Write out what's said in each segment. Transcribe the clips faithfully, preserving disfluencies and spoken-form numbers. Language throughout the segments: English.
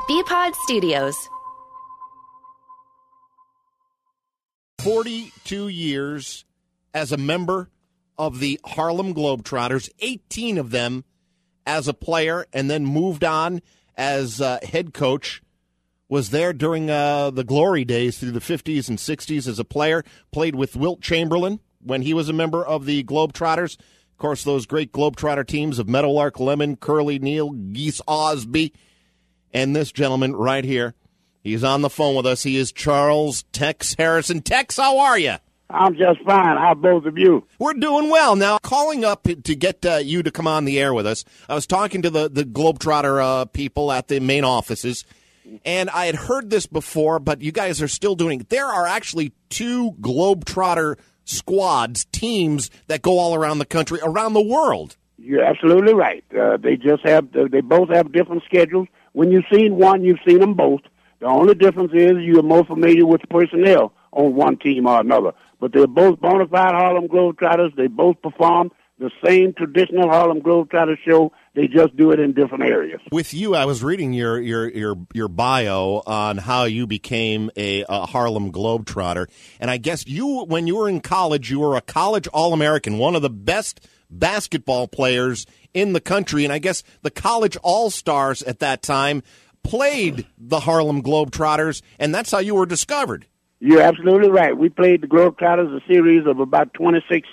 B-Pod Studios. forty-two years as a member of the Harlem Globetrotters, eighteen of them as a player, and then moved on as uh, head coach. Was there during uh, the glory days through the fifties and sixties as a player, played with Wilt Chamberlain when he was a member of the Globetrotters. Of course, those great Globetrotter teams of Meadowlark Lemon, Curly Neal, Geese Osby, and this gentleman right here. He's on the phone with us. He is Charles Tex Harrison. Tex, how are you? I'm just fine. How both of you? We're doing well. Now, calling up to get uh, you to come on the air with us, I was talking to the, the Globetrotter uh, people at the main offices, and I had heard this before, but you guys are still doing it. There are actually two Globetrotter squads, teams that go all around the country, around the world. You're absolutely right. Uh, they just have, they both have different schedules. When you've seen one, you've seen them both. The only difference is you're more familiar with the personnel on one team or another. But they're both bona fide Harlem Globetrotters. They both perform the same traditional Harlem Globetrotter show. They just do it in different areas. With you, I was reading your your your, your bio on how you became a, a Harlem Globetrotter. And I guess you, when you were in college, you were a college All-American, one of the best basketball players in the country. And I guess the college All-Stars at that time played the Harlem Globetrotters, and that's how you were discovered. You're absolutely right. We played the Globetrotters a series of about twenty-six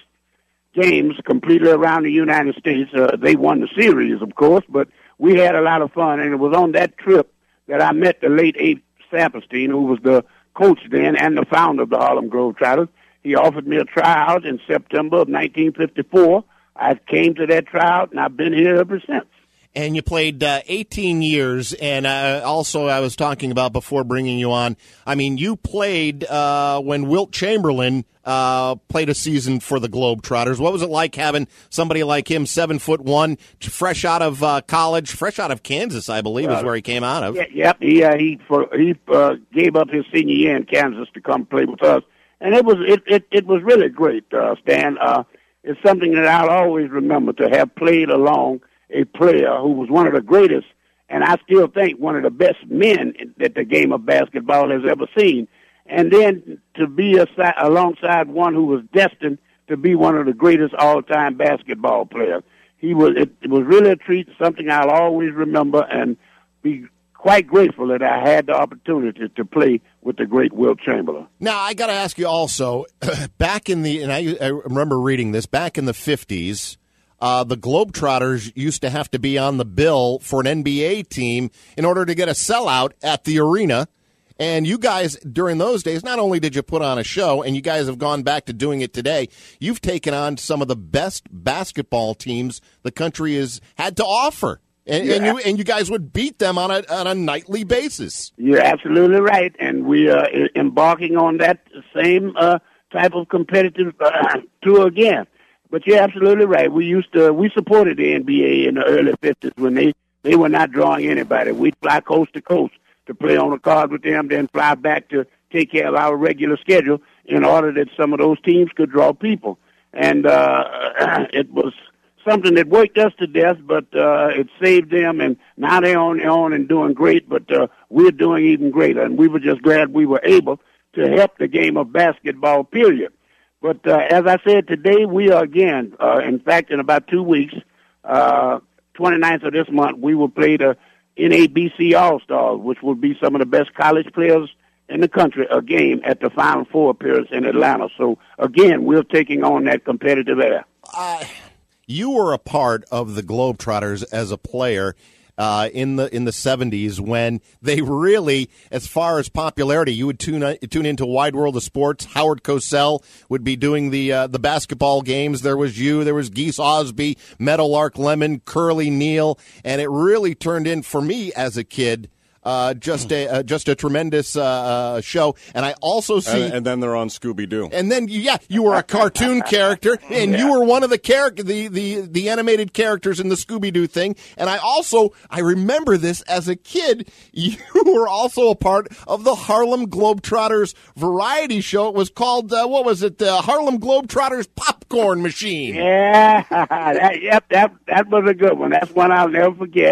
games completely around the United States. Uh, they won the series, of course, but we had a lot of fun, and it was on that trip that I met the late Abe Saperstein, who was the coach then and the founder of the Harlem Globetrotters. He offered me a tryout in September of nineteen fifty-four. I came to that tryout, and I've been here ever since. And you played uh, eighteen years, and uh, also I was talking about before bringing you on, I mean, you played uh, when Wilt Chamberlain uh, played a season for the Globetrotters. What was it like having somebody like him, seven foot one, fresh out of uh, college, fresh out of Kansas, I believe, uh, is where he came out of? Yeah, yep, he, uh, he, for, he uh, gave up his senior year in Kansas to come play with us, and it was it, it, it was really great, uh, Stan. Uh, it's something that I'll always remember, to have played along a player who was one of the greatest, and I still think one of the best men that the game of basketball has ever seen. And then to be aside, alongside one who was destined to be one of the greatest all-time basketball players. He was. It, it was really a treat, something I'll always remember, and be quite grateful that I had the opportunity to play with the great Wilt Chamberlain. Now, I got to ask you also, back in the, and I, I remember reading this, back in the fifties, Uh, the Globetrotters used to have to be on the bill for an N B A team in order to get a sellout at the arena. And you guys, during those days, not only did you put on a show, and you guys have gone back to doing it today, you've taken on some of the best basketball teams the country has had to offer. And, yeah. and you and you guys would beat them on a on a nightly basis. You're absolutely right. And we are embarking on that same uh, type of competitive uh, tour again. But you're absolutely right. We used to, we supported the N B A in the early fifties when they, they were not drawing anybody. We'd fly coast to coast to play on a card with them, then fly back to take care of our regular schedule in order that some of those teams could draw people. And uh, it was something that worked us to death, but uh, it saved them, and now they're on their own and doing great, but uh, we're doing even greater. And we were just glad we were able to help the game of basketball, period. But uh, as I said, today we are again, uh, in fact, in about two weeks, uh, twenty-ninth of this month, we will play the N A B C All-Stars, which will be some of the best college players in the country, a game at the Final Four appearance in Atlanta. So, again, we're taking on that competitive air. Uh, you were a part of the Globetrotters as a player Uh, in the in the seventies, when they really, as far as popularity, you would tune uh, tune into Wide World of Sports. Howard Cosell would be doing the uh, the basketball games. There was you, there was Geese Osby, Meadowlark Lemon, Curly Neal, and it really turned in for me as a kid. Uh, just a uh, just a tremendous uh, uh, show, and I also see, and, and then they're on Scooby Doo, and then yeah, you were a cartoon character, and yeah. you were one of the character, the, the the animated characters in the Scooby Doo thing, and I also I remember this as a kid. You were also a part of the Harlem Globetrotters variety show. It was called uh, what was it? The Harlem Globetrotters Popcorn Machine. Yeah, that, yep, that that was a good one. That's one I'll never forget.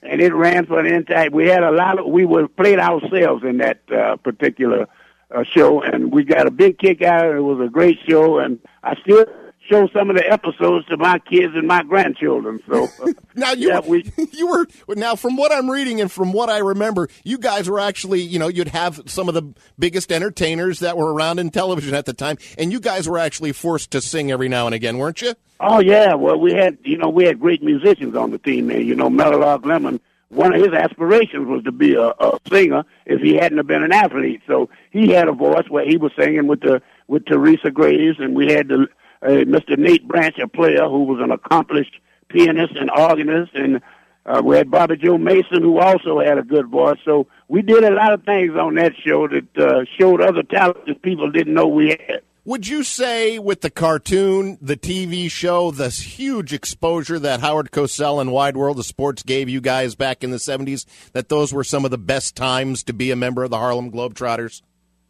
and it ran for the entire. We had a lot of. We were played ourselves in that uh, particular uh, show, and we got a big kick out of it. It was a great show, and I still show some of the episodes to my kids and my grandchildren. So now you yeah, were, we you were now from what I'm reading and from what I remember, you guys were actually, you know, you'd have some of the biggest entertainers that were around in television at the time, and you guys were actually forced to sing every now and again, weren't you? Oh yeah, well we had, you know, we had great musicians on the team there. You know, Meadowlark Lemon, one of his aspirations was to be a, a singer if he hadn't have been an athlete. So he had a voice where he was singing with the with Teresa Graves, and we had the Uh, Mister Nate Branch, a player who was an accomplished pianist and organist, and uh, we had Bobby Joe Mason, who also had a good voice. So we did a lot of things on that show that uh, showed other talents that people didn't know we had. Would you say with the cartoon, the T V show, this huge exposure that Howard Cosell and Wide World of Sports gave you guys back in the seventies, that those were some of the best times to be a member of the Harlem Globetrotters?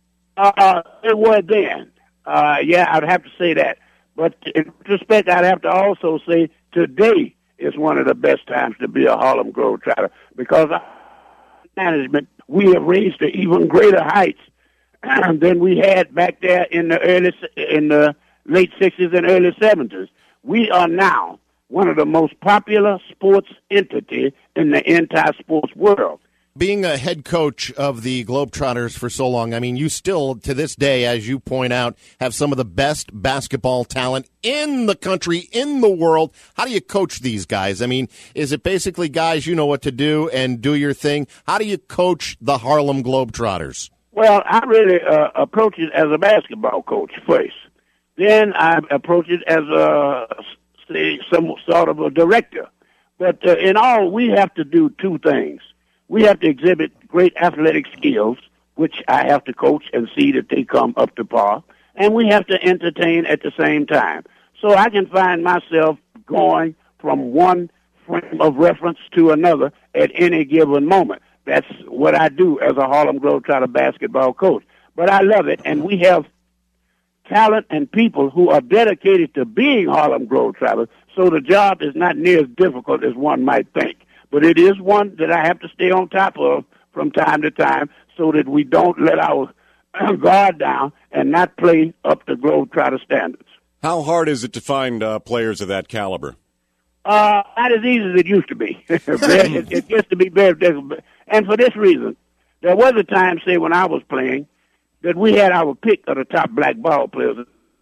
Uh, it was then. Uh, yeah, I'd have to say that. But in retrospect, I'd have to also say today is one of the best times to be a Harlem Globetrotter because our management, we have raised to even greater heights than we had back there in the early, in the late sixties and early seventies. We are now one of the most popular sports entity in the entire sports world. Being a head coach of the Globetrotters for so long, I mean, you still, to this day, as you point out, have some of the best basketball talent in the country, in the world. How do you coach these guys? I mean, is it basically, guys, you know what to do and do your thing? How do you coach the Harlem Globetrotters? Well, I really uh, approach it as a basketball coach first. Then I approach it as a, say, some sort of a director. But uh, in all, we have to do two things. We have to exhibit great athletic skills, which I have to coach and see that they come up to par, and we have to entertain at the same time. So I can find myself going from one frame of reference to another at any given moment. That's what I do as a Harlem Globetrotter basketball coach. But I love it, and we have talent and people who are dedicated to being Harlem Globetrotters, so the job is not near as difficult as one might think. But it is one that I have to stay on top of from time to time so that we don't let our guard down and not play up to Globetrotter standards. How hard is it to find uh, players of that caliber? Uh, not as easy as it used to be. it, it gets to be very difficult. And for this reason, there was a time, say, when I was playing, that we had our pick of the top black ball players.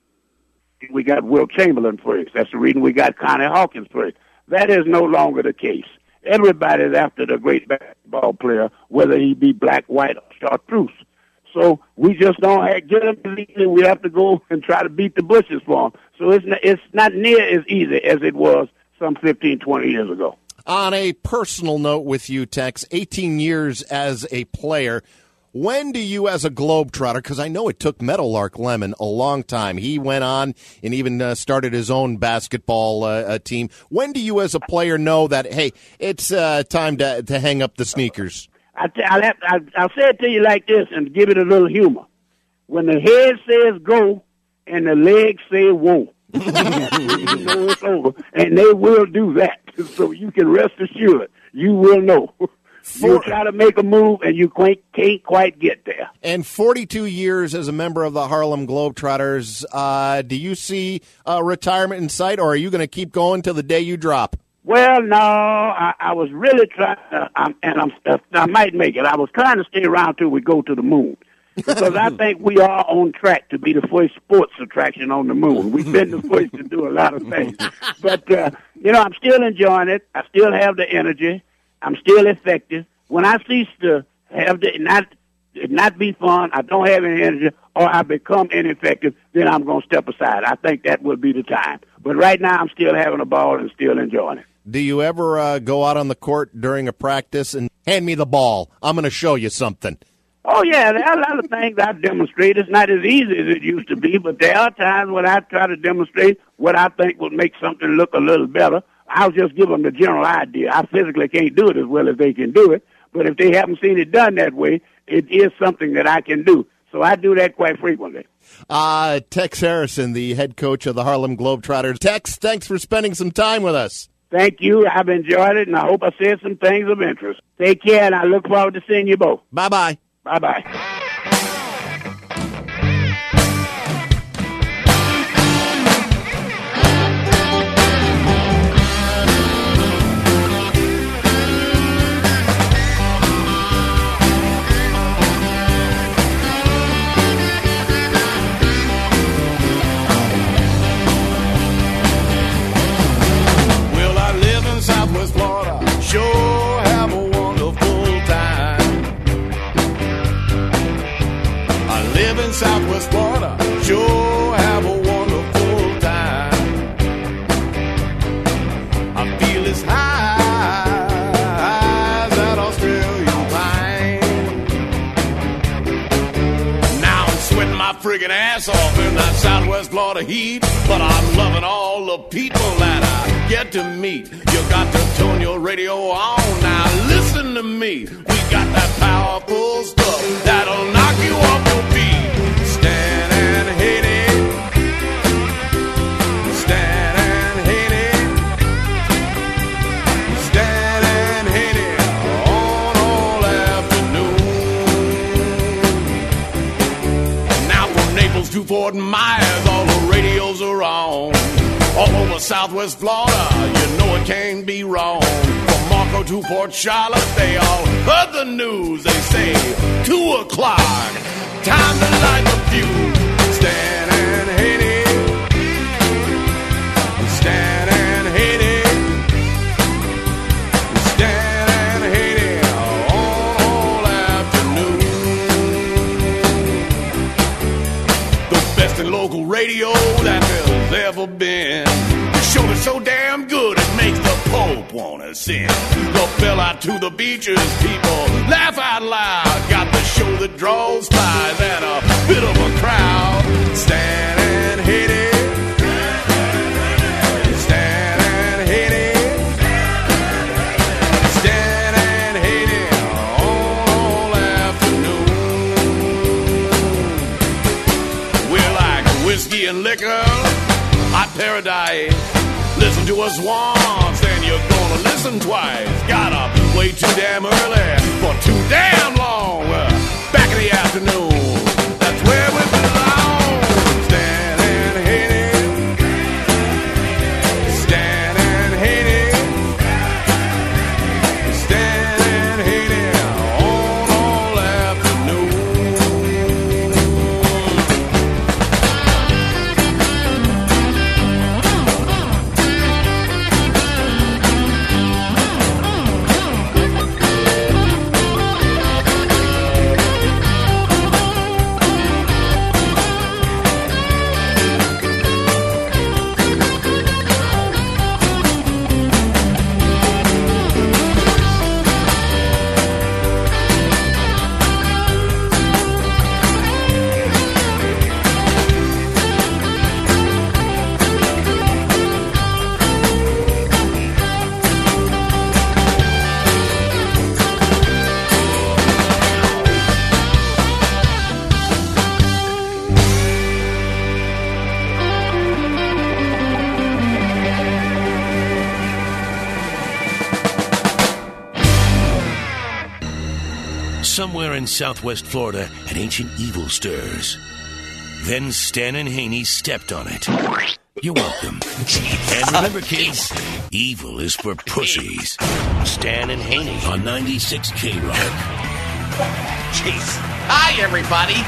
We got Will Chamberlain first. That's the reason we got Connie Hawkins first. That is no longer the case. Everybody's after the great basketball player, whether he be black, white, or chartreuse. So we just don't have, get him to lead, and we have to go and try to beat the bushes for him. So it's not, it's not near as easy as it was some fifteen, twenty years ago. On a personal note with you, Tex, eighteen years as a player, when do you as a Globetrotter, because I know it took Meadowlark Lemon a long time. He went on and even uh, started his own basketball uh, uh, team. When do you as a player know that, hey, it's uh, time to to hang up the sneakers? I t- I'll, have, I'll, I'll say it to you like this and give it a little humor. When the head says go and the legs say whoa, you know it's over. And they will do that. So you can rest assured, you will know. You try to make a move, and you can't, can't quite get there. And forty-two years as a member of the Harlem Globetrotters, uh, do you see uh, retirement in sight, or are you going to keep going till the day you drop? Well, no, I, I was really trying, uh, I'm, and I'm, uh, I might make it. I was trying to stay around till we go to the moon, because I think we are on track to be the first sports attraction on the moon. We've been the first to do a lot of things. But, uh, you know, I'm still enjoying it. I still have the energy. I'm still effective. When I cease to have the not not be fun, I don't have any energy, or I become ineffective, then I'm going to step aside. I think that will be the time. But right now, I'm still having a ball and still enjoying it. Do you ever uh, go out on the court during a practice and hand me the ball? I'm going to show you something. Oh, yeah, there are a lot of things I demonstrate. It's not as easy as it used to be, but there are times when I try to demonstrate what I think will make something look a little better. I'll just give them the general idea. I physically can't do it as well as they can do it, but if they haven't seen it done that way, it is something that I can do. So I do that quite frequently. Uh, Tex Harrison, the head coach of the Harlem Globetrotters. Tex, thanks for spending some time with us. Thank you. I've enjoyed it, and I hope I said some things of interest. Take care, and I look forward to seeing you both. Bye-bye. Bye-bye. Southwest Florida, sure have a wonderful time. I live in Southwest Florida, sure have a wonderful time. I feel as high as that Australian pine. Now I'm sweating my friggin' ass off in that Southwest Florida heat, but I'm loving all the people that I get to meet. You got to turn your radio on now. Listen to me. We got that powerful stuff that'll knock you off your feet. Stan and Haney. Stan and Haney. Stan and Haney on all afternoon. Now from Naples to Fort Myers, all the radios are on. All over Southwest Florida, you know it can't be wrong. From Marco to Port Charlotte, they all heard the news. They say, two o'clock, time to light the fuse. Stan and Haney, Stan and Haney, Stan and Haney on all afternoon. The best in local radio that there's ever been. Show is so damn good it makes the Pope wanna sing. The bell out to the beaches, people laugh out loud. Got the show that draws flies and a bit of a crowd. Stan and Haney, Stan and Haney, Stan and Haney on all afternoon. We're like whiskey and liquor, hot paradise. Listen to us once, then you're gonna listen twice. Gotta be way too damn early for too damn long. Back in the afternoon, that's where we belong. Stan and Haney, Stan and Haney, Stan and Haney on all afternoon. Somewhere in Southwest Florida, an ancient evil stirs. Then Stan and Haney stepped on it. You're welcome. And remember, kids, evil is for pussies. Stan and Haney on ninety-six K Rock. Jeez. Hi, everybody.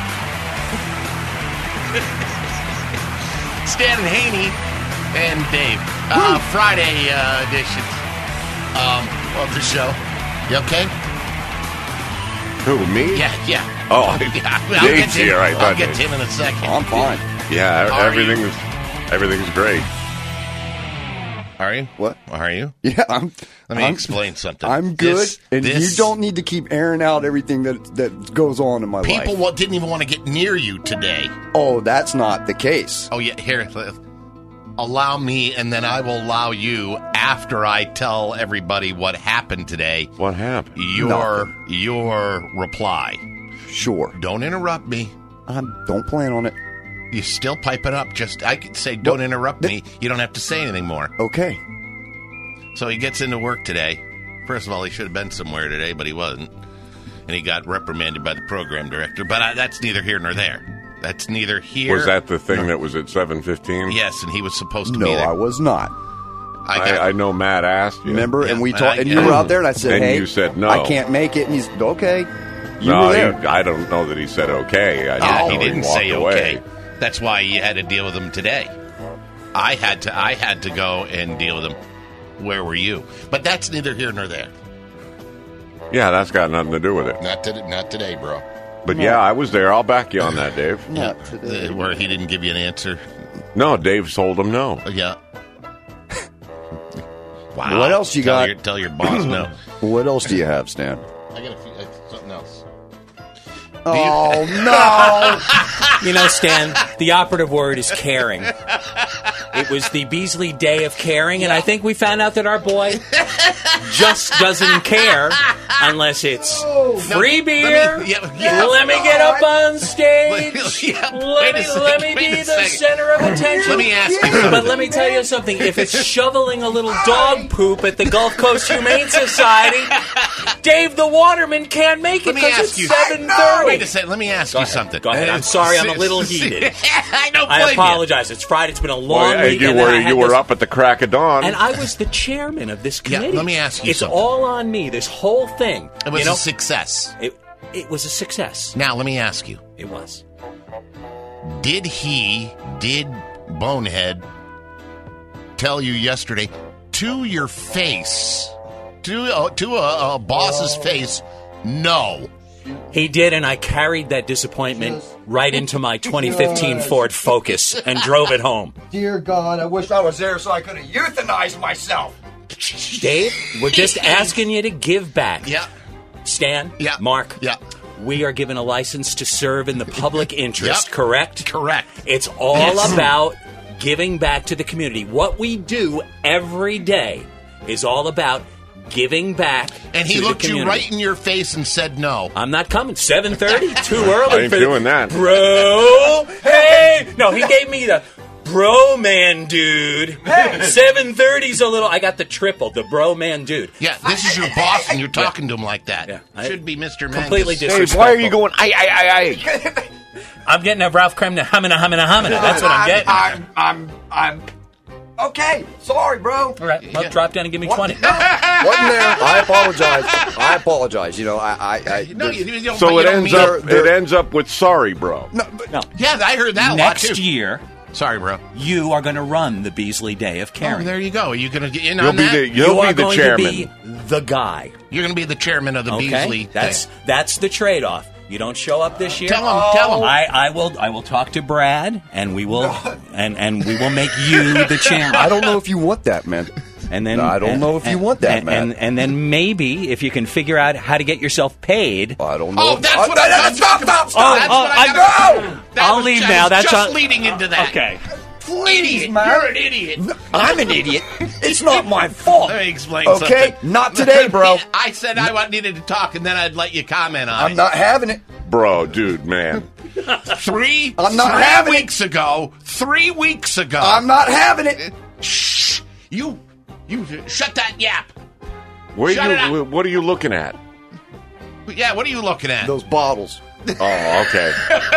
Stan and Haney and Dave. Uh, Friday uh, edition um, of the show. You okay? Who, me? Yeah, yeah. Oh, yeah. I'll Dave's get to him. here. I I'll thought get Dave- to him in a second. I'm fine. Yeah, How are everything you? was, everything's great. Are you? What? Are you? Yeah, I'm. Let me I'm, explain something. I'm good, This- and this- you don't need to keep airing out everything that that goes on in my People life. wa- didn't even want to get near you today. Oh, that's not the case. Oh, yeah, here. Allow me, and then I will allow you after I tell everybody what happened today. What happened? Your Nothing. your reply. Sure, Don't interrupt me. I don't plan on it. You still piping up. Just I could say, don't Well, interrupt th- me. You don't have to say anything more. Okay, So he gets into work today. First of all, he should have been somewhere today, but he wasn't. And he got reprimanded by the program director. But I, that's neither here nor there. That's neither here. Was that the thing that was at seven fifteen? Yes, and he was supposed to No, be there. I was not. I, got, I, I know Matt asked you. Remember? Yeah, and we and talked, I- and you were out there, and I said, And "Hey, you said no. I can't make it." And he's okay. You no, were there. he, I don't know that he said okay. I Yeah, just he know didn't walked say away. okay. That's why you had to deal with him today. I had to. I had to go and deal with him. Where were you? But that's neither here nor there. Yeah, that's got nothing to do with it. Not today, not today, bro. But yeah, I was there. I'll back you on that, Dave. Not today. Uh, where he didn't give you an answer. No, Dave told him no. Uh, yeah. Wow. What else you tell got? Your, tell your boss no. What else do you have, Stan? I got a few, uh, something else. Oh no! You know, Stan, the operative word is caring. It was the Beasley Day of Caring, and I think we found out that our boy just doesn't care unless it's free No, beer. let me- yeah, yeah. Let me get up on stage. Yeah, let wait a me, second, let me wait be a the second. center of attention. Let me ask you something. But let me tell you something. If it's shoveling a little dog poop at the Gulf Coast Humane Society, Dave the Waterman can't make it Let me because ask it's you. seven Wait thirty. a second. Let me ask Go you ahead. something. Go ahead. I'm sorry. I'm a little heated. I don't blame I you. apologize. It's Friday. It's been a long Well, week. you and then were I had you were this- up at the crack of dawn. and I was the chairman of this Yeah, committee. let me ask you It's something. all on me. This whole thing. It was you know, a success. it, it was a success. Now, let me ask you. It was. Did he, did Bonehead tell you yesterday to your face, to, uh, to a, a boss's face, no? He did, and I carried that disappointment right into my twenty fifteen Ford Focus and drove it home. Dear God, I wish I was there so I could have euthanized myself. Dave, we're just asking you to give back. Yeah. Stan, Yeah. Mark, Yeah. we are given a license to serve in the public interest, Yep. correct? Correct. It's all Yes. about giving back to the community. What we do every day is all about giving back And he to looked the you community. right in your face and said no. I'm not coming. seven thirty, too early. I ain't for the- doing that. Bro, hey! No, he gave me the bro man dude. seven thirty's a little... I got the triple, the bro man dude. Yeah, this is your boss, and you're talking to him like that. Yeah. I- Should be Mister Completely Mangus. disrespectful. Why are you going? I, I, I, I. I'm getting a Ralph Kremner humming a humming a humming. That's what I'm getting. I'm, I'm, I'm. Okay, sorry, bro. All right, well, drop down and give me twenty. Wasn't there? I apologize. I apologize. You know, I, I, I No, you, you don't, so you it don't ends mean- up it ends up with sorry, bro. No. Yeah, I heard that a lot, Next too. year, Sorry, bro. you are going to run the Beasley Day of Oh, Caring. there you go. Are you going to get in You'll on be that? the you you'll are be the going chairman. to be the guy. You're going to be the chairman of the Okay, Beasley that's thing. that's the trade-off. You don't show up this year. Tell him, tell him. I, I will. I will talk to Brad, and we will, and and we will make you the chairman. I don't know if you want that, man. And then I don't and- know if you and- want that, and, Matt. And, and then maybe if you can figure out how to get yourself paid. I don't know. Oh, if- that's I- what I'm that- talking about. Oh, That's oh, what I- I got. I'll leave now. That's just on- leading into that. Okay. Idiot. Matt. You're an idiot. I'm an idiot. It's not my fault. Let me explain Okay, something. not today, bro. I said I wa- needed to talk, and then I'd let you comment on I'm it. not having it. Bro, dude, man. Three, I'm not three having it. weeks ago, three weeks ago. I'm not having it. Shh. You, you, shut that yap. Where Shut it you what are you looking at? Yeah, what are you looking at? Those bottles. Oh, okay.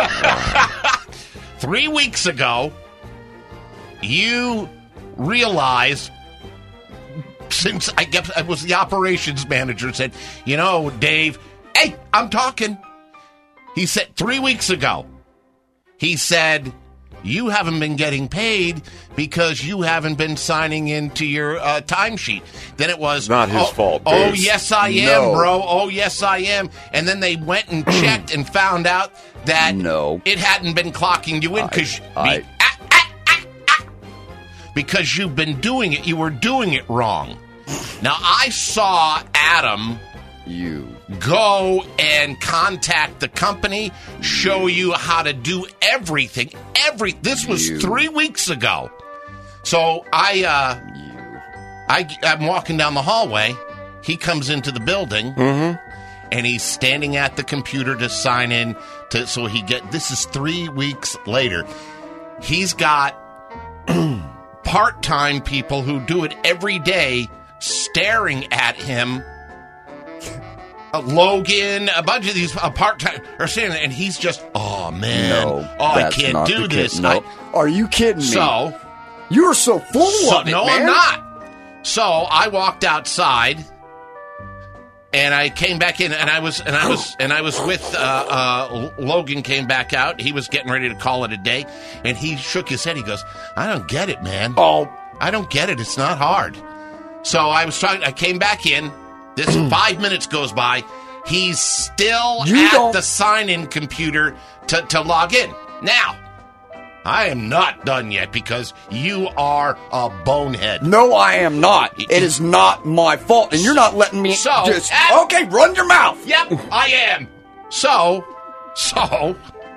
Three weeks ago, you realized, since I guess I was the operations manager, said, you know, Dave, hey, I'm talking. He said, three weeks ago, he said, you haven't been getting paid because you haven't been signing into your uh, timesheet. Then it was Not his oh, fault, Oh, Dave. yes, I am, No. bro. Oh, yes, I am. And then they went and checked and found out that No. it hadn't been clocking you in because I- ah, ah, ah, ah. because you've been doing it. You were doing it wrong. Now, I saw Adam You. go and contact the company, show you how to do everything. Every this was You. three weeks ago. So I, uh, You. I, I'm walking down the hallway. He comes into the building, and he's standing at the computer to sign in. To so he get. This is three weeks later. He's got part-time people who do it every day, staring at him. Uh, Logan, a bunch of these uh, part-time are standing there, and he's just, oh, man. No, oh, I that's can't not do the this. Kid. No. I, Are you kidding me? so, You're so full so of it, no, man. I'm not. So I walked outside, and I came back in, and I was, and I was, and I was with uh, uh, Logan. Came back out. He was getting ready to call it a day, and he shook his head. He goes, "I don't get it, man. Oh, I don't get it. It's not hard." So I was trying. I came back in. This five minutes goes by. He's still You at don't- the sign-in computer to, to log in. Now, I am not done yet because you are a bonehead. no, I am not. It is not my fault, and you're not letting me So, just. at- Okay, run your mouth. Yep, I am. So, so,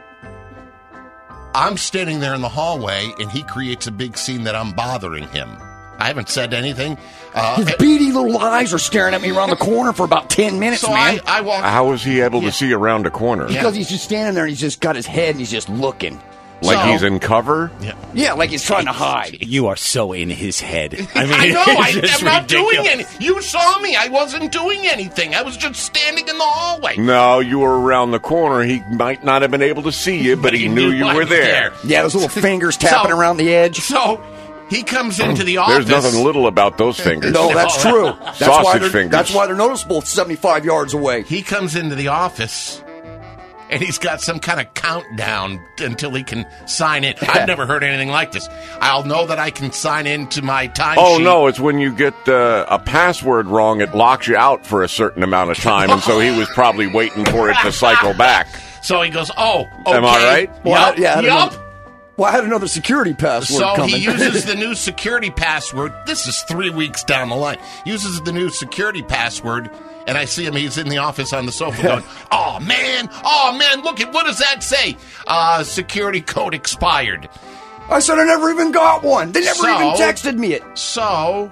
I'm standing there in the hallway, and he creates a big scene that I'm bothering him. I haven't said anything. Uh, His beady little eyes are staring at me around the corner for about ten minutes, so man. I, I walk. How was he able Yeah. to see around a corner? because he's just standing there and he's just got his head and he's just looking. Like So- he's in cover? Yeah, like he's trying to hide. You are so in his head. I mean, I know. I, it's just I'm not doing ridiculous. any. You saw me. I wasn't doing anything. I was just standing in the hallway. No, you were around the corner. He might not have been able to see you, but he knew you I were was there. Yeah, those little fingers tapping So- around the edge. So he comes into the office. There's nothing little about those fingers. No, that's true. That's Sausage why they're, fingers. That's why they're noticeable seventy-five yards away. He comes into the office, and he's got some kind of countdown until he can sign in. I've never heard anything like this. I'll know that I can sign into my time Oh, sheet. no, it's when you get uh, a password wrong, it locks you out for a certain amount of time, and so he was probably waiting for it to cycle back. So he goes, oh, okay. Am I right? Well, I- Yup, yeah, I don't yup. know. Well, I had another security password So coming. he uses the new security password. This is three weeks down the line. Uses the new security password, and I see him. He's in the office on the sofa going, oh, man. Oh, man, look at, what does that say? Uh, security code expired. I said I never even got one. They never So- even texted me it. So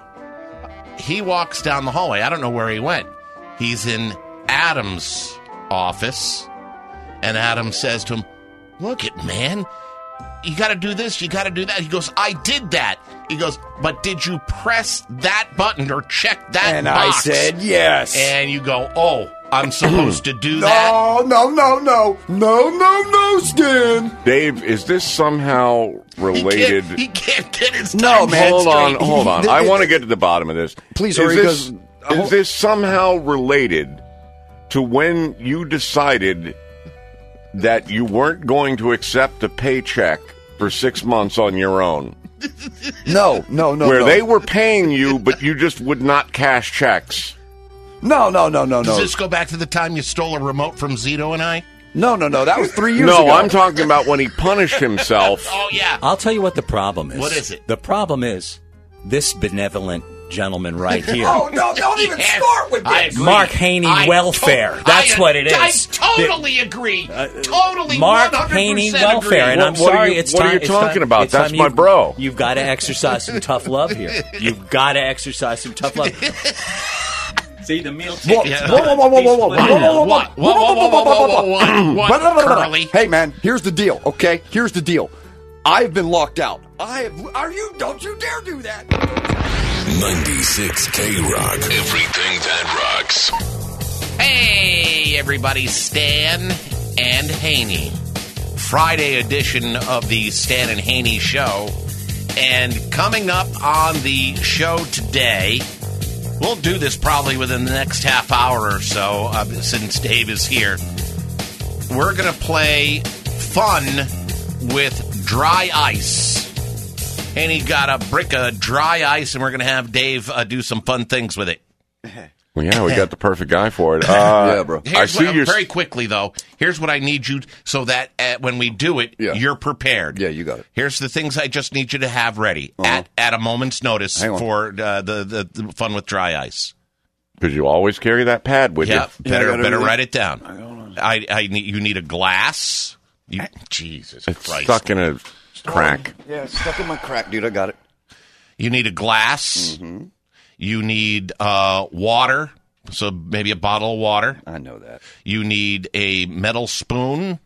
he walks down the hallway. I don't know where he went. He's in Adam's office, and Adam says to him, look it, man. You got to do this. You got to do that. He goes, I did that. He goes, but did you press that button or check that And box? I said yes. And you go, oh, I'm supposed to do that? no, no, no, no, no, no, no, Stan. Dave, is this somehow He related? can't, he can't get his No, time man. straight. Hold on, straight. hold on. He- I want to get to the bottom of this. Please is hurry, this, because- is this somehow related to when you decided that you weren't going to accept a paycheck for six months on your own? No, no, no, where no. they were paying you, but you just would not cash checks. No, no, no, no, Does no. this go back to the time you stole a remote from Zito and I? No, no, no. That was three years No, ago. I'm talking about when he punished himself. Oh, yeah. I'll tell you what the problem is. What is it? The problem is this benevolent gentleman right here. Oh, no, don't even Yes, start with I this. agree. Mark Haney I welfare. to- That's I- what it I is. totally agree. totally Mark one hundred percent Haney agree. welfare, and What- I'm what are sorry. you- it's what are time. you it's talking time- about? it's time That's my you've- bro. You've got to exercise some tough love here. You've got to exercise some tough love. See the meal Whoa, ticket. whoa, whoa, whoa, whoa, whoa, whoa, whoa, whoa, whoa, whoa, What? Whoa, whoa, whoa, whoa, whoa, whoa, whoa, what? What, Curly? Hey, man, here's the deal, okay? Here's the deal. I've been locked out. I have. Are you? Don't you dare do that. ninety-six K Rock. Everything that rocks. Hey, everybody, Stan and Haney. Friday edition of the Stan and Haney Show. And coming up on the show today, we'll do this probably within the next half hour or so, uh, since Dave is here. We're going to play fun with dry ice. Haney got a brick of dry ice, and we're going to have Dave uh, do some fun things with it. Well, yeah, we got the perfect guy for it. Uh, Yeah, bro. I Here's see what, you. very quickly, though. Here's what I need you so that uh, when we do it, Yeah. you're prepared. Yeah, you got it. Here's the things I just need you to have ready Uh-huh. at at a moment's notice Hang on. for uh, the, the the fun with dry ice. Because you always carry that pad with Yep, you. better I got better everything. write it down. I I need you need a glass. You, Jesus It's Christ! stuck in a crack. Yeah, it's stuck in my crack, dude. I got it. You need a glass. Mm-hmm. You need uh, water. So maybe a bottle of water. I know that. You need a metal spoon.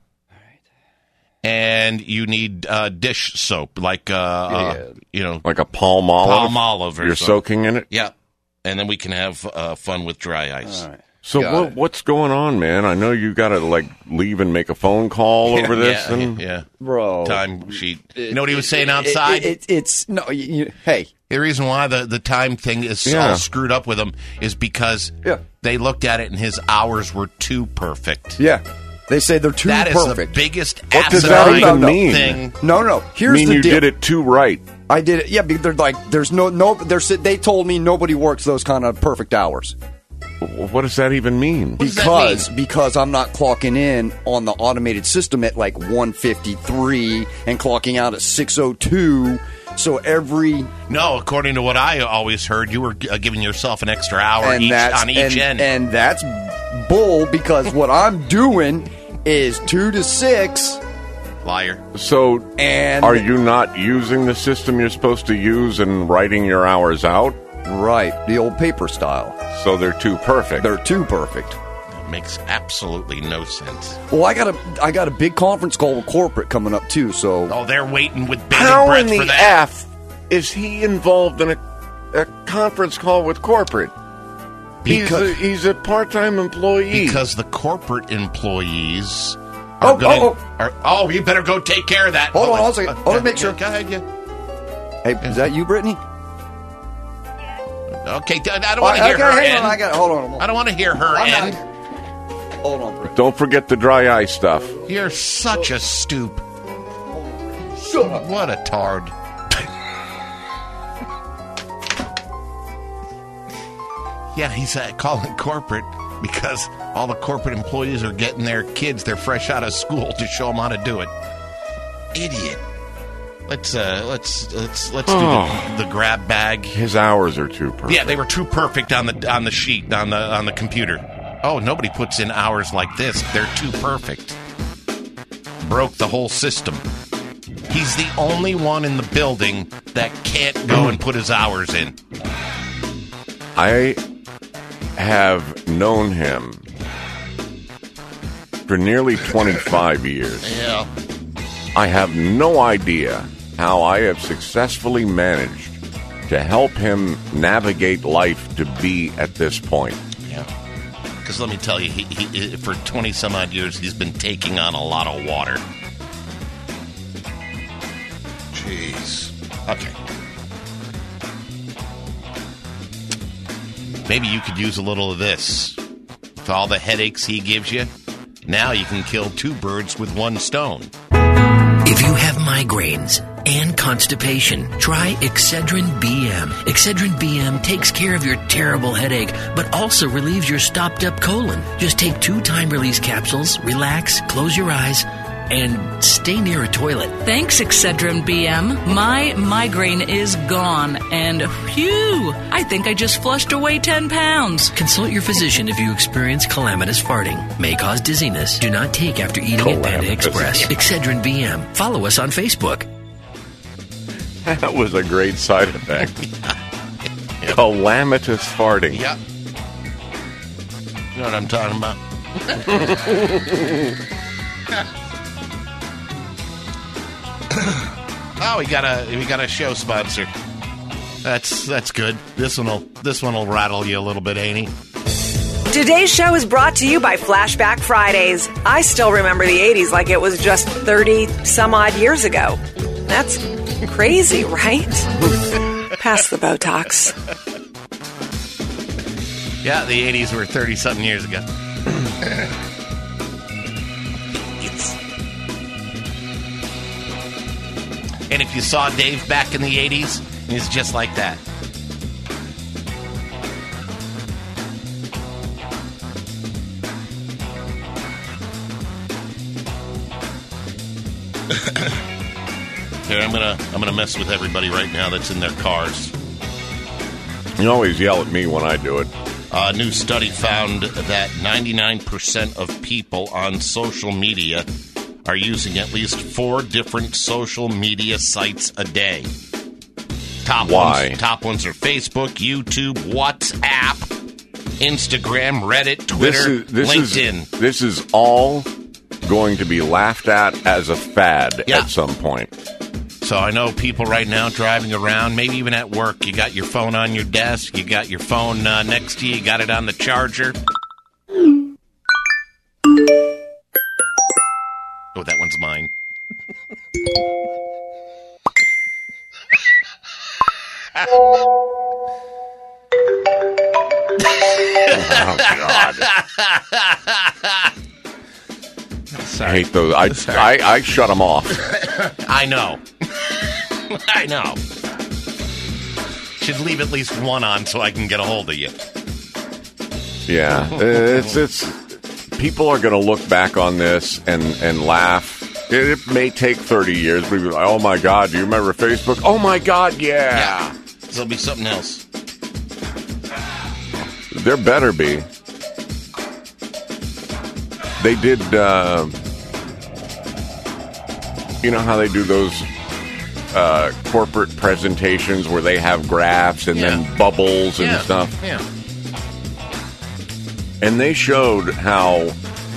And you need uh, dish soap, like, uh, uh, Yeah. you know, Like a palm olive. palm olive or You're something. soaking in it? Yeah. and then we can have uh, fun with dry ice. All right. So Got what, it. what's going on, man? I know you got to like leave and make a phone call over this. Yeah, and yeah. Bro. Time sheet. You know what he was saying outside? It, it, it's no. You, you, hey, The reason why the, the time thing is Yeah. all screwed up with him is because Yeah. they looked at it and his hours were too perfect. yeah. They say they're too That is perfect. the biggest What does asinine that even no, no. mean? thing. no, no. I Here's mean, the you deal. did it too right. I did it. Yeah, because they're like, there's no, no. They're they told me nobody works those kind of perfect hours. What does that even mean? does that Because mean? because I'm not clocking in on the automated system at like one fifty-three and clocking out at six oh two. So every No, according to what I always heard, you were uh, giving yourself an extra hour and each, that's on each and, end. and that's bull because what I'm doing is two to six Liar. So, and are you not using the system you're supposed to use and writing your hours out? right the old paper style. So they're too perfect. They're too perfect. That makes absolutely no sense. Well, I got a I got a big conference call with corporate coming up too. So Oh, they're waiting with bated How breath in the for that. F is he involved in a, a conference call with corporate? He's Because- a, he's a part-time employee. Because the corporate employees Oh, are going oh, to. Oh, oh, you better go take care of that. Hold on, Oh, hold on a second. uh, Hold on, uh, make sure. Go ahead, yeah. hey, is that you, Brittany? Okay, I don't want to Oh, hear okay, her hang end. on, I got hold on. I don't want to hear her I'm end. not- Hold on, Brittany. Don't forget the dry ice stuff. You're such a stoop. Shut up. What a tard. Yeah, he's uh, calling corporate because all the corporate employees are getting their kids, they're fresh out of school, to show them how to do it. Idiot. Let's uh, let's let's let's Oh. do the, the grab bag. His hours are too perfect. Yeah, they were too perfect on the on the sheet on the on the computer. Oh, nobody puts in hours like this. They're too perfect. Broke the whole system. He's the only one in the building that can't go and put his hours in. I have known him for nearly twenty-five years. Yeah. I have no idea how I have successfully managed to help him navigate life to be at this point. Yeah. Because let me tell you, he, he, for twenty some odd years, he's been taking on a lot of water. Jeez. Okay. Maybe you could use a little of this. For all the headaches he gives you, now you can kill two birds with one stone. If you have migraines and constipation, try Excedrin B M. Excedrin B M takes care of your terrible headache, but also relieves your stopped-up colon. Just take two time-release capsules, relax, close your eyes, and stay near a toilet. Thanks, Excedrin B M. My migraine is gone, and phew, I think I just flushed away ten pounds. Consult your physician if you experience calamitous farting. May cause dizziness. Do not take after eating at Panda Calamitous. Express. Excedrin B M. Follow us on Facebook. That was a great side effect. Calamitous farting. Yep. You know what I'm talking about? Oh, we got a we got a show sponsor. That's that's good. This one'll this one'll rattle you a little bit, ain't he? Today's show is brought to you by Flashback Fridays. I still remember the eighties like it was just thirty some odd years ago. That's crazy, right? Pass the Botox. Yeah, the eighties were thirty something years ago. And if you saw Dave back in the eighties, he's just like that. Here, I'm gonna I'm gonna mess with everybody right now that's in their cars. You always yell at me when I do it. A new study found that ninety-nine percent of people on social media are using at least four different social media sites a day. Top Why? ones, top ones are Facebook, YouTube, WhatsApp, Instagram, Reddit, Twitter, This is this LinkedIn. is this is all going to be laughed at as a fad Yeah. at some point. So I know people right now driving around, maybe even at work, you got your phone on your desk, you got your phone uh, next to you, you got it on the charger. Oh, that one's mine. Oh, God. Sorry. I hate those. I, I, I shut them off. I know. I know. Should leave at least one on so I can get a hold of you. Yeah. It's, it's, people are going to look back on this and, and laugh. It, it may take thirty years, but you'll be like, oh, my God, do you remember Facebook? Oh, my God, yeah. Yeah. There'll be something else. There better be. They did, uh, you know how they do those uh, corporate presentations where they have graphs and Yeah. then bubbles and Yeah. stuff? Yeah. And they showed how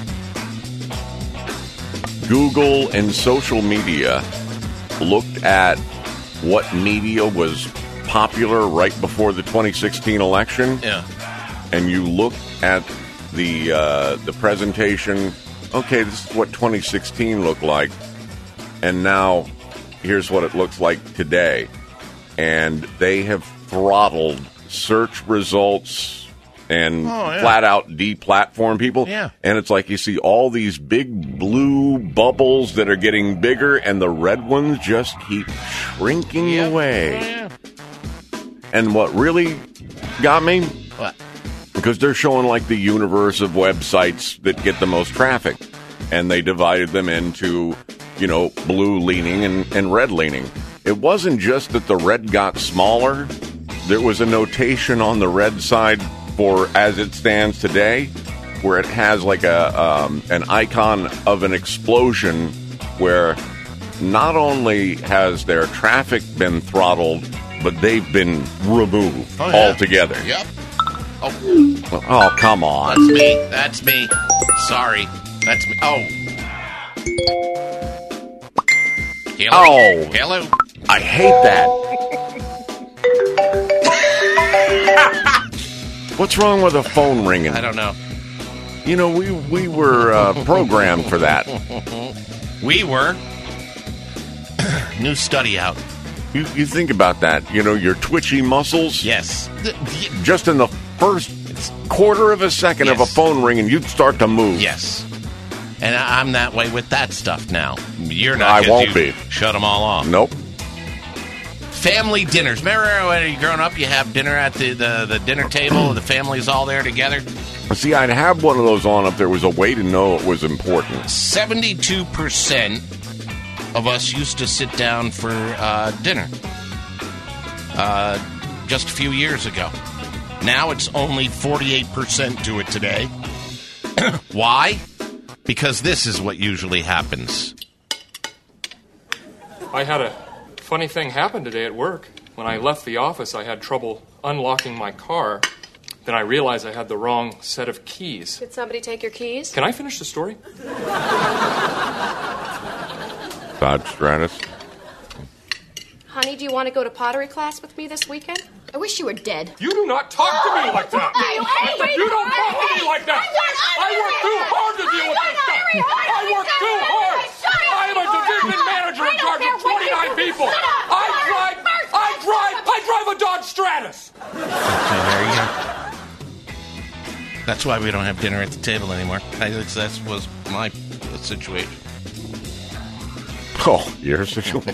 Google and social media looked at what media was popular right before the twenty sixteen election. Yeah. And you look at the uh, the presentation. Okay, this is what twenty sixteen looked like, and now here's what it looks like today. And they have throttled search results and Oh, yeah. flat out deplatform people. Yeah. And it's like you see all these big blue bubbles that are getting bigger, and the red ones just keep shrinking Yep. away. Oh, yeah. And what really got me? What? Because they're showing like the universe of websites that get the most traffic. And they divided them into, you know, blue leaning and, and red leaning. It wasn't just that the red got smaller. There was a notation on the red side for as it stands today, where it has like a um, an icon of an explosion where not only has their traffic been throttled, but they've been removed Oh, yeah. altogether. Yep. Oh, Oh, come on. that's me. That's me. Sorry. That's me. Oh. Hello. Oh. Hello. I hate that. What's wrong with a phone ringing? I don't know. You know, we we were uh, programmed for that. We were. New study out. You you think about that. You know, your twitchy muscles. Yes. Just in the first quarter of a second of a Yes. phone ringing, you'd start to move. Yes. And I- I'm that way with that stuff now. You're not. I 'cause won't you be. Shut them all off. Nope. Family dinners. Remember when you're growing up, you have dinner at the, the, the dinner table, the family's all there together? See, I'd have one of those on if there was a way to know it was important. seventy-two percent of us used to sit down for uh, dinner uh, just a few years ago. Now it's only forty-eight percent do it today. Why? Because this is what usually happens. I had a funny thing happen today at work. When I left the office, I had trouble unlocking my car. Then I realized I had the wrong set of keys. Did somebody take your keys? Can I finish the story? Todd Stratus. Honey, do you want to go to pottery class with me this weekend? I wish you were dead. You do not talk to me like that. Hey, hey, wait, You don't talk to me like that. I work too hard to deal with this stuff. I work too hard. I am a division manager in charge of twenty-nine people. I drive, I drive, I drive a Dodge Stratus. Okay, there you go. That's why we don't have dinner at the table anymore. I, that was my situation. Oh, your situation.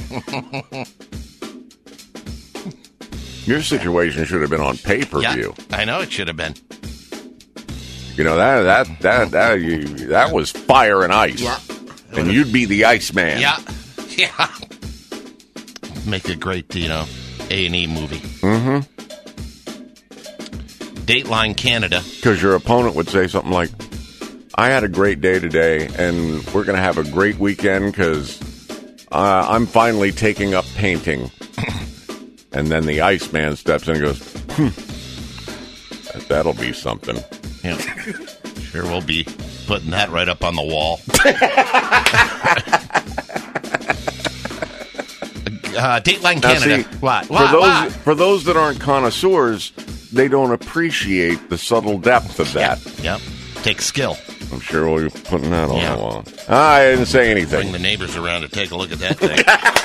Your situation should have been on pay-per-view. Yeah, I know it should have been. You know that that that that you, that was fire and ice. Yeah. And you'd be the Iceman. Yeah, yeah. Make a great, you know, A and E movie. Mm-hmm. Dateline Canada. Because your opponent would say something like, "I had a great day today, and we're going to have a great weekend because uh, I'm finally taking up painting." And then the Iceman steps in and goes, hmm, "That'll be something." Yeah. Sure, we'll be putting that right up on the wall. Uh, Dateline Now, Canada. see, what? For What? those What? for those that aren't connoisseurs, they don't appreciate the subtle depth of that. Yep. yep. Takes skill. I'm sure we'll be putting that on Yeah. the wall. I didn't say anything. Bring the neighbors around to take a look at that thing.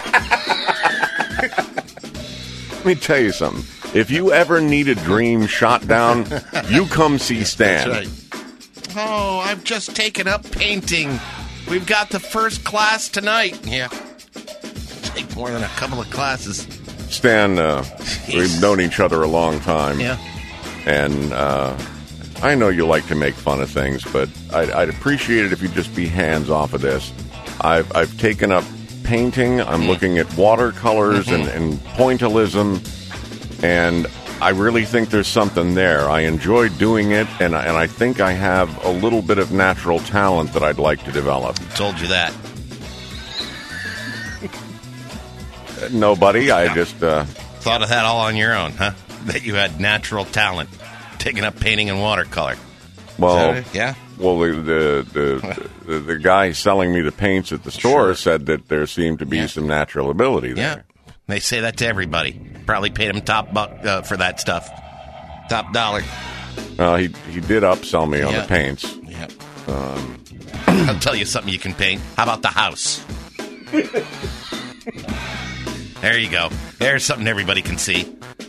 Let me tell you something. If you ever need a dream shot down, you come see Stan. That's right. Oh, I've just taken up painting. We've got the first class tonight. Yeah. Take more than a couple of classes. Stan, uh, we've known each other a long time. Yeah. And uh, I know you like to make fun of things, but I'd, I'd appreciate it if you'd just be hands off of this. I've, I've taken up painting. I'm mm. looking at watercolors mm-hmm. and, and pointillism. And I really think there's something there. I enjoy doing it, and, and I think I have a little bit of natural talent that I'd like to develop. Told you that. Nobody. I just... Uh, Thought of that all on your own, huh? That you had natural talent, taking up painting and watercolor. Well, yeah. Well, the the, the the the guy selling me the paints at the store sure. said that there seemed to be yeah. some natural ability there. Yeah. They say that to everybody. Probably paid him top buck uh, for that stuff. Top dollar. Uh, he he did upsell me on yeah. the paints. Yeah. Um, I'll tell you something you can paint. How about the house? There you go. There's something everybody can see.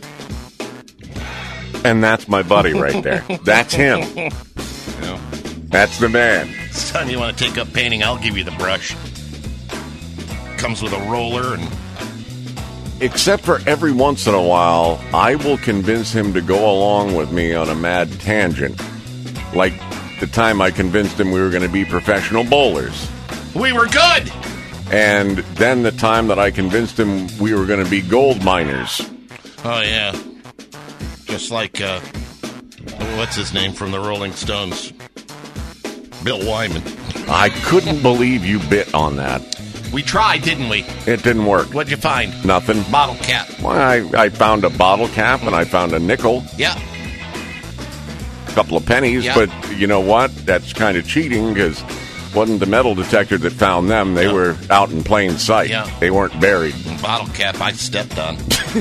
And that's my buddy right there. That's him. Yeah. That's the man. Next time you want to take up painting, I'll give you the brush. Comes with a roller and... Except for every once in a while, I will convince him to go along with me on a mad tangent. Like the time I convinced him we were going to be professional bowlers. We were good! And then the time that I convinced him we were going to be gold miners. Oh, yeah. Just like, uh, what's his name from the Rolling Stones? Bill Wyman. I couldn't believe you bit on that. We tried, didn't we? It didn't work. What'd you find? Nothing. Bottle cap. Well, I, I found a bottle cap and I found a nickel. Yeah. A couple of pennies, yeah. but you know what? That's kind of cheating because it wasn't the metal detector that found them. They yeah. were out in plain sight. Yeah. They weren't buried. Bottle cap I stepped on.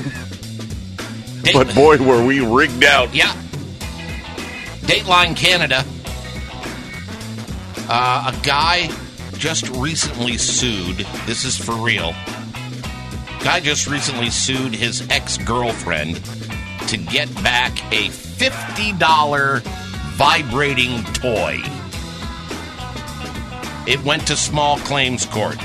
But boy, were we rigged out. Yeah. Dateline Canada. Uh, a guy just recently sued. This is for real. Guy just recently sued his ex-girlfriend to get back a fifty dollars vibrating toy. It went to small claims court.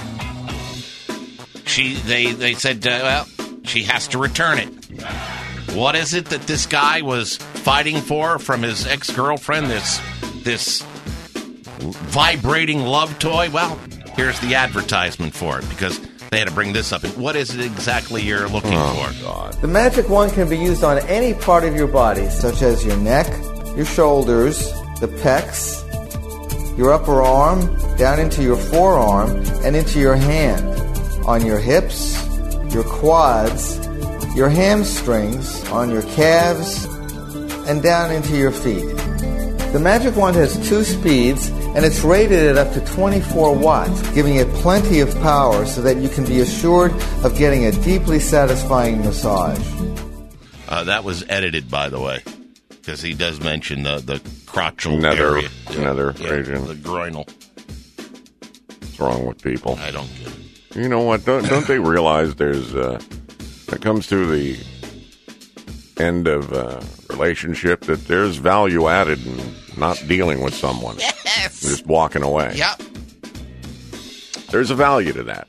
She, they, they said, uh, well, she has to return it. What is it that this guy was fighting for from his ex-girlfriend? This, this vibrating love toy? Well, here's the advertisement for it because they had to bring this up. And what is it exactly you're looking oh, for? God. The magic wand can be used on any part of your body, such as your neck, your shoulders, the pecs, your upper arm, down into your forearm, and into your hand, on your hips, your quads, your hamstrings, on your calves, and down into your feet. The magic wand has two speeds, and it's rated at up to twenty-four watts, giving it plenty of power so that you can be assured of getting a deeply satisfying massage. Uh, that was edited, by the way, because he does mention the, the crotchal nether, area. Nether yeah, region. The groinal. What's wrong with people? I don't get it. You know what? Don't, don't they realize there's... Uh, when it comes to the end of a relationship, that there's value added in not dealing with someone. Yes. Just walking away. Yep. There's a value to that.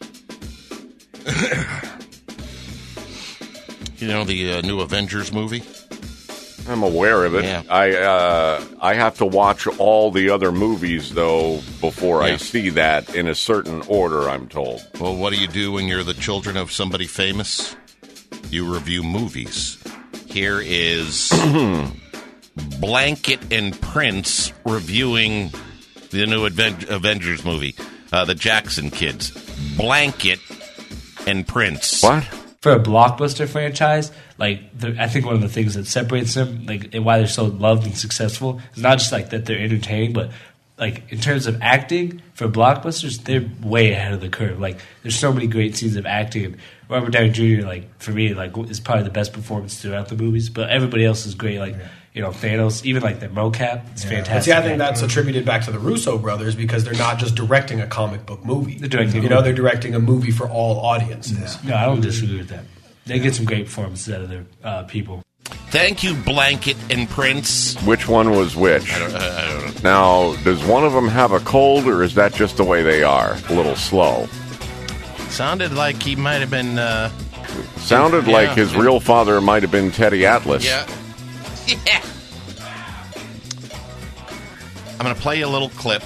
You know the uh, new Avengers movie? I'm aware of it. Yeah. I uh, I have to watch all the other movies, though, before yeah. I see that in a certain order, I'm told. Well, what do you do when you're the children of somebody famous? You review movies. Here is Blanket and Prince reviewing the new Aven- Avengers movie, uh, the Jackson Kids. Blanket and Prince. What? For a blockbuster franchise, like the, I think one of the things that separates them, like and why they're so loved and successful, is not just like that they're entertaining, but like in terms of acting for blockbusters, they're way ahead of the curve. Like there's so many great scenes of acting. And Robert Downey Junior, like for me, like is probably the best performance throughout the movies. But everybody else is great. Like yeah. you know, Thanos, even like their mocap, it's yeah. fantastic. But see, I think that's attributed back to the Russo brothers because they're not just directing a comic book movie. They're directing, you know, they're directing a movie for all audiences. Yeah. No, I don't disagree with that. They get some great performances out of their uh, people. Thank you, Blanket and Prince. Which one was which? I don't, uh, I don't know. Now, does one of them have a cold, or is that just the way they are? A little slow. Sounded like he might have been... Uh, Sounded yeah. like his real father might have been Teddy Atlas. Yeah. Yeah. I'm going to play you a little clip.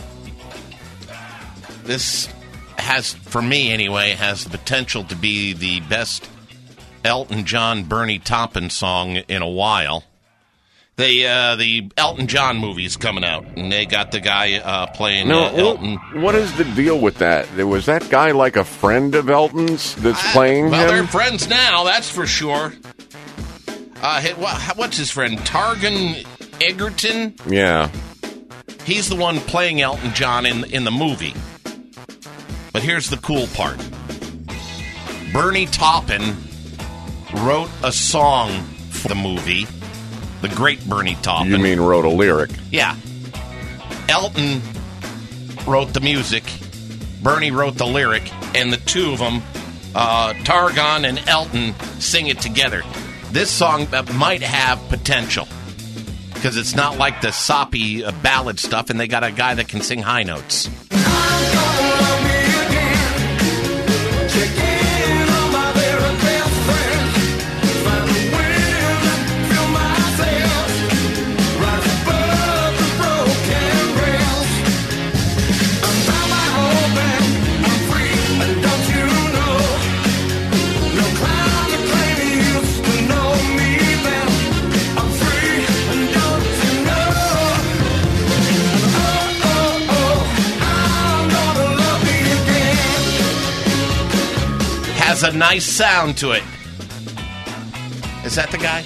This has, for me anyway, has the potential to be the best Elton John, Bernie Taupin song in a while. They, uh, the Elton John movie's coming out, and they got the guy uh, playing no, uh, Elton. What is the deal with that? Was that guy like a friend of Elton's that's uh, playing well, him? Well, they're friends now, that's for sure. Uh, what's his friend? Targan Egerton? Yeah. He's the one playing Elton John in, in the movie. But here's the cool part. Bernie Taupin wrote a song for the movie. The great Bernie Taupin. You mean wrote a lyric? Yeah. Elton wrote the music. Bernie wrote the lyric. And the two of them, uh, Targan and Elton, sing it together. This song uh, might have potential. Because it's not like the soppy uh, ballad stuff, and they got a guy that can sing high notes. Has a nice sound to it. Is that the guy?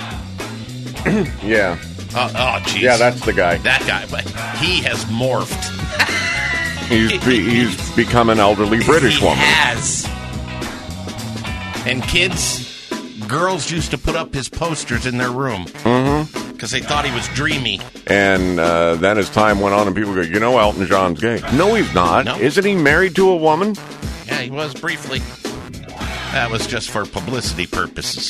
Yeah. Oh, oh, jeez. Yeah, that's the guy. That guy, but he has morphed. he's be, he's become an elderly British he woman. Has. And kids, girls used to put up his posters in their room because mm-hmm. they thought he was dreamy. And uh, then as time went on, and people go, you know, Elton John's gay. No, he's not. No. Isn't he married to a woman? Yeah, he was briefly. That was just for publicity purposes.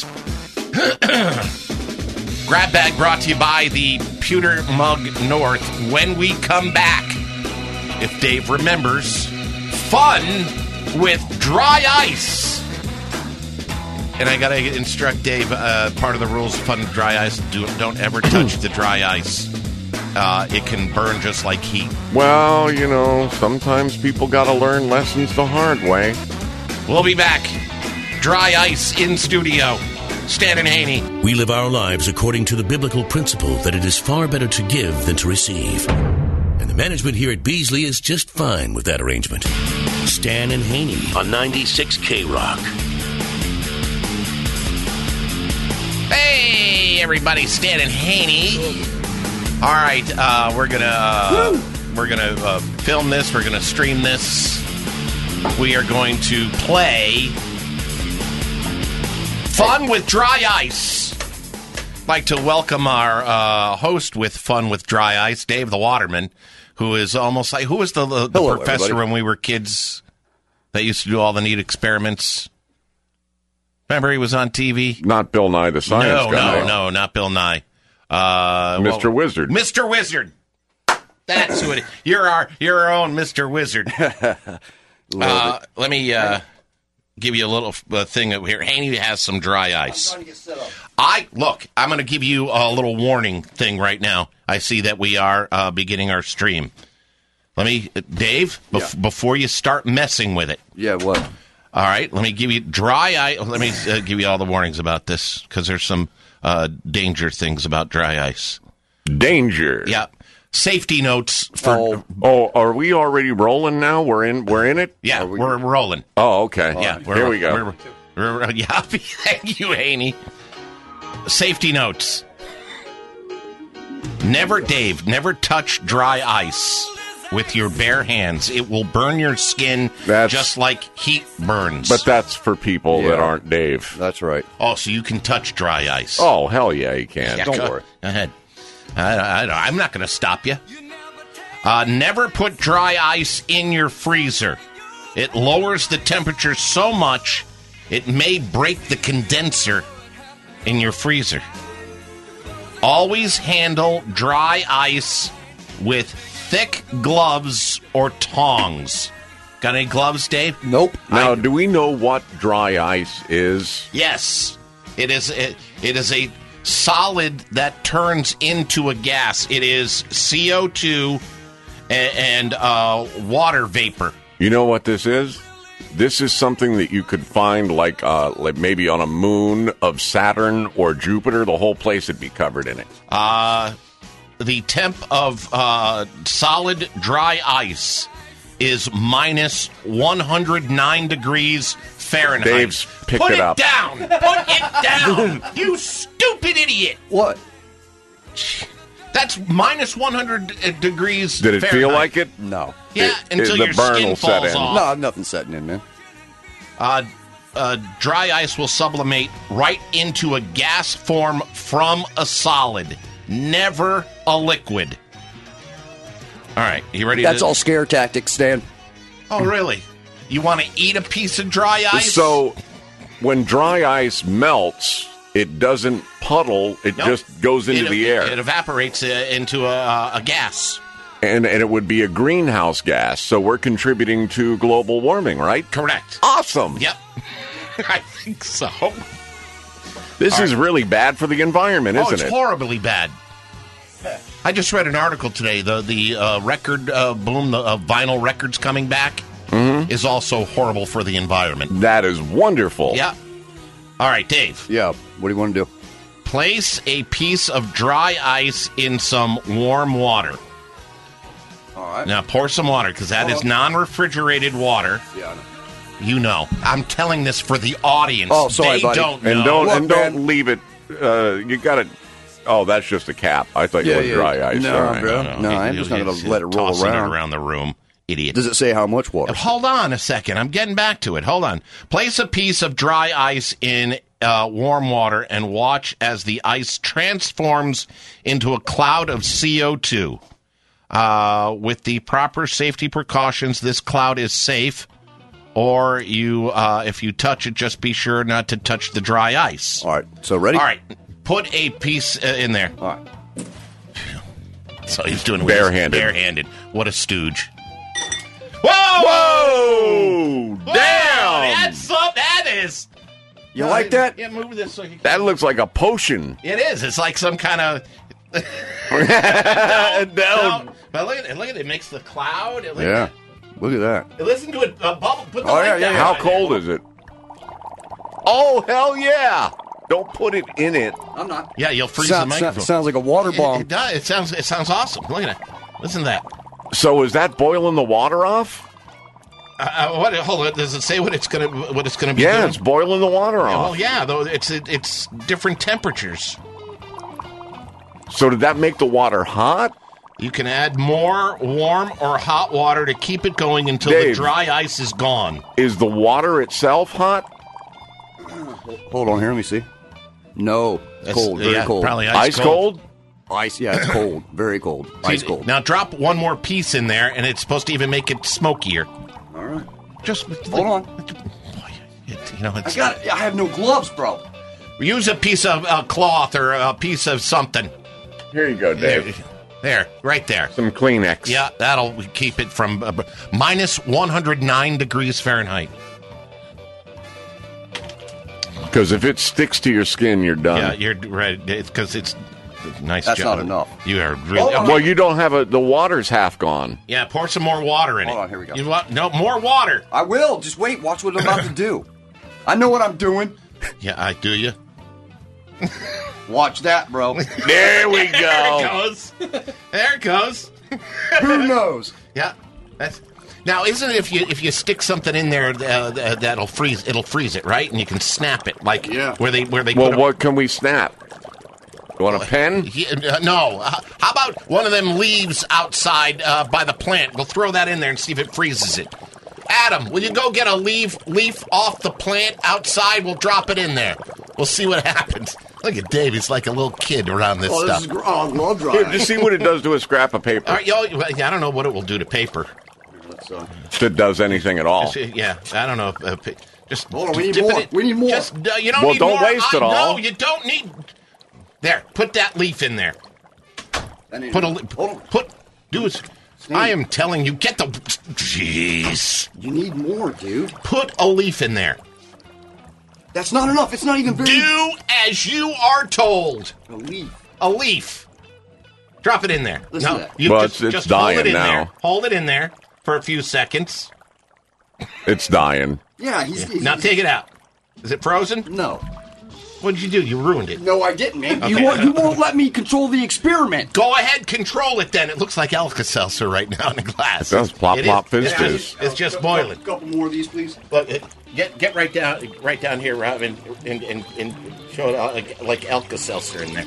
Grab Bag brought to you by the Pewter Mug North. When we come back, if Dave remembers, fun with dry ice. And I got to instruct Dave, uh, part of the rules of fun with dry ice, do, don't ever touch the dry ice. Uh, it can burn just like heat. Well, you know, sometimes people got to learn lessons the hard way. We'll be back. Dry ice in studio. Stan and Haney. We live our lives according to the biblical principle that it is far better to give than to receive. And the management here at Beasley is just fine with that arrangement. Stan and Haney on ninety-six K Rock. Hey, everybody, Stan and Haney. All right, uh, we're gonna uh, we're gonna uh, film this. We're gonna stream this. We are going to play Fun with Dry Ice. I'd like to welcome our uh, host with Fun with Dry Ice, Dave the Waterman, who is almost like, who was the, the, the Hello, professor everybody. when we were kids that used to do all the neat experiments? Remember he was on T V? Not Bill Nye the Science no, Guy. No, no, not Bill Nye. Uh, Mister well, Wizard. Mister Wizard. That's who it is. You're our, you're our own Mister Wizard. uh, let me uh, give you a little uh, thing over here. Haney has some dry ice. I look. I'm going to give you a little warning thing right now. I see that we are uh, beginning our stream. Let me, Dave, bef- yeah. before you start messing with it. Yeah, what? All right. Let me give you dry ice. Let me uh, give you all the warnings about this because there's some uh, danger things about dry ice. Danger. Yeah. Safety notes for. Oh, oh, are we already rolling now? We're in. We're in it. Yeah, we... we're rolling. Oh, okay. Yeah, we're, here we go. We're, we're, yeah, thank you, Haney. Safety notes. Never, Dave. Never touch dry ice. with your bare hands. It will burn your skin That's- just like heat burns. But that's for people that Yeah. aren't Dave. That's right. oh, so you can touch dry ice. Oh, hell yeah, you can. Yeah, Don't go, worry. Go ahead. I, I, I'm not going to stop you. Uh, never put dry ice in your freezer. It lowers the temperature so much it may break the condenser in your freezer. Always handle dry ice with thick gloves or tongs. Got any gloves, Dave? Nope. Now, do we know what dry ice is? Yes. It is it, it is a solid that turns into a gas. It is C O two and, and uh, water vapor. You know what this is? This is something that you could find like, uh, like maybe on a moon of Saturn or Jupiter. The whole place would be covered in it. Uh, the temp of uh, solid dry ice is minus one hundred nine degrees Fahrenheit. Dave's picked Put it up. down. Put it down. You stupid idiot. What? That's minus one hundred degrees Did it Fahrenheit. feel like it? No. Yeah, It- until it- the your burn skin will set falls in. off. No, nothing's setting in, man. Uh, uh, dry ice will sublimate right into a gas form from a solid, never a liquid. All right, you ready? That's to... all scare tactics, Stan. Oh, really? You want to eat a piece of dry ice? So, when dry ice melts, it doesn't puddle. It Nope. just goes into it, the air. It evaporates uh, into a, a gas. And, and it would be a greenhouse gas. So we're contributing to global warming, right? Correct. Awesome. Yep. I think so. This All is right. really bad for the environment, Oh, isn't it's it? horribly bad. I just read an article today. The the uh, record uh, boom, the uh, vinyl records coming back, Mhm. is also horrible for the environment. That is wonderful. Yeah. All right, Dave. Yeah. What do you want to do? Place a piece of dry ice in some warm water. All right. Now pour some water because that is Oh. non-refrigerated water. Yeah. I know. You know, I'm telling this for the audience. Oh, sorry, they buddy. don't know. And don't Look, and don't man. leave it. Uh, you got to. Oh, that's just a cap. I thought Yeah, you were yeah. dry ice. No, All right. bro. No, I'm He- just not he's going to let it roll tossing around. it around the room. Idiot. Does it say how much water? Hold on a second. I'm getting back to it. Hold on. Place a piece of dry ice in uh, warm water and watch as the ice transforms into a cloud of C O two. Uh, with the proper safety precautions, this cloud is safe. Or you, uh, if you touch it, just be sure not to touch the dry ice. All right. So ready? All right. Put a piece uh, in there. All right. So he's doing it with his Barehanded. Barehanded. What a stooge. Whoa! Whoa! Damn! That's so, that is. You like that? Yeah, move this so you can. That looks like a potion. It is. It's like some kind of. no. No, but look at it. Look at it. It makes the cloud. It, look Yeah. At Look at that. it. Listen to it. Uh, bubble. Put the Oh, light yeah, yeah, down. yeah. How cold is it? Oh, hell yeah! Don't put it in it. I'm not. Yeah, you'll freeze Sound- the sound- microphone. sounds like a water It- bomb. It, does. It sounds. It sounds awesome. Look at it. Listen to that. So is that boiling the water off? Uh, uh, what? Hold on. Does it say what it's gonna what it's gonna be? Yeah, doing? it's boiling the water Yeah, off. well, yeah. Though it's it, it's different temperatures. So did that make the water hot? You can add more warm or hot water to keep it going until Dave. the dry ice is gone. Is the water itself hot? Hold on here. Let me see. No. It's That's- cold. Very yeah, cold. probably Ice cold? Ice. Yeah, it's cold. Very cold. Ice See, cold. Now drop one more piece in there, and it's supposed to even make it smokier. All right. Just Hold on. It, you know, I it's, got it. I have no gloves, bro. use a piece of uh, cloth or a piece of something. Here you go, Dave. There, right there. Some Kleenex. Yeah, that'll keep it from uh, minus one hundred nine degrees Fahrenheit. Because if it sticks to your skin, you're done. Yeah, you're right. Because it's nice. That's job. not enough. You are really. Well, you don't have a. The water's half gone. Yeah, pour some more water in Hold it. on, here we go. You want no more water? I will. Just wait. Watch what I'm about to do. I know what I'm doing. Yeah, I do you. Watch that, bro. There we There it go. goes. There it goes. Who knows? Yeah, that's. Now, isn't it if you if you stick something in there uh, th- that'll freeze? It'll freeze it, right? And you can snap it, like Yeah. where they where they Well, put a- what can we snap? You want a pen? Yeah, uh, no. Uh, how about one of them leaves outside uh, by the plant? We'll throw that in there and see if it freezes it. Adam, will you go get a leaf leaf off the plant outside? We'll drop it in there. We'll see what happens. Look at Dave. He's like a little kid around this Oh, this stuff. is gr- oh, love dry Here, ice. just see what it does to a scrap of paper. All right, yo, I don't know what it will do to paper. If it does anything at all. Yeah, I don't know. Uh, pa- just Hold on, we need dip it more. in- We need more. Just uh, you don't Well, need don't more. waste I, it all. No, you don't need. There, put that leaf in there. need Put a more. li- Hold on. put. Do it. I am telling you, get the. Jeez. You need more, dude. Put a leaf in there. That's not enough. It's not even very... Do as you are told. A leaf. A leaf. Drop it in there. Listen no, to that. you Well, just, it's- it's just hold dying it in now. there. Hold it in there for a few seconds. It's dying. Yeah, he's... he's Now take it out. Is it frozen? No. What did you do? You ruined it. No, I didn't, man. Okay. You, won't, you won't let me control the experiment. Go ahead, control it then. It looks like Alka-Seltzer right now in the glass. It does plop, It plop, is. fizz, It's fizz. just- It's just boiling. A couple more of these, please. Look, it- get get right down, right down here, Rob, and and, and, and show it out like, like Alka-Seltzer in there.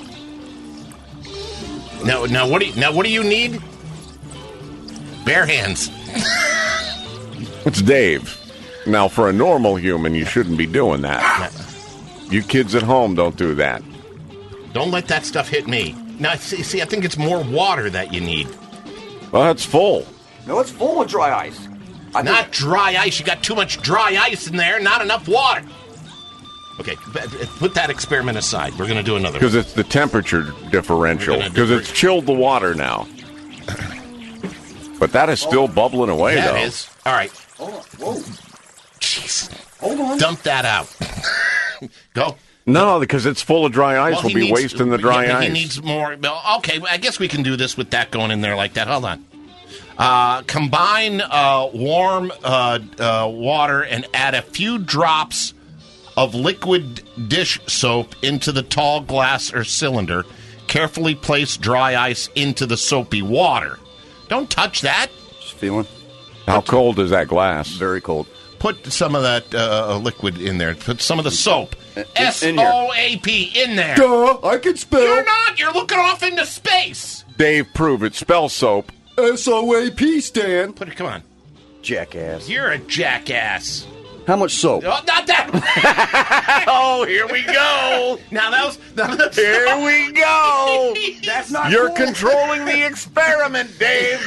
Now, now what do you, now what do you need? Bare hands. It's Dave. Now, for a normal human, you shouldn't be doing that. You kids at home don't do that. Don't let that stuff hit me. Now, see, see, I think it's more water that you need. Well, it's full. No, it's full of dry ice. I Not think- dry ice. You got too much dry ice in there, not enough water. Okay, b- b- put that experiment aside. We're going to do another one. Because it's the temperature differential. We're gonna Because do- it's chilled the water now. But that is still bubbling away, Yeah, though. it is. All right. Hold on. Whoa. Jeez. Hold on. Dump that out. Go. No, because it's full of dry ice. Well, we'll he be needs- wasting the dry he, ice. He needs more. well, Okay, well, I guess we can do this with that going in there like that. Hold on. Uh, combine uh, warm uh, uh, water and add a few drops of liquid dish soap into the tall glass or cylinder. Carefully place dry ice into the soapy water. Don't touch that. Just feeling. How cold is that glass? Very cold. Put some of that uh, liquid in there. Put some of the soap. S in here. O A P in there. Duh, I can spell. You're not. You're looking off into space. Dave, prove it. Spell soap. S O A P, Stan. Put it. Come on. Jackass. You're a jackass. How much soap? Oh, not that. Oh, here we go. Now that was. That was Here we go. That's not You're cool. controlling the experiment, Dave.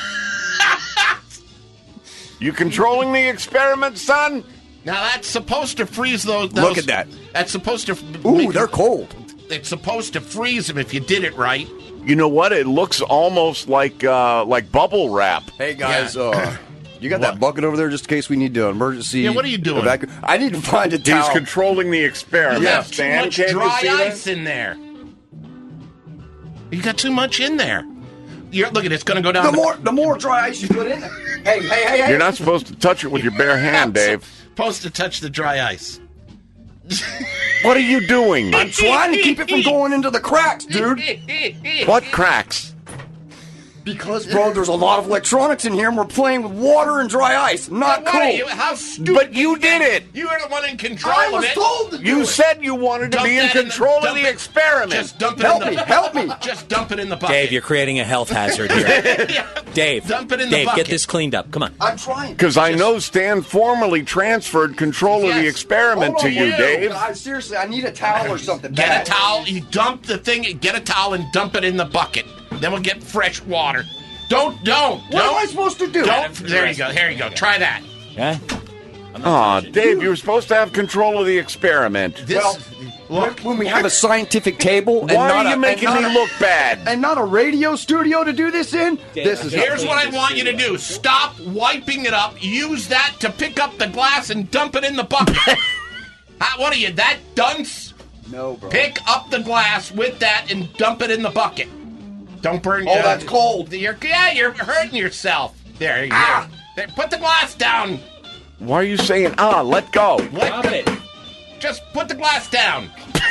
You controlling the experiment, son? Now that's supposed to freeze those. Look those- at that. That's supposed to. Ooh, make- they're cold. It's supposed to freeze them if you did it right. You know what? It looks almost like uh, like bubble wrap. Hey, guys, Yeah. uh, you got that bucket over there just in case we need to emergency. Yeah, what are you doing? evacu- I need to find a He's towel. controlling the experiment. You have too Stan, much can you dry see that? ice in there. You got too much in there. You're, look at it, it's going to go down. the the- more, the more dry ice you put in there. Hey, hey, hey, hey. You're not supposed to touch it with your bare hand, Dave. Supposed to touch the dry ice. What are you doing? I'm trying to keep it from going into the cracks, dude. What cracks? Because, bro, there's a lot of electronics in here, and we're playing with water and dry ice. Not What are cool. you- How stupid! But you did it. You were the one in control I of was it. told to do You it. said you wanted to Dump be in that in the- control of dump the it- experiment. Just dump it Help in me, the help me. Just dump it in the bucket. Dave, you're creating a health hazard here. Dave, Dump it in the Dave, bucket. get this cleaned up. Come on. I'm trying. Because I know Stan formally transferred control of the Yes. experiment Hold to on, you, wait, Dave. guys, seriously, I need a towel or something. Get bad. a towel. You dump the thing. Get a towel and dump it in the bucket. Then we'll get fresh water. Don't, don't, What don't. am I supposed to do? Don't. There you go. Here you go. Try that. Okay? Aw, Dave, you were supposed to have control of the experiment. This. Well, look. When we have a scientific table, and Why not are you a, making and me not a- look bad? and not a radio studio to do this in, this is Here's what I want you to do. Stop wiping it up. Use that to pick up the glass and dump it in the bucket. How, what are you, that dunce? no, bro. Pick up the glass with that and dump it in the bucket. Don't burn. Oh, that's cold. You're, yeah, you're hurting yourself. There you Ah. go. There, put the glass down. Why are you saying, ah, let go? Let it. Just put the glass down.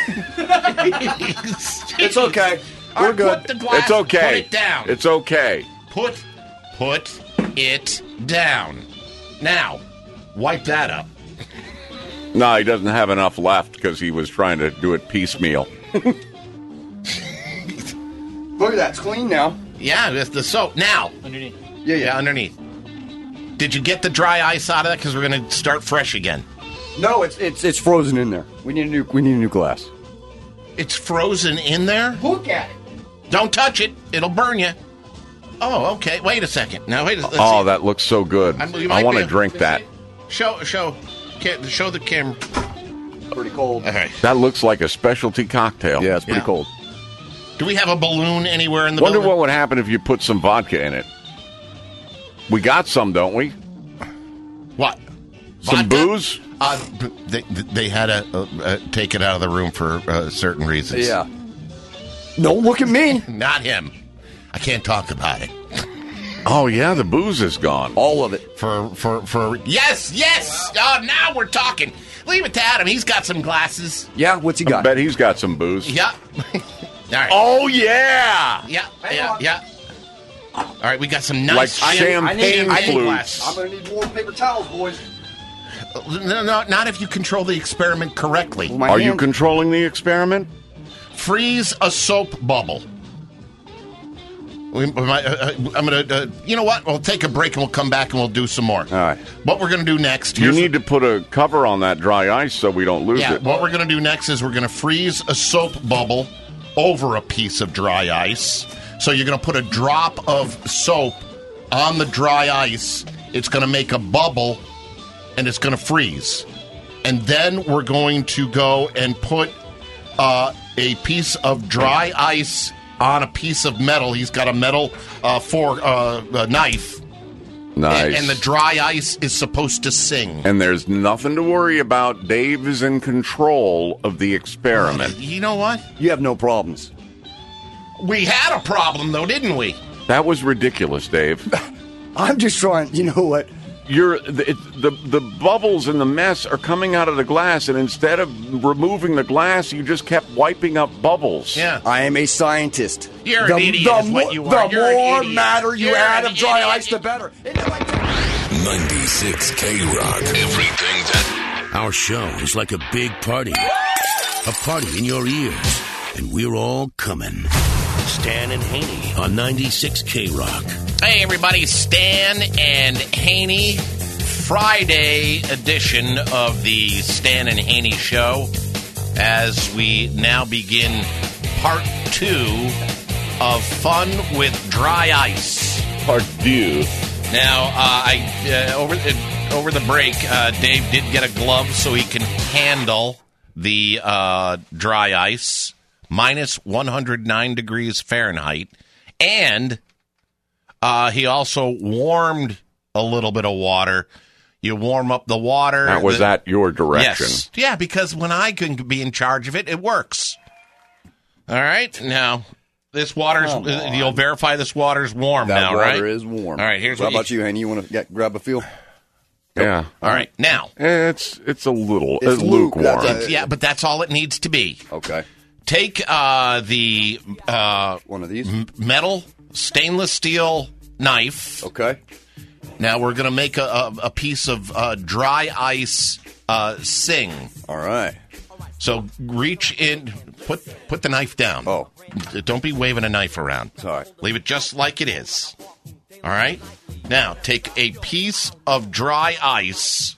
It's okay. Or We're good. Put the glass, It's okay. Put it down. It's okay. Put, put it down. Now, wipe that up. No, he doesn't have enough left because he was trying to do it piecemeal. Look at that. It's clean now. Yeah, it's the soap. Now. Underneath. Yeah, yeah. Yeah, underneath. Did you get the dry ice out of that? Because we're going to start fresh again. No, it's it's it's frozen in there. We need a new we need a new glass. It's frozen in there? Look at it. Don't touch it. It'll burn you. Oh, okay. Wait a second. Now, wait a second. Oh, that looks so good. I'm- you I might want be to a- drink that. Show, show, ca- show the camera. Pretty cold. Okay. That looks like a specialty cocktail. Yeah, it's pretty Yeah. cold. Do we have a balloon anywhere in the Wonder building? what would happen if you put some vodka in it. We got some, don't we? What? Some Vodka? booze? Uh, they, they had to uh, uh, take it out of the room for uh, certain reasons. Yeah. No, look at me. Not him. I can't talk about it. Oh yeah, the booze is gone. All of it. For for for yes, yes. Oh, now we're talking. Leave it to Adam. He's got some glasses. Yeah, what's he I got? bet he's got some booze. Yeah. All right. Oh yeah, Yeah, yeah, yeah. All right, we got some like nice champagne I need- flutes. I'm gonna need warm paper towels, boys. No, no, not if you control the experiment correctly. Well, my Are you hand- controlling the experiment? Freeze a soap bubble. We, we might, uh, uh, I'm going to, uh, you know what? We'll take a break and we'll come back and we'll do some more. All right. What we're going to do next. You here's- need to put a cover on that dry ice so we don't lose Yeah, it. what we're going to do next is we're going to freeze a soap bubble over a piece of dry ice. So you're going to put a drop of soap on the dry ice. It's going to make a bubble, and it's going to freeze. And then we're going to go and put uh, a piece of dry ice on a piece of metal. He's got a metal uh, fork, uh, uh, knife. Nice. And, and the dry ice is supposed to sing. And there's nothing to worry about. Dave is in control of the experiment. You know what? You have no problems. We had a problem, though, didn't we? That was ridiculous, Dave. I'm just trying. You know what? You're the, it, the the bubbles and the mess are coming out of the glass, and instead of removing the glass, you just kept wiping up bubbles. Yeah. I am a scientist. You're the, an idiot The, is what mo- you are. the You're an more idiot. matter you You're add an of dry idiot. ice, the better. ninety-six K Rock. Everything that. Our show is like a big party. A party in your ears. And we're all coming. Stan and Haney on ninety-six K Rock. Hey, everybody. Stan and Haney. Friday edition of the Stan and Haney Show. As we now begin part two of Fun with Dry Ice. Part two. Now, uh, I uh, over uh, over the break, uh, Dave did get a glove so he can handle the uh, dry ice, minus one hundred nine degrees Fahrenheit, and uh, he also warmed a little bit of water. You warm up the water. That was the, at your direction. Yes, yeah, because when I can be in charge of it, it works. All right, now. This water's, uh, you'll verify this water's warm that now, right? water is warm. All right, here's so what how about you, you, Haney? You want to get, grab a feel? Yeah. All right, now. It's it's a little It's it's luke- lukewarm. that's Yeah, but that's all it needs to be. Okay. Take uh, the uh, One of these. m- metal stainless steel knife. Okay. Now we're going to make a, a, a piece of uh, dry ice uh, sing. All right. So reach in, put put the knife down. Oh. Don't be waving a knife around. Sorry. Leave it just like it is. All right? Now, take a piece of dry ice,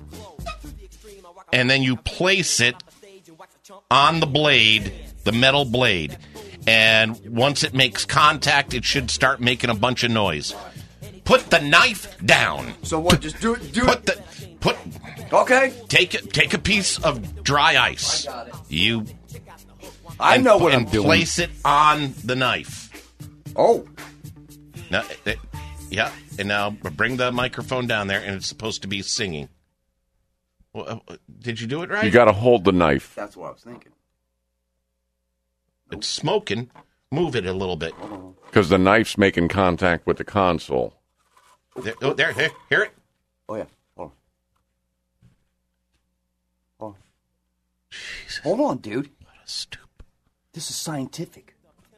and then you place it on the blade, the metal blade. And once it makes contact, it should start making a bunch of noise. Put the knife down. So what? Just do it. Do Put it. the put. Okay. Take it. Take a piece of dry ice. You. I and, know what and I'm doing. Place it on the knife. Oh. Now, it, yeah, and now bring the microphone down there, and it's supposed to be singing. Well, uh, did you do it right? You got to hold the knife. That's what I was thinking. It's smoking. Move it a little bit. Because the knife's making contact with the console. There, oh, there, there, hear it? Oh yeah. Hold on. Hold on. Hold on, dude. What a stupid. This is scientific.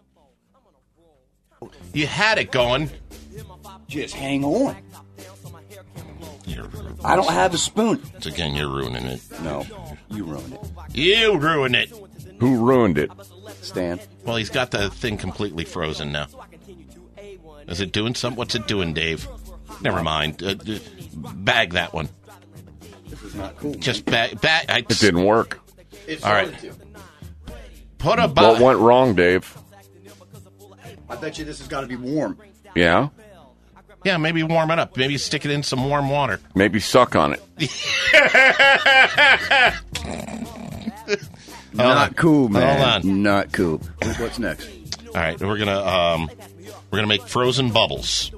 You had it going. Just hang on. You're, I don't have a spoon. It's again, you're ruining it. No, you ruined it. You ruined it. Who ruined it? Stan. Well, he's got the thing completely frozen now. Is it doing something? What's it doing, Dave? Never mind. Uh, uh, bag that one. This is not cool. Just bag. bag I, It didn't work. It All right. started to. Put a bo- What went wrong, Dave? I bet you this has got to be warm. Yeah? Yeah, maybe warm it up. Maybe stick it in some warm water. Maybe suck on it. Not cool, man. Hold on. Not cool. What's next? All right, we're gonna um, we're gonna make frozen bubbles.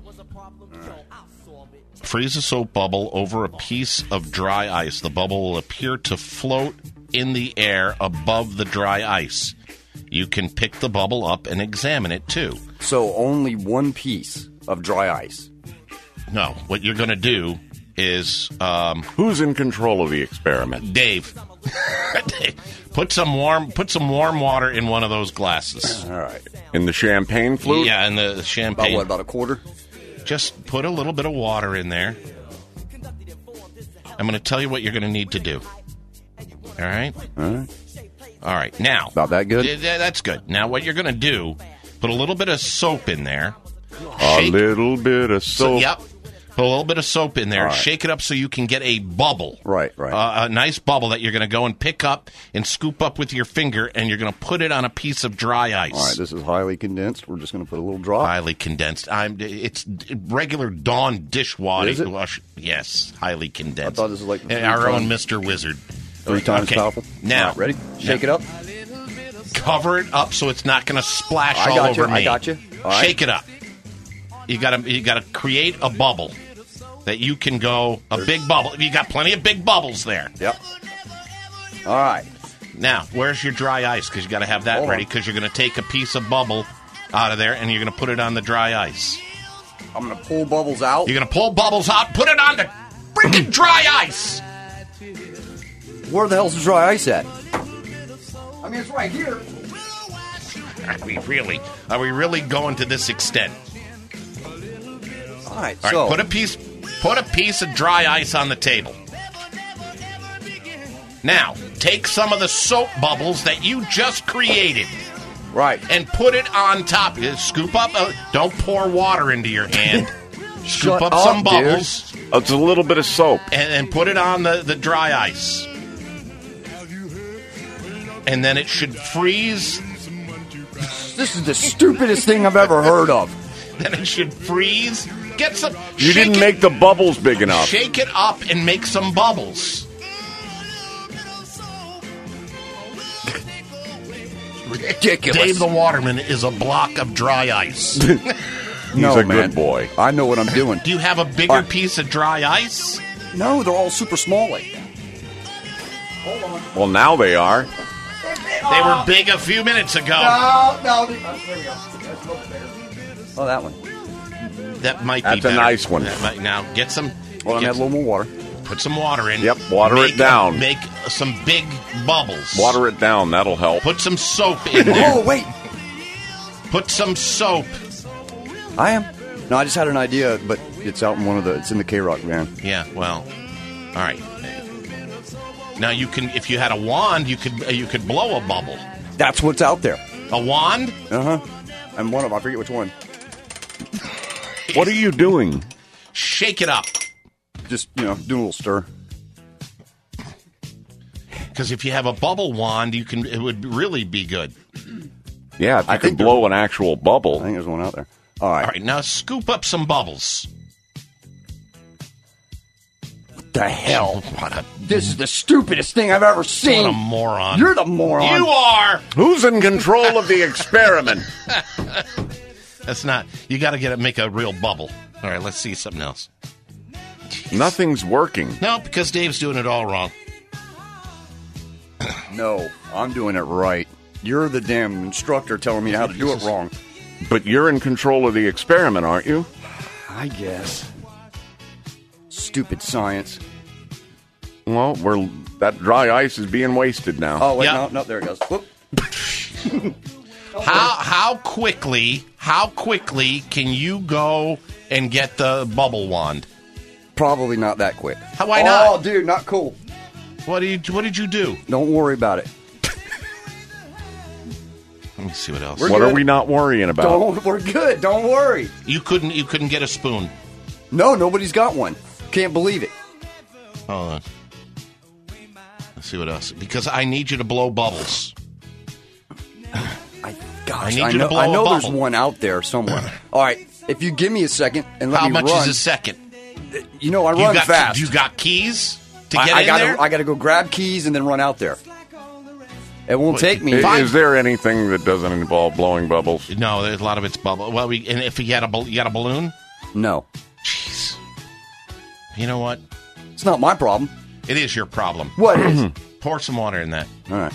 Freeze a soap bubble over a piece of dry ice. The bubble will appear to float in the air above the dry ice. You can pick the bubble up and examine it too. So only one piece of dry ice. No, what you're gonna do is um, who's in control of the experiment? Dave. Dave. Put some warm put some warm water in one of those glasses. All right. In the champagne flute? Yeah, in the champagne. About what, about a quarter? Just put a little bit of water in there. I'm going to tell you what you're going to need to do. All right? All right. All right. Now. About that good? Th- th- that's good. Now, what you're going to do, put a little bit of soap in there. A Shake- little bit of So, soap. yep. Put a little bit of soap in there. All right. Shake it up so you can get a bubble. Right, right. Uh, a nice bubble that you're going to go and pick up and scoop up with your finger, and you're going to put it on a piece of dry ice. All right, this is highly condensed. We're just going to put a little drop. Highly condensed. I'm. It's regular Dawn dishwater. Is it? Wash. Yes, highly condensed. I thought this was like the And our three own times- Mister Wizard. Three times Okay. powerful. Now, All right, ready? Shake it up. Cover it up so it's not going to splash I all got you, over I me. got you. All right. Shake it up. You got to. You got to create a bubble that you can go a big bubble. You got plenty of big bubbles there. Yep. All right. Now, where's your dry ice? Because you got to have that Hold ready. on. Because you're going to take a piece of bubble out of there and you're going to put it on the dry ice. I'm going to pull bubbles out. You're going to pull bubbles out, put it on the freaking dry ice. Where the hell's the dry ice at? I mean, it's right here. Are we really? Are we really going to this extent? All right. All right, so put a piece, put a piece of dry ice on the table. Now, take some of the soap bubbles that you just created, right, and put it on top. Uh, Scoop up. Uh, don't pour water into your hand. Scoop Shut up, up, some dude. bubbles. It's a little bit of soap. And, and put it on the, the dry ice. And then it should freeze. This is the stupidest thing I've ever heard of. Then it should freeze. Get some. You shake didn't it- make the bubbles big enough. Shake it up and make some bubbles. Ridiculous. Dave the Waterman is a block of dry ice. He's no, a man. good boy. I know what I'm doing. Do you have a bigger Uh, piece of dry ice? No, they're all super small like that. Well, now they are. They were big a few minutes ago. No, no. There we go. That's a little bigger. Oh, that one. That might That's be a better. nice one. That might- now, get some. Well, I'm get- add a little more water. Put some water in. Yep, water Make it down. Make some big bubbles. Water it down. That'll help. Put some soap in there. Oh, wait. Put some soap. I am. No, I just had an idea, but it's out in one of the. It's in the K Rock van. Yeah. Well. All right. Now you can, if you had a wand, you could uh, you could blow a bubble. That's what's out there. A wand? Uh huh. And one of them, I forget which one. What are you doing? Shake it up. Just you know, do a little stir. Because if you have a bubble wand, you can. It would really be good. Yeah, if you I could think blow an actual I bubble. think there's one out there. All right. All right. Now scoop up some bubbles. The hell? What a This is the stupidest thing I've ever seen. what a moron! You're the moron. You are. Who's in control of the experiment? That's not. You got to get it. Make a real bubble. All right. Let's see something else. Nothing's working. No, because Dave's doing it all wrong. No, I'm doing it right. You're the damn instructor telling me how to do it wrong. But you're in control of the experiment, aren't you? I guess. Stupid science. Well, we're that dry ice is being wasted now. Oh, wait, Yeah. no, no, there it goes. Whoop. How how quickly how quickly can you go and get the bubble wand? Probably not that quick. How, why not? Oh, dude, not cool. What did you What did you do? Don't worry about it. Let me see what else. We're what good. Are we not worrying about? Don't, we're good. Don't worry. You couldn't. You couldn't get a spoon. No, nobody's got one. Can't believe it. Hold on. Let's see what else. Because I need you to blow bubbles. I gosh, I need I you know, to blow I know a there's bubble. one out there somewhere. All right, if you give me a second and let How me much run, is a second? You know, I You run got, fast. You got keys to I, get I in gotta, there? I got to go grab keys and then run out there. It won't take me. Is, is there anything that doesn't involve blowing bubbles? No, there's a lot of it's bubble. Well, we, and if you had a bal- you got a balloon? No. Jeez. You know what? It's not my problem. It is your problem. What is? Pour some water in that. All right.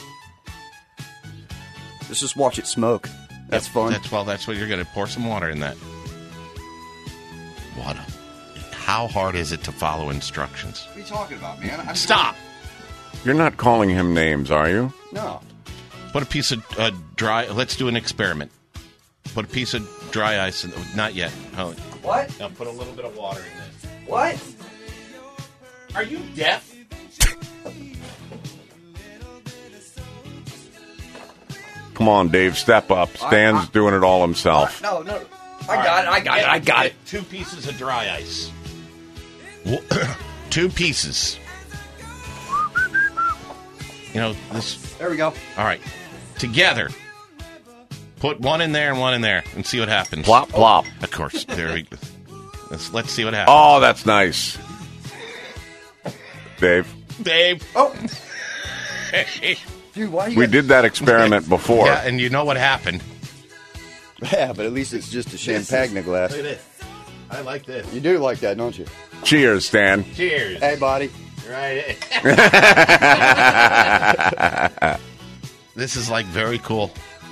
Let's just watch it smoke. That's fun. That's well. That's what you're going to pour some water in that. What? A, how hard is it to follow instructions? What are you talking about, man? I'm Stop. You're not calling him names, are you? No. Put a piece of uh, dry. Let's do an experiment. Put a piece of dry ice in. Not yet. Oh. What? Now put a little bit of water in this. What? Are you deaf? Come on, Dave, step up. Stan's I, I, doing it all himself. No, no. I got it. I got it. I got it. Two pieces of dry ice. Two pieces. You know, this. There we go. All right. Together. Put one in there and one in there and see what happens. Plop, plop. Oh, of course. There we go. Let's, let's see what happens. Oh, that's nice. Dave. Dave. Oh. Hey. Dude, why you we got... did that experiment before. Yeah, and you know what happened? Yeah, but at least it's just a champagne glass. Look at this. I like this. You do like that, don't you? Cheers, Stan. Cheers. Hey, buddy. Right. This is like very cool.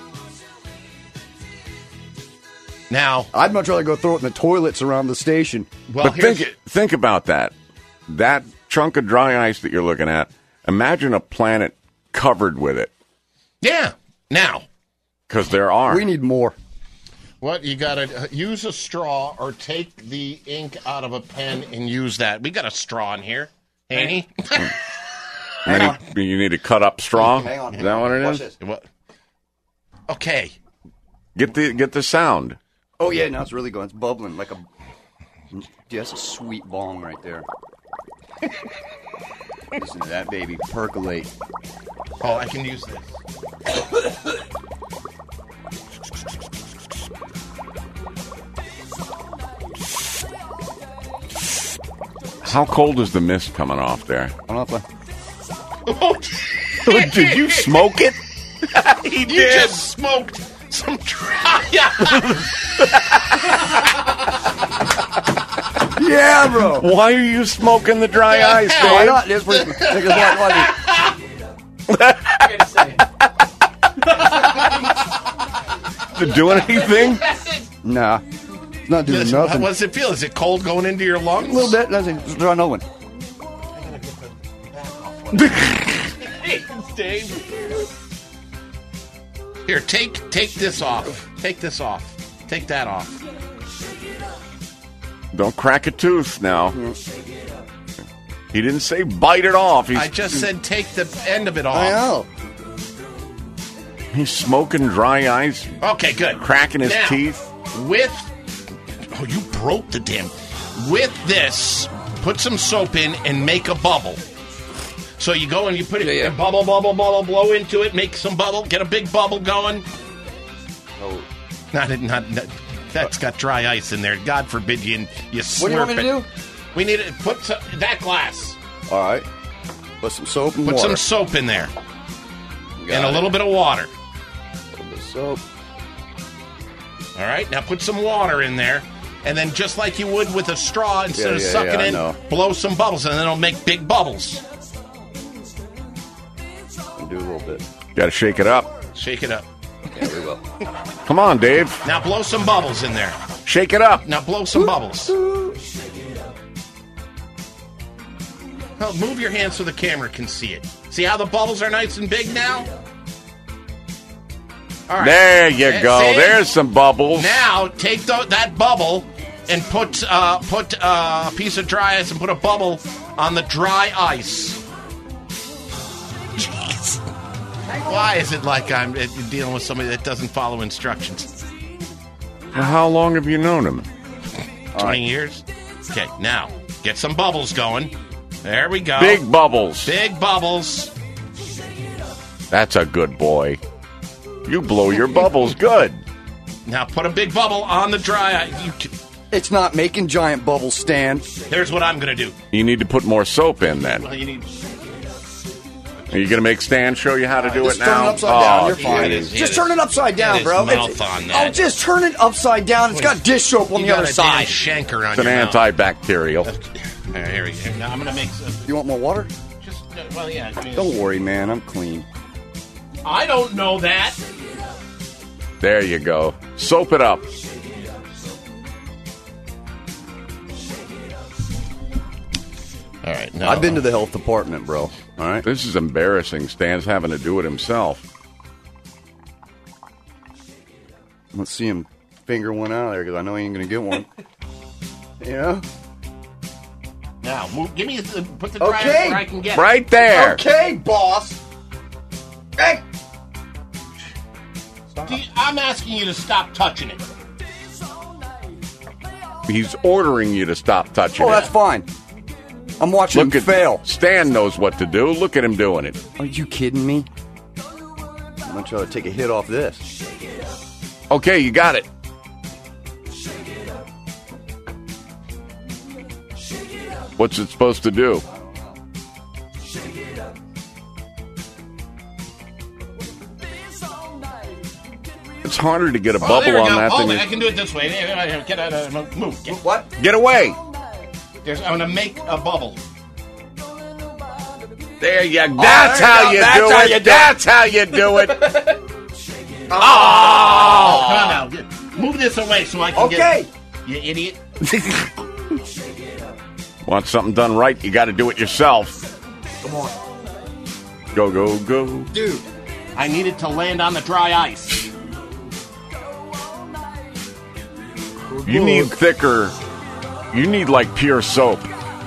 Now, I'd much rather go throw it in the toilets around the station. Well, but think think about that. That chunk of dry ice that you're looking at. Imagine a planet covered with it. Yeah. Now, because there are. We need more. What you got to uh, use a straw or take the ink out of a pen and use that. We got a straw in here, Annie. Hang on. You, you need a cut up straw. Hang on. Is that what it Watch is? This. What? Okay. Get the get the sound. Oh yeah, now it's really going. It's bubbling like a. Dude, that's a sweet bong right there. Listen to that baby percolate. Oh, I can use this. How cold is the mist coming off there? I don't know if I... Did you smoke it? He you did. Just smoked some dry Yeah, bro. Why are you smoking the dry yeah, ice, Dave? Why not? It's pretty, Is it doing anything? Nah. It's not doing Yes, nothing. How does it feel? Is it cold going into your lungs? A little bit. Let's see. Let's try another one. Dave. Here, take take this off. Take this off. Take that off. Don't crack a tooth now. He didn't say bite it off. He's, I just said take the end of it off. I know. He's smoking dry ice. Okay, good. Cracking his now, teeth. With... Oh, you broke the damn... With this, put some soap in and make a bubble. So you go and you put it... Yeah, yeah. Bubble, bubble, bubble, blow into it, make some bubble, get a big bubble going. Oh. Not... not, not That's got dry ice in there. God forbid you you slurp What do you want me it. to do? We need to put some, that glass. All right. Put some soap and put water. Put some soap in there. Got and it. a little bit of water. A little bit of soap. All right. Now put some water in there. And then just like you would with a straw, instead yeah, of yeah, sucking yeah, in, know. blow some bubbles. And then it'll make big bubbles. And do a little bit. Got to shake it up. Shake it up. Yeah, we will. Come on, Dave. Now blow some bubbles in there. Shake it up. Now blow some bubbles. Well, move your hand so the camera can see it. See how the bubbles are nice and big now? All right. There you go. See? There's some bubbles. Now take the, that bubble and put uh, put uh, a piece of dry ice and put a bubble on the dry ice. Jeez. Why is it like I'm uh, dealing with somebody that doesn't follow instructions? Well, how long have you known him? twenty years? Okay, now, get some bubbles going. There we go. Big bubbles. Big bubbles. That's a good boy. You blow your bubbles good. Now put a big bubble on the dry ice. You t- It's not making giant bubbles, Stan. Here's what I'm going to do. You need to put more soap in then. Well, you need... Are you going to make Stan show you how to do Just it turn now? it upside down. Oh, You're fine. geez. Just turn it upside down, his bro. mouth It's- on that. Oh, just turn it upside down. It's got dish soap on You the got other a side. damn chancre on It's an your mouth. antibacterial. There, here we go. Now I'm going to make some... You want more water? Just, uh, well, yeah. I mean, Don't worry, man. I'm clean. I don't know that. There you go. Soap it up. All right. No. I've been to the health department, bro. All right. This is embarrassing. Stan's having to do it himself. Let's see him finger one out there because I know he ain't gonna get one. Yeah. Now, move, give me the, put the dry Okay. ice where I can get Right it. there. Okay, boss. Hey. Do you- I'm asking you to stop touching it. He's ordering you to stop touching Oh, it. that's fine. I'm watching Look him at fail. Stan knows what to do. Look at him doing it. Are you kidding me? I'm gonna try to take a hit off this. Okay, you got it. What's it supposed to do? It's harder to get a Oh, bubble there we on go. that Hold than it. you... I can do it this way. Get out of move. Get, what? Get away. There's, I'm going to make a bubble. There you go. Oh, That's there how you you go. do That's how it. you do That's how you do it. Oh! Come on now. Move this away so I can Okay. get... You idiot. Want something done right, you got to do it yourself. Come on. Go, go, go. Dude, I need it to land on the dry ice. You need thicker. You need like pure soap.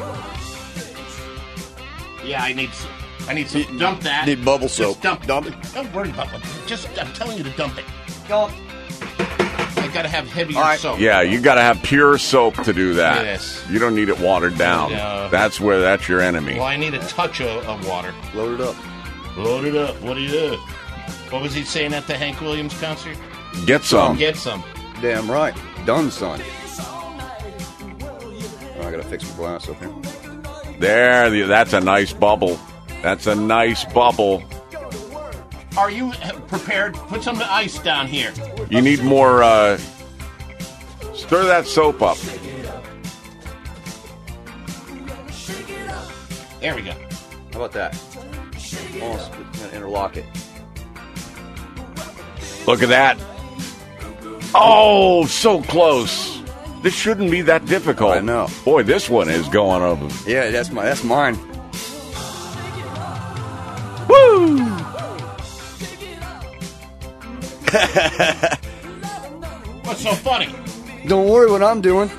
Yeah, I need some. I need some. Dump that. Need bubble Just soap. dump, Dump it. Don't worry about it. Just, I'm telling you to dump it. Dump. I gotta have heavier All right. soap. Yeah, you got to have pure soap to do that. Yes. You don't need it watered down. No. That's where that's your enemy. Well, I need a touch of, of water. Load it up. Load it up. What do you do? What was he saying at the Hank Williams concert? Get some. Get some. Damn right. Done, son. Oh, I gotta fix my glass up here. There, the- that's a nice bubble. That's a nice bubble. Are you prepared? Put some ice down here. You need more, uh, stir that soap up. There we go. How about that? Almost gonna interlock it. Look at that. Oh, so close. This shouldn't be that difficult. I know. Boy, this one is going over. Yeah, that's my that's mine. Woo! What's so funny? Don't worry what I'm doing.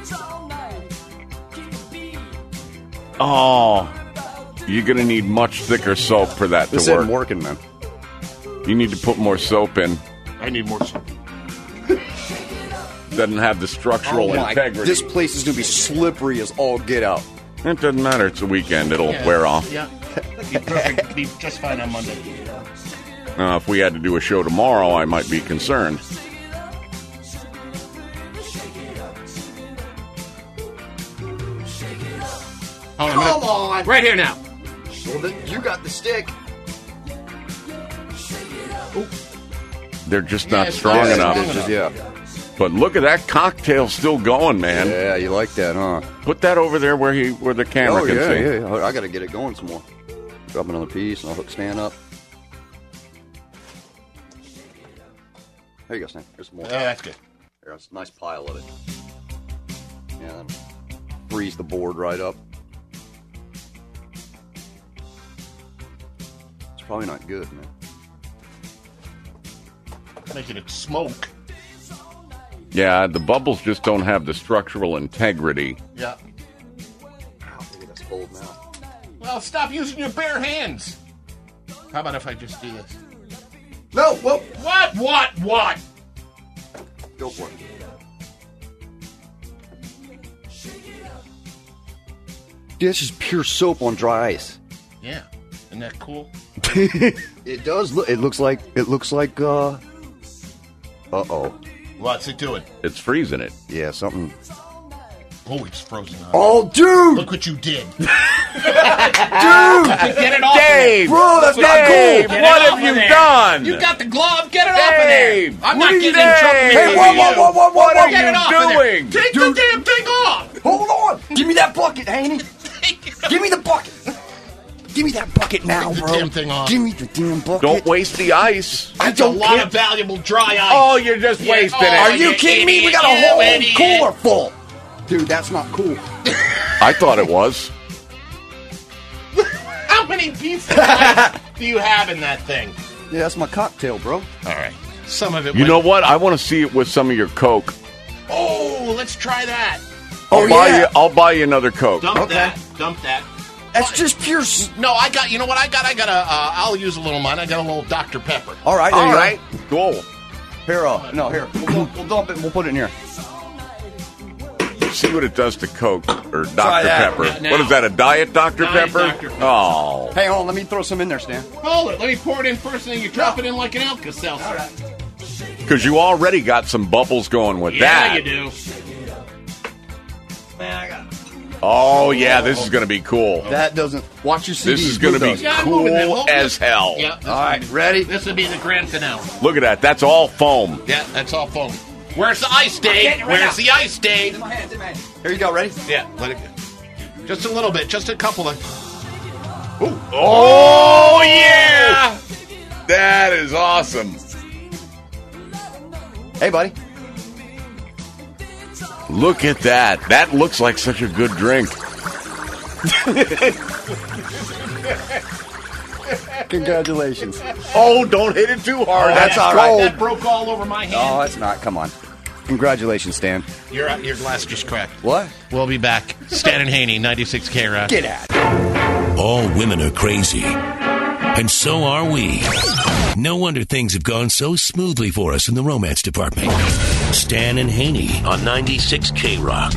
Oh, you're going to need much thicker soap for that This to work. isn't working, man. You need to put more soap in. I need more soap. Doesn't have the structural Oh my, integrity. this place is gonna be slippery as all get out. It doesn't matter. It's a weekend. It'll Yeah. wear off. Yeah. Be perfect. Be just fine on Monday. Uh, if we had to do a show tomorrow, I might be concerned. Hold on, Come on. Right here now. Well, then you got the stick. They're just Yeah, not it's strong not enough. strong Just- yeah. But look at that cocktail still going, man. Yeah, you like that, huh? Put that over there where he where the camera Oh can yeah, see. yeah, yeah. I got to get it going some more. Drop another piece, and I'll hook Stan up. There you go, Stan. There's some more. Yeah, that's good. There's a nice pile of it. Yeah, then freeze the board right up. It's probably not good, man. Making it smoke. Yeah, the bubbles just don't have the structural integrity. Yeah. Look at that's cold now. Well, stop using your bare hands. How about if I just do this? No, whoa. What? What? What? Go for it. This is pure soap on dry ice. Yeah. Isn't that cool? It does look. It looks like. It looks like. Uh. Uh oh. What's it doing? It's freezing it. Yeah, something. Oh, it's frozen. On. Oh, dude! Look what you did. Dude! Get it off Dave! of Bro, that's Dave, not cool! Get What it have off you of there. done? You got the glove. Get it Dave! off of there. I'm What not are you getting in trouble. doing? with Hey, you. whoa, whoa, whoa, whoa, whoa, What whoa! are Get you it off of there. doing? Take Dude. the damn thing off. Hold on! Give me that bucket, Haney! Give me the bucket! Give me that bucket now, Take the bro! damn thing off. Give me the damn bucket! Don't waste the ice. I That's a don't lot care. of valuable dry ice. Oh, you're just Yeah, wasting oh, it. Are you you kidding me? We idiot, got a you whole idiot. cooler full! Dude, that's not cool. I thought it was. How many pieces of ice do you have in that thing? Yeah, that's my cocktail, bro. All right. Some of it You went- know what? I want to see it with some of your Coke. Oh, let's try that. I'll Oh, buy yeah. you. I'll buy you another Coke. Dump Okay. that. Dump that. That's just pure. S- No, I got. You know what I got? I got a. Uh, I'll use a little mine. I got a little Doctor Pepper. All right, there All you right. go. Cool. Here, uh, no, here. We'll, dump- we'll dump it and we'll put it in here. See what it does to Coke or Doctor that. Pepper. Not now. What is that? A Diet Doctor Diet Pepper? Doctor Pepper. Oh. Hang on, let me throw some in there, Stan. Hold it. Let me pour it in first, and then you drop it in like an Alka-Seltzer. Because you already got some bubbles going with Yeah, that. you do. Oh yeah, this is going to be cool. That doesn't. Watch your C Ds. This is going to be Yeah, I'm moving that. cool Hold it. as hell. Yeah. this- All right, ready? This would be the grand finale. Look at that. That's all foam. Yeah, that's all foam. Where's the ice, Dave? Where's the ice, Dave? Here you go. Ready? Yeah, let it go. Just a little bit. Just a couple of. Ooh. Oh yeah, that is awesome. Hey, buddy. Look at that. That looks like such a good drink. Congratulations. Oh, don't hit it too hard. That's That's all cold. right. That broke all over my hand. Oh, it's not. Come on. Congratulations, Stan. Your your glass just cracked. What? We'll be back. Stan and Haney, ninety-six K Rock. Get at. All women are crazy. And so are we. No wonder things have gone so smoothly for us in the romance department. Stan and Haney on ninety-six K Rock.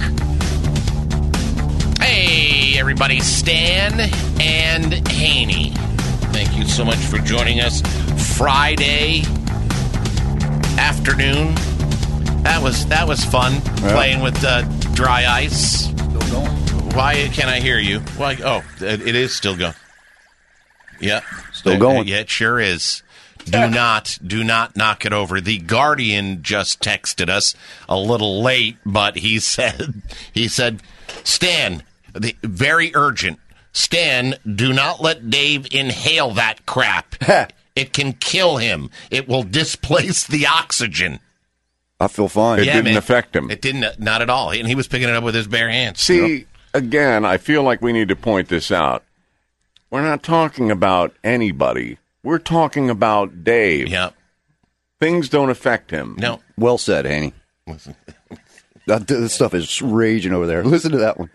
Hey, everybody, Stan and Haney. Thank you so much for joining us Friday afternoon. That was that was fun Yeah. playing with uh, dry ice. Still going. Why can't I hear you? Why? Oh, it, it is still going. Yeah, Still going. Yeah, it sure is. Do not, do not knock it over. The Guardian just texted us a little late, but he said, he said, Stan, the, very urgent. Stan, do not let Dave inhale that crap. It can kill him. It will displace the oxygen. I feel fine. It Yeah, didn't man. affect him. It didn't, not at all. And he was picking it up with his bare hands. See, again, I feel like we need to point this out. We're not talking about anybody. We're talking about Dave. Yeah. Things don't affect him. No. Well said, Haney. That, this stuff is raging over there. Listen to that one.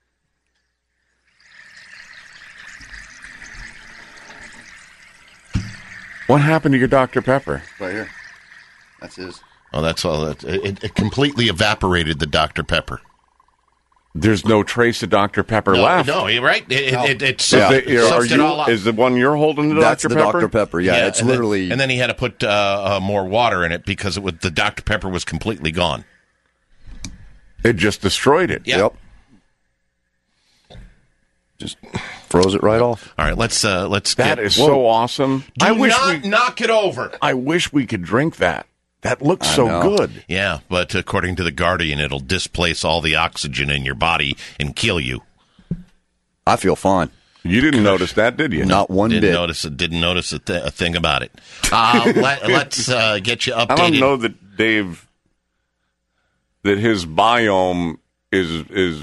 What happened to your Doctor Pepper? Right here. That's his. Oh, that's all. That, it, it completely evaporated the Doctor Pepper. There's no trace of Doctor Pepper No, left. no, you're right. It, No. it, it, it Is, sucked, it, it are sucked it you- all up. is the one you're holding the That's Doctor the Pepper? Doctor Pepper. Yeah, it's and then- literally. and then he had to put uh, uh, more water in it because it was, the Doctor Pepper was completely gone. It just destroyed it. Yeah. Yep. Just froze it right off. All right, let's uh, let's. That get, is Whoa. so awesome. Do I wish not we, knock it over. I wish we could drink that. That looks I so know. good. Yeah, but according to the Guardian, it'll displace all the oxygen in your body and kill you. I feel fine. You didn't notice that, did you? Not one didn't bit. notice it. Didn't notice a, th- a thing about it. Uh, let, let's uh, get you updated. I don't know that Dave, that his biome is is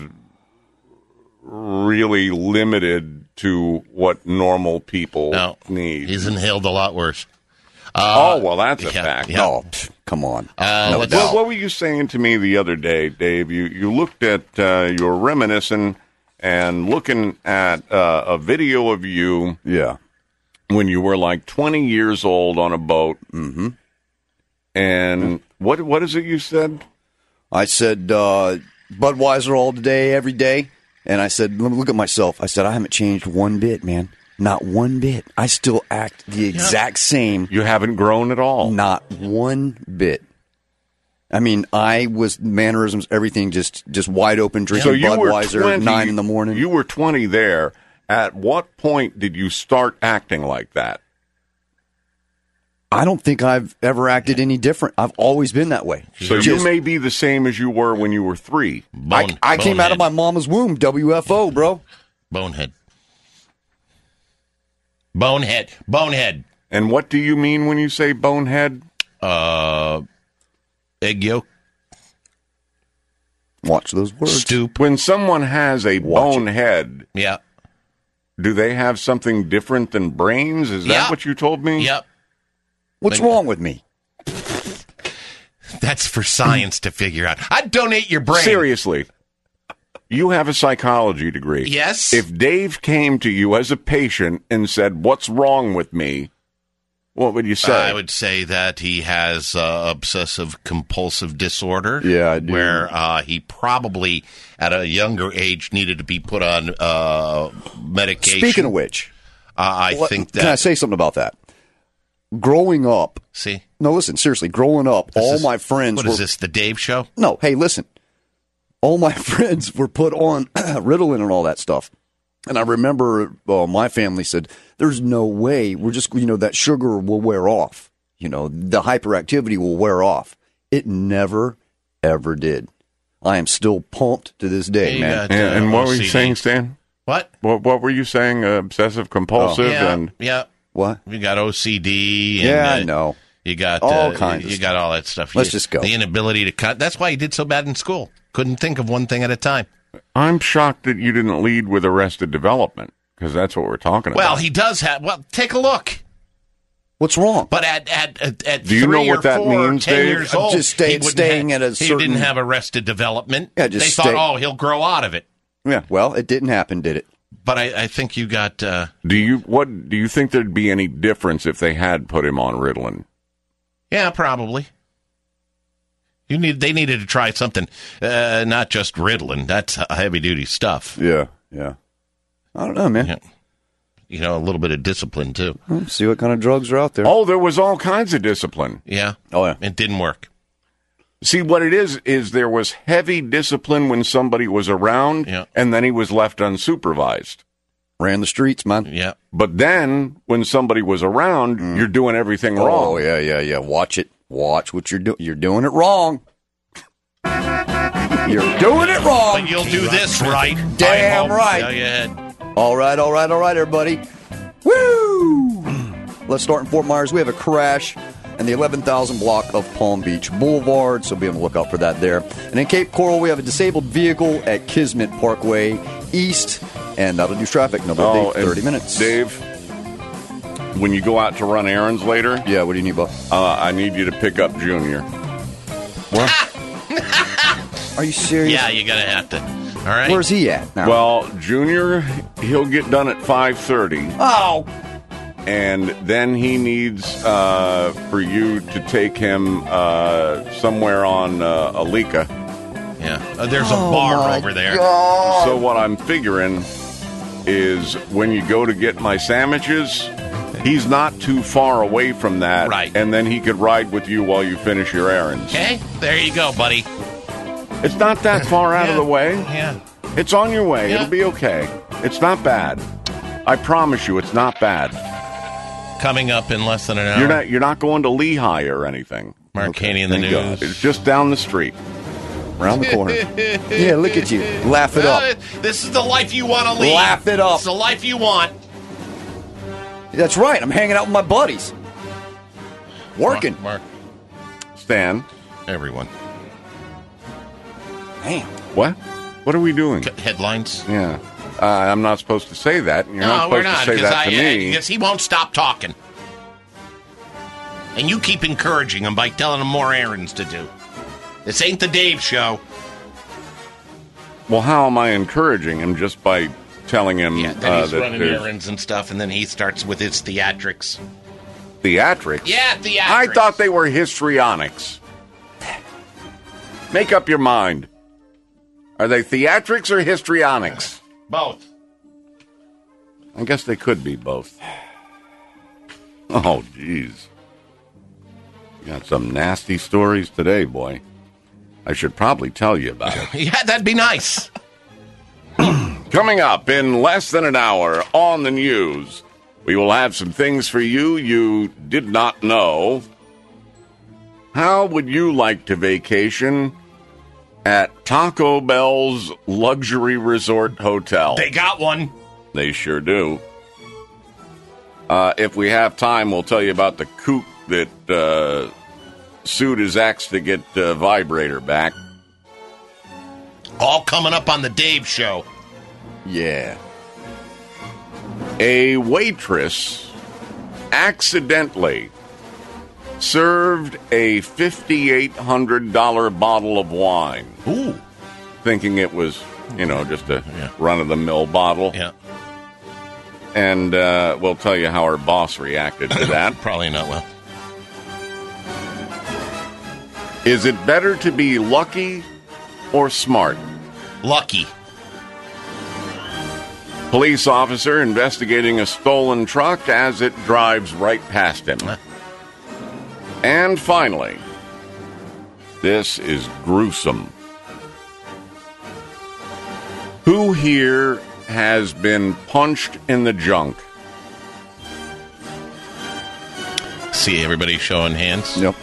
really limited to what normal people No, need. he's inhaled a lot worse. Uh, oh well, that's a yeah, fact. yeah. No, pff, come on. Uh, no let's- doubt. What, what were you saying to me the other day, Dave? You you looked at uh, you were reminiscing and looking at uh, a video of you Yeah. when you were like twenty years old on a boat. Mm-hmm. And what what is it you said? I said uh, Budweiser all day, every day. And I said, look at myself. I said, I haven't changed one bit, man. Not one bit. I still act the exact same. You haven't grown at all. Not one bit. I mean, I was mannerisms, everything just, just wide open, drinking so you Budweiser were twenty, at nine in the morning. You were twenty there. At what point did you start acting like that? I don't think I've ever acted any different. I've always been that way. So Just, you may be the same as you were when you were three. I, I came out of my mama's womb, W F O, bro. Bonehead. Bonehead. Bonehead. And what do you mean when you say bonehead? Uh, egg yolk. Watch those words. Stoop. When someone has a Watch bonehead, yeah. do they have something different than brains? Is that Yep. what you told me? Yep. What's wrong with me? That's for science to figure out. I'd donate your brain. Seriously. You have a psychology degree. Yes. If Dave came to you as a patient and said, "What's wrong with me?" what would you say? I would say that he has uh, obsessive compulsive disorder. Yeah, I do. Where uh, he probably, at a younger age, needed to be put on uh, medication. Speaking of which, uh, I what- think that. Can I say something about that? Growing up. See? No, listen, seriously. Growing up, This all is- my friends What were. is this, the Dave Show? No, hey, listen. All my friends were put on Ritalin and all that stuff. And I remember uh, my family said, there's no way. We're just, you know, that sugar will wear off. You know, the hyperactivity will wear off. It never, ever did. I am still pumped to this day, Hey, man. uh, and, and what were you O C D. saying, Stan? What? What, what were you saying? Uh, obsessive compulsive yeah, and yeah. What? You got O C D. And, Yeah, uh, I know. You got All uh, kinds You, of you got all that stuff. Let's You- just go. The inability to cut. That's why he did so bad in school. Couldn't think of one thing at a time. I'm shocked that you didn't lead with Arrested Development, because that's what we're talking Well, about. he does have. Well, take a look. What's wrong? But at at at, at Do you three know what or that four, means, ten Dave? years I'm old, just stay- he wouldn't staying have, at a He certain- didn't have arrested development. Yeah, just they stay- thought, oh, he'll grow out of it. Yeah, well, it didn't happen, did it? But I, I think you got. Uh, do you what? Do you think there'd be any difference if they had put him on Ritalin? yeah, probably. You need. They needed to try something, uh, not just Ritalin. That's heavy duty stuff. Yeah, yeah. I don't know, man. Yeah. You know, a little bit of discipline too. Let's see what kind of drugs are out there. Oh, there was all kinds of discipline. Yeah. Oh, yeah. It didn't work. See, what it is, is there was heavy discipline when somebody was around, Yeah. and then he was left unsupervised. Ran the streets, man. Yeah. But then, when somebody was around, you're doing everything Oh, wrong. yeah, yeah, yeah. Watch it. Watch what you're doing. You're doing it wrong. You're doing it wrong. But you'll do this right. Damn I hope. right. Go ahead. All right, all right, all right, everybody. Woo! Let's start in Fort Myers. We have a crash in the eleven thousand block of Palm Beach Boulevard, so be on the lookout for that there. And in Cape Coral, we have a disabled vehicle at Kismet Parkway East, and that'll do traffic. Another Oh, day, and thirty minutes. Dave, when you go out to run errands later, Yeah, what do you need, Buck? uh, I need you to pick up Junior. What? Are you serious? Yeah, you're gonna have to. All right. Where's he at now? Well, Junior, he'll get done at five thirty. Oh! And then he needs uh, for you to take him uh, somewhere on uh, Alika. Yeah. Uh, there's a Oh, bar my over there. God. So what I'm figuring is when you go to get my sandwiches, he's not too far away from that. Right. And then he could ride with you while you finish your errands. Okay. There you go, buddy. It's not that far out Yeah. of the way. Yeah. It's on your way. Yeah. It'll be okay. It's not bad. I promise you, it's not bad. Coming up in less than an hour. You're not you're not going to Lehigh or anything. Mark Haney in the thank news. God. It's just down the street. Around the corner. Yeah, look at you. Laugh it up. Uh, This is the life you want to lead. Laugh it up. It's the life you want. That's right. I'm hanging out with my buddies. Working. Mark, Mark, Stan, everyone. Damn. what? What are we doing? C- Headlines. Yeah. Uh, I'm not supposed to say that. You're no, not we're supposed not. to say Because that I, to me. because he won't stop talking. And you keep encouraging him by telling him more errands to do. This ain't the Dave Show. Well, how am I encouraging him? Just by telling him Yeah, then uh, he's that running there's errands and stuff, and then he starts with his theatrics. theatrics. Yeah, theatrics. I thought they were histrionics. Make up your mind. Are they theatrics or histrionics? Both. I guess they could be both. Oh, jeez. You got some nasty stories today, boy. I should probably tell you about it. Yeah, that'd be nice. Coming up in less than an hour on the news, we will have some things for you you did not know. How would you like to vacation at Taco Bell's luxury resort hotel? They got one. They sure do. Uh, if we have time, we'll tell you about the kook that uh, sued his ex to get uh, vibrator back. All coming up on the Dave Show. Yeah. A waitress accidentally served a five thousand eight hundred dollars bottle of wine. Ooh. Thinking it was, you know, just a yeah. run-of-the-mill bottle. Yeah. And uh, we'll tell you how her boss reacted to that. Probably not well. Is it better to be lucky or smart? Lucky. Police officer investigating a stolen truck as it drives right past him. Huh. And finally, this is gruesome. Who here has been punched in the junk? See everybody showing hands? Yep.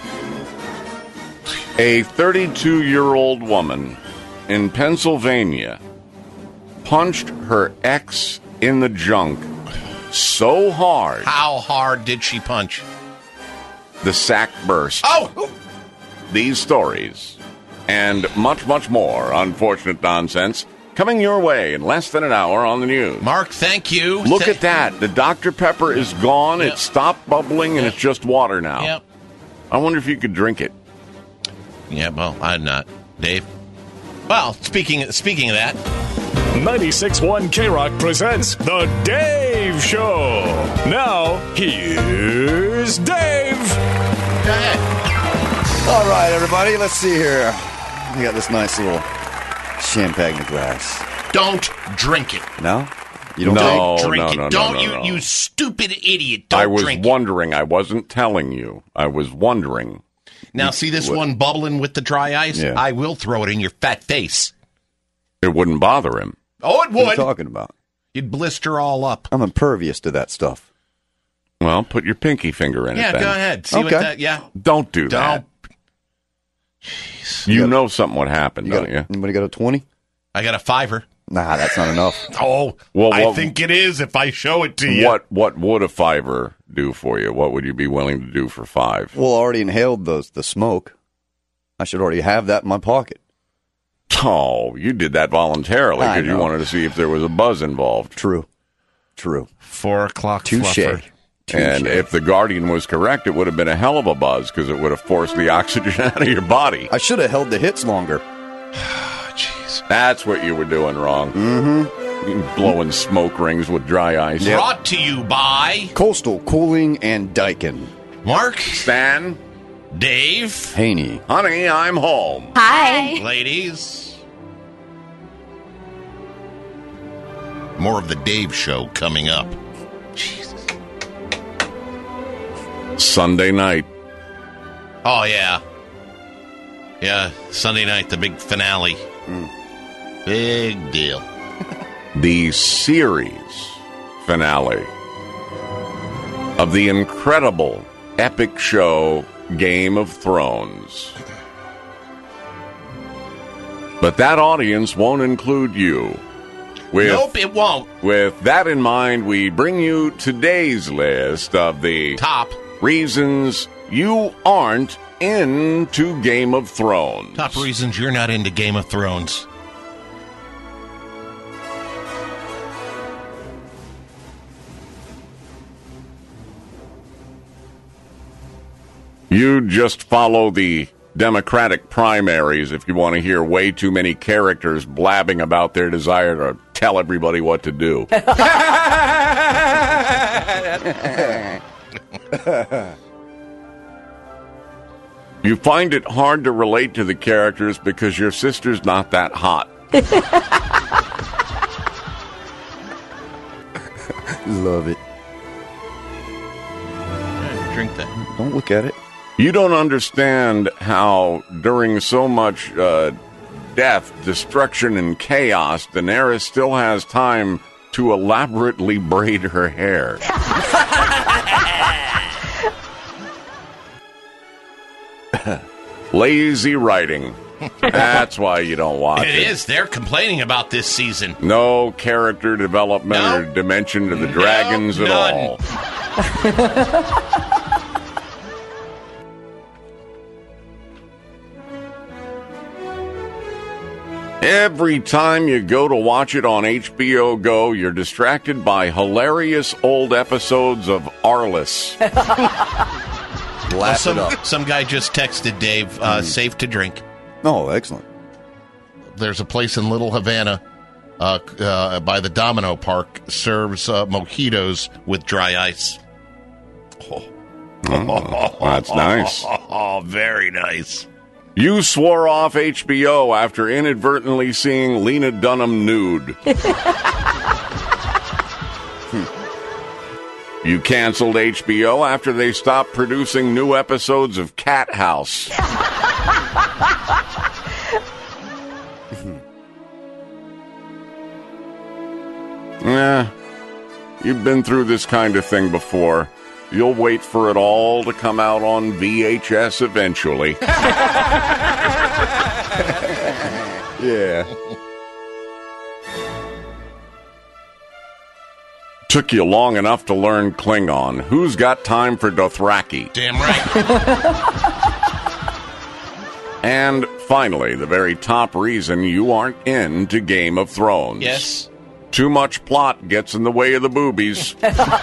A thirty-two-year-old woman in Pennsylvania punched her ex in the junk so hard. How hard did she punch? The sack burst. Oh! These stories and much, much more unfortunate nonsense coming your way in less than an hour on the news. Mark, thank you. Look Th- at that. The Doctor Pepper is gone. Yep. It stopped bubbling, and yep. it's just water now. Yep. I wonder if you could drink it. Yeah, well, I'm not. Dave? Well, speaking, speaking of that... ninety-six point one K-Rock presents The Dave Show. Now, here's Dave. Go ahead. All right, everybody, let's see here. We got this nice little champagne glass. Don't drink it. No? You don't no, drink no, it. No, no, don't no, you, no. you stupid idiot. Don't I was drink wondering. It. I wasn't telling you. I was wondering. Now, see this what? one bubbling with the dry ice? Yeah. I will throw it in your fat face. It wouldn't bother him. Oh, it would. What are you talking about? You'd blister all up. I'm impervious to that stuff. Well, put your pinky finger in yeah, it then. Yeah, go ahead. See okay. what that, yeah. Don't do don't. that. Jeez. You, you got, know something would happen, you don't got, you? Anybody got a twenty? I got a fiver. Nah, that's not enough. Oh, well, I what, think it is if I show it to you. What What would a fiver do for you? What would you be willing to do for five? Well, I already inhaled those, the smoke. I should already have that in my pocket. Oh, you did that voluntarily because you wanted to see if there was a buzz involved. True. True. Four o'clock Touche. fluffer. And if the Guardian was correct, it would have been a hell of a buzz because it would have forced the oxygen out of your body. I should have held the hits longer. Jeez. That's what you were doing wrong. Mm-hmm. Blowing smoke rings with dry ice. Yep. Brought to you by Coastal Cooling and Daikin. Mark. Stan. Dave. Haney. Honey, I'm home. Hi. Ladies. More of the Dave Show coming up. Jesus. Sunday night. Oh, yeah. Yeah, Sunday night, the big finale. Mm. Big deal. The series finale of the incredible, epic show Game of Thrones. But that audience won't include you. With, nope, it won't. With that in mind, we bring you today's list of the top reasons you aren't into Game of Thrones. Top reasons you're not into Game of Thrones. You just follow the Democratic primaries if you want to hear way too many characters blabbing about their desire to tell everybody what to do. You find it hard to relate to the characters because your sister's not that hot. Love it. Drink that. Don't look at it. You don't understand how, during so much uh, death, destruction, and chaos, Daenerys still has time to elaborately braid her hair. Lazy writing. That's why you don't watch it. It is. They're complaining about this season. No character development No. or dimension to the dragons No, at none. all. Every time you go to watch it on H B O Go, you're distracted by hilarious old episodes of Arliss. Well, some, some guy just texted Dave, uh, safe to drink. Oh, excellent. There's a place in Little Havana uh, uh, by the Domino Park serves uh, mojitos with dry ice. Oh. Oh, that's nice. Oh, very nice. You swore off H B O after inadvertently seeing Lena Dunham nude. You canceled H B O after they stopped producing new episodes of Cat House. Yeah, you've been through this kind of thing before. You'll wait for it all to come out on V H S eventually. Yeah. Took you long enough to learn Klingon. Who's got time for Dothraki? Damn right. And finally, the very top reason you aren't into Game of Thrones. Yes. Too much plot gets in the way of the boobies.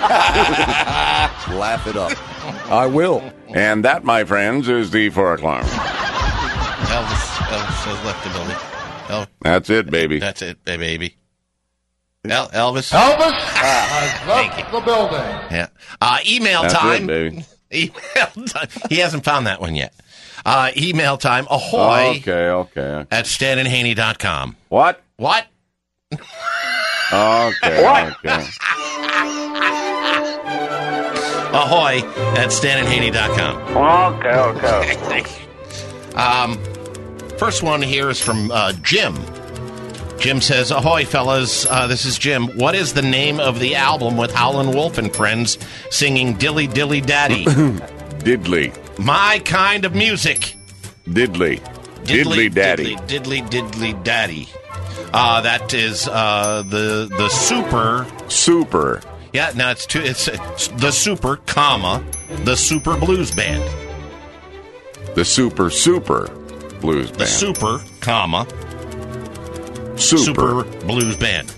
Laugh it up. I will. And that, my friends, is the four o'clock. Elvis, Elvis has left the building. El- That's it, baby. That's it, baby. El- Elvis? Elvis has left the building. Yeah. Uh, email That's time. it, baby. Email time. He hasn't found that one yet. Uh, email time. Ahoy. Okay, okay. okay. At stan and haney dot com. What? What? Okay, What? okay. Ahoy at stan and haney dot com. Okay, okay. Um, first one here is from uh, Jim. Jim says, ahoy, fellas. Uh, this is Jim. What is the name of the album with Howlin' Wolf and friends singing Dilly Dilly Daddy? Diddly. My kind of music. Diddly. Diddly, Daddy. Diddly, diddly, diddly Daddy. Uh, that is uh, the the super. Super. Yeah, no, it's two. It's, it's the super, comma, the Super Blues Band. The Super Super Blues Band. The super, comma, Super, super Blues Band.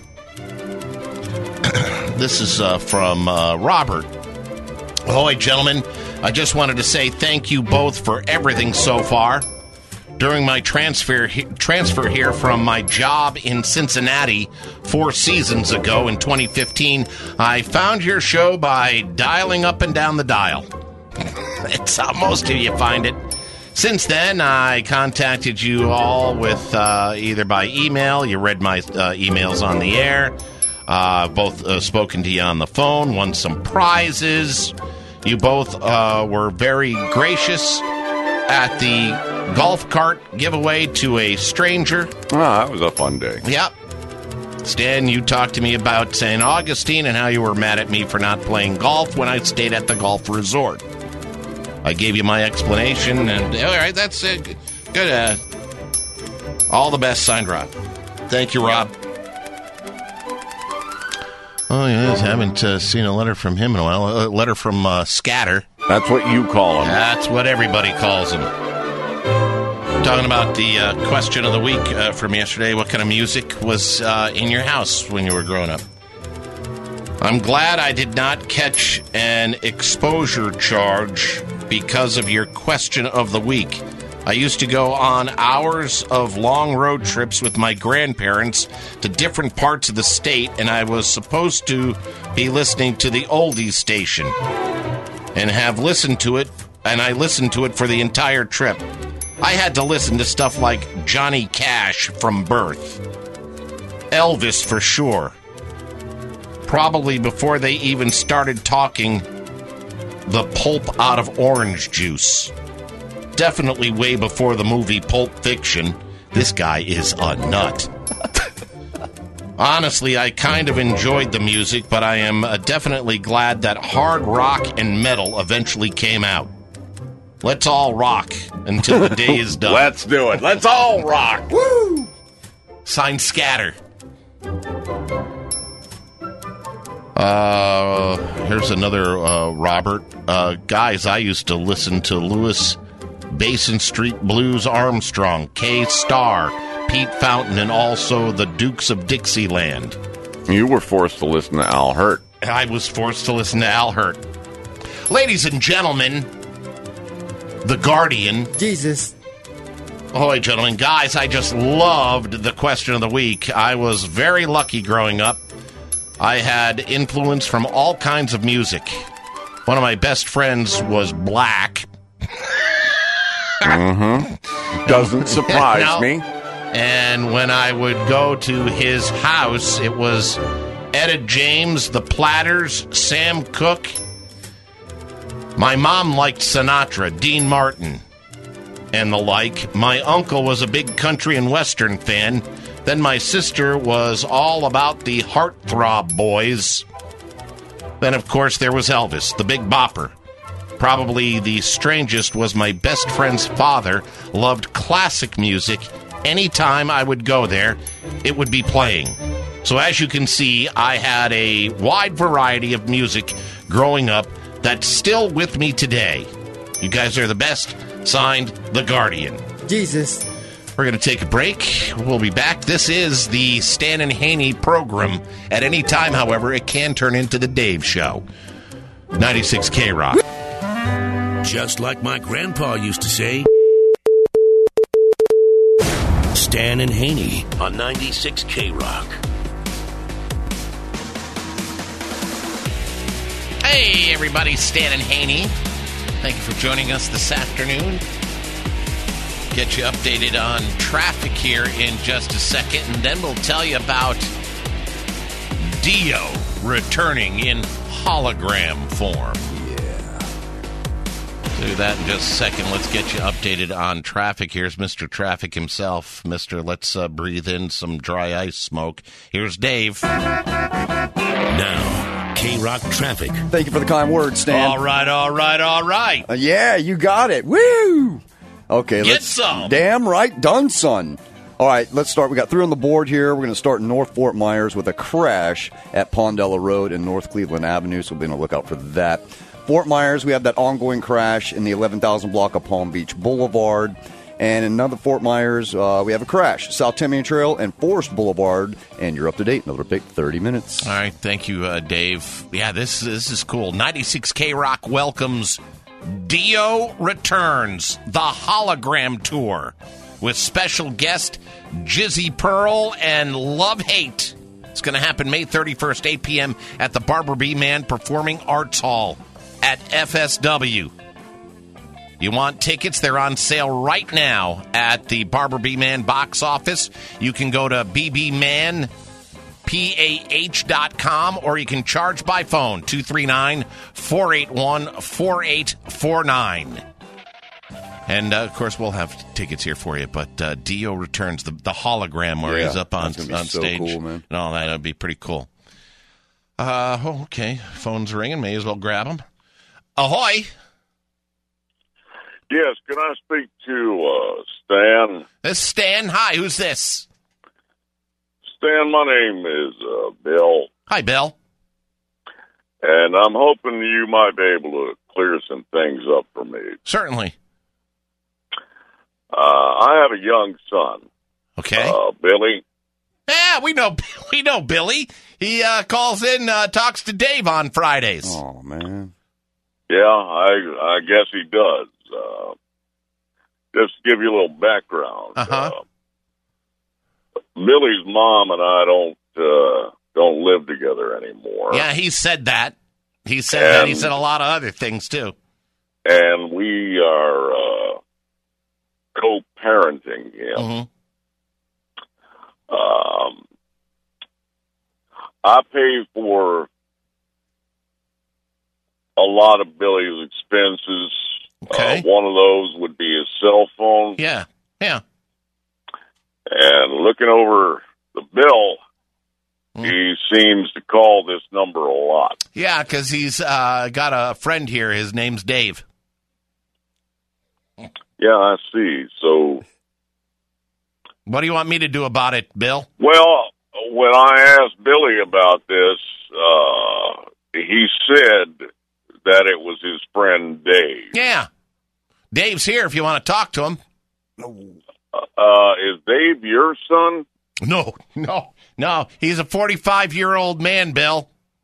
This is uh, from uh, Robert. Ahoy, gentlemen. I just wanted to say thank you both for everything so far. During my transfer he- transfer here from my job in Cincinnati four seasons ago in twenty fifteen, I found your show by dialing up and down the dial. It's how most of you find it. Since then, I contacted you all with uh, either by email. You read my uh, emails on the air. Uh, both uh, spoken to you on the phone. Won some prizes. You both uh, were very gracious at the golf cart giveaway to a stranger. Oh, that was a fun day. Yep. Stan, you talked to me about Saint Augustine and how you were mad at me for not playing golf when I stayed at the golf resort. I gave you my explanation, and all right, that's uh, good. Uh, all the best, signed Rob. Thank you, Rob. Oh, yes, haven't uh, seen a letter from him in a while. A letter from uh, Scatter. That's what you call him. That's what everybody calls him. Talking about the uh, question of the week uh, from yesterday. What kind of music was uh, in your house when you were growing up? I'm glad I did not catch an exposure charge because of your question of the week. I used to go on hours of long road trips with my grandparents to different parts of the state, and I was supposed to be listening to the oldies station and have listened to it, and I listened to it for the entire trip. I had to listen to stuff like Johnny Cash from birth, Elvis for sure, probably before they even started talking the pulp out of orange juice. Definitely way before the movie Pulp Fiction. This guy is a nut. Honestly, I kind of enjoyed the music, but I am uh, definitely glad that hard rock and metal eventually came out. Let's all rock until the day is done. Let's do it. Let's all rock. Woo! Signed Scatter. Uh, here's another uh, Robert. Uh, guys, I used to listen to Louis Basin Street Blues Armstrong, K-Star, Pete Fountain, and also the Dukes of Dixieland. You were forced to listen to Al Hirt. I was forced to listen to Al Hirt. Ladies and gentlemen, The Guardian. Jesus. Ahoy, gentlemen. Guys, I just loved the question of the week. I was very lucky growing up. I had influence from all kinds of music. One of my best friends was black. Mm-hmm. Doesn't surprise no. me. And when I would go to his house, it was Etta James, the Platters, Sam Cooke. My mom liked Sinatra, Dean Martin, and the like. My uncle was a big country and western fan. Then my sister was all about the Heartthrob Boys. Then, of course, there was Elvis, the Big Bopper. Probably the strangest was my best friend's father loved classic music. Anytime I would go there, it would be playing. So as you can see, I had a wide variety of music growing up that's still with me today. You guys are the best. Signed, The Guardian. Jesus. We're going to take a break. We'll be back. This is the Stan and Haney program. At any time, however, it can turn into the Dave Show. ninety-six K Rock. Just like my grandpa used to say, Stan and Haney on ninety-six K Rock. Hey, everybody, Stan and Haney. Thank you for joining us this afternoon. Get you updated on traffic here in just a second, and then we'll tell you about Dio returning in hologram form. Do that in just a second. Let's get you updated on traffic. Here's Mister Traffic himself. Mister Let's uh, breathe in some dry ice smoke. Here's Dave. Now, K-Rock Traffic. Thank you for the kind words, Stan. All right, all right, all right. Uh, yeah, you got it. Woo! Okay, Get let's. some. Damn right, done, son. All right, let's start. We got three on the board here. We're going to start in North Fort Myers with a crash at Pondella Road and North Cleveland Avenue, so we'll be on the lookout for that. Fort Myers, we have that ongoing crash in the eleven thousand block of Palm Beach Boulevard. And in another Fort Myers, uh, we have a crash, South Tamiami Trail and Forest Boulevard. And you're up to date. Another pick, thirty minutes. All right, thank you, uh, Dave. Yeah, this, this is cool. ninety-six K Rock welcomes Dio Returns, the hologram tour, with special guest Jizzy Pearl and Love Hate. It's going to happen May thirty-first, eight p.m. at the Barbara B. Mann Performing Arts Hall at F S W. You want tickets? They're on sale right now at the Barbara B. Mann box office. You can go to b b man p a h dot com or you can charge by phone, two three nine, four eight one, four eight four nine. And, uh, of course, we'll have tickets here for you. But uh, Dio Returns, the, the hologram where Yeah, he's up on, that's gonna be on so stage. cool, man. And all that, that'd be pretty cool. Uh, oh, okay, phone's ringing. May as well grab them. Ahoy! Yes, can I speak to uh, Stan? This is Stan. Hi, who's this? Stan, my name is uh, Bill. Hi, Bill. And I'm hoping you might be able to clear some things up for me. Certainly. Uh, I have a young son. Okay. Uh, Billy. Yeah, we know we know Billy. He uh, calls in, uh, talks to Dave on Fridays. Oh, man. Yeah, I I guess he does. Uh, just to give you a little background. Uh-huh. Uh, Billy's mom and I don't uh, don't live together anymore. Yeah, he said that. He said And- that. He said a lot of other things, too. And we are uh, co-parenting him. Mm-hmm. Um, I pay for a lot of Billy's expenses. Okay. Uh, one of those would be his cell phone. Yeah, yeah. And looking over the bill, Mm. he seems to call this number a lot. Yeah, because he's uh, got a friend here. His name's Dave. Yeah, I see. So, What do you want me to do about it, Bill? well, when I asked Billy about this, uh, he said that it was his friend Dave. Yeah. Dave's here if you want to talk to him. Uh, is Dave your son? No, no, no. He's a forty-five-year-old man, Bill.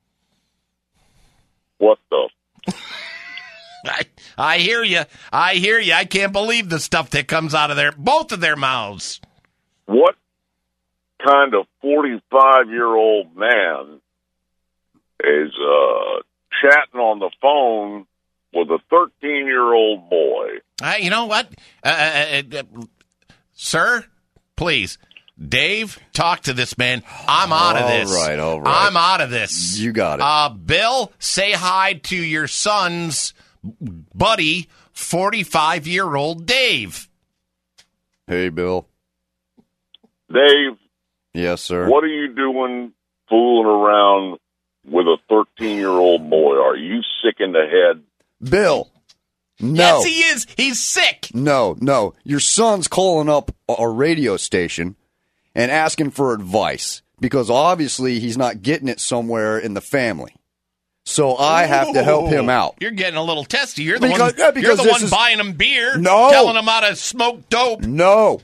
What the? I, I hear you. I hear you. I can't believe the stuff that comes out of their both of their mouths. What kind of forty-five-year-old man is uh, chatting on the phone with a thirteen-year-old boy? Uh, you know what, uh, uh, uh, uh, sir? Please, Dave, talk to this man. I'm out of All this. right, all right. I'm out of this. You got it. Uh, Bill, say hi to your son's buddy, forty-five-year-old Dave. Hey, Bill. Dave, Yes, sir. what are you doing fooling around with a thirteen-year-old boy? Are you sick in the head? Bill. No. Yes, he is. He's sick. No, no. Your son's calling up a radio station and asking for advice because obviously he's not getting it somewhere in the family. So I have to help him out. You're getting a little testy. You're the Because- one. yeah, because you're the this one is- buying him beer. No. telling him how to smoke dope. No.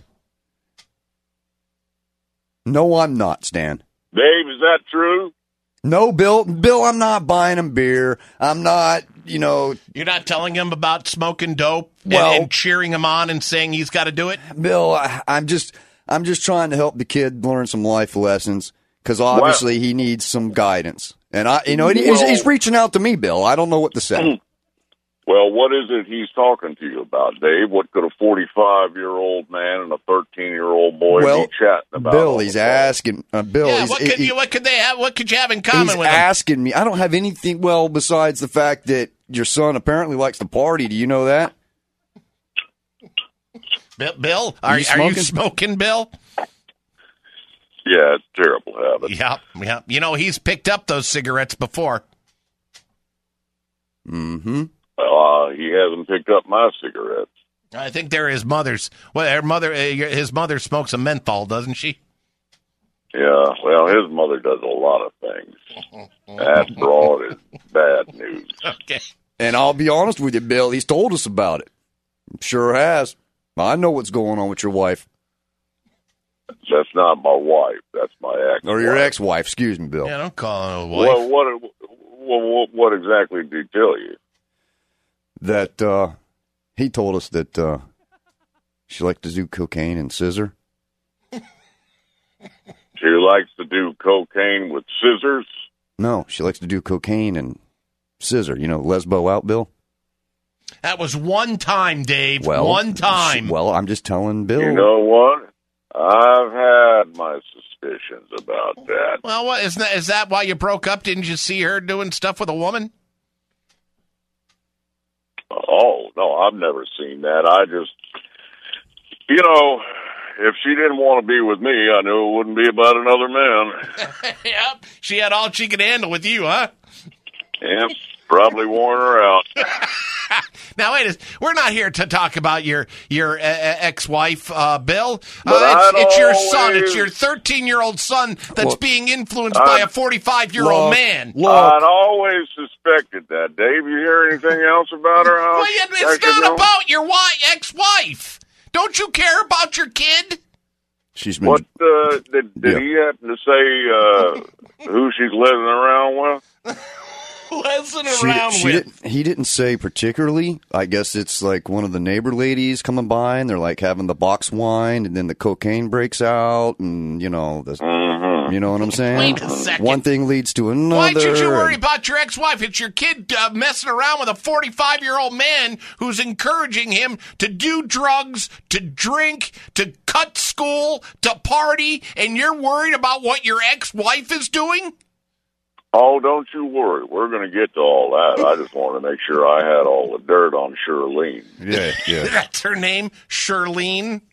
No, I'm not, Stan. Dave, is that true? No, Bill. Bill, I'm not buying him beer. I'm not, you know. You're not telling him about smoking dope and, Well- and cheering him on and saying he's got to do it. Bill, I, I'm just, I'm just trying to help the kid learn some life lessons because obviously he needs some guidance. And I, you know, and he's, Well- he's reaching out to me, Bill. I don't know what to say. Well, what is it he's talking to you about, Dave? What could a forty-five-year-old man and a thirteen-year-old boy Well, be chatting about? Bill, on he's the phone? asking. Uh, Bill, yeah. he's, What could he- you? What could they have? What could you have in common he's with him? asking me. I don't have anything. Well, besides the fact that your son apparently likes to party. Do you know that? Bill, Bill are, Are you are you smoking? smoking, Bill? Yeah, it's a terrible habit. Yep, yep. You know he's picked up those cigarettes before. Mm-hmm. Well, uh, he hasn't picked up my cigarettes. I think they're his mother's. Well, her mother, uh, his mother smokes a menthol, doesn't she? Yeah, well, his mother does a lot of things. After all, it's bad news. Okay. And I'll be honest with you, Bill. He's told us about it. Sure has. I know what's going on with your wife That's not my wife. That's my ex. or your ex-wife. Excuse me, Bill. Yeah, don't call her a wife. Well, what, what, what exactly did he tell you? That uh, he told us that uh, she liked to do cocaine and scissor. She likes to do cocaine with scissors. No, she likes to do cocaine and scissor. You know, lesbo out, Bill. That was one time, Dave. Well, one time. Well, I'm just telling Bill. You know what? I've had my suspicions about that. Well, what is that? Is that why you broke up? Didn't you see her doing stuff with a woman? Oh, no, I've never seen that. I just, you know, if she didn't want to be with me, I knew it wouldn't be about another man. Yep. She had all she could handle with you, huh? Yep, probably worn her out. Now, wait, a- we're not here to talk about your your uh, ex-wife, uh, Bill. But Uh, I'd it's, it's your son. always- It's your thirteen-year-old son that's Look, being influenced by I- a forty-five-year-old Look, man. Look, I'd always suspected that. Dave, you hear anything else about her? How Well, yeah, I it's should not know? about your wi- ex-wife. Don't you care about your kid? she's been. What uh, did, did Yeah. he happen to say uh, who she's living around with? messing She, around she with. didn't, he didn't say particularly. I guess it's like one of the neighbor ladies coming by, and they're like having the box wine, and then the cocaine breaks out, and you know, the, you know what I'm saying? Wait a second. One thing leads to another. Why should you worry and- about your ex-wife? It's your kid uh, messing around with a forty-five-year-old man who's encouraging him to do drugs, to drink, to cut school, to party, and you're worried about what your ex-wife is doing? Oh, don't you worry. We're going to get to all that. I just wanted to make sure I had all the dirt on Shirlene. Yeah, yeah. That's her name, Shirlene.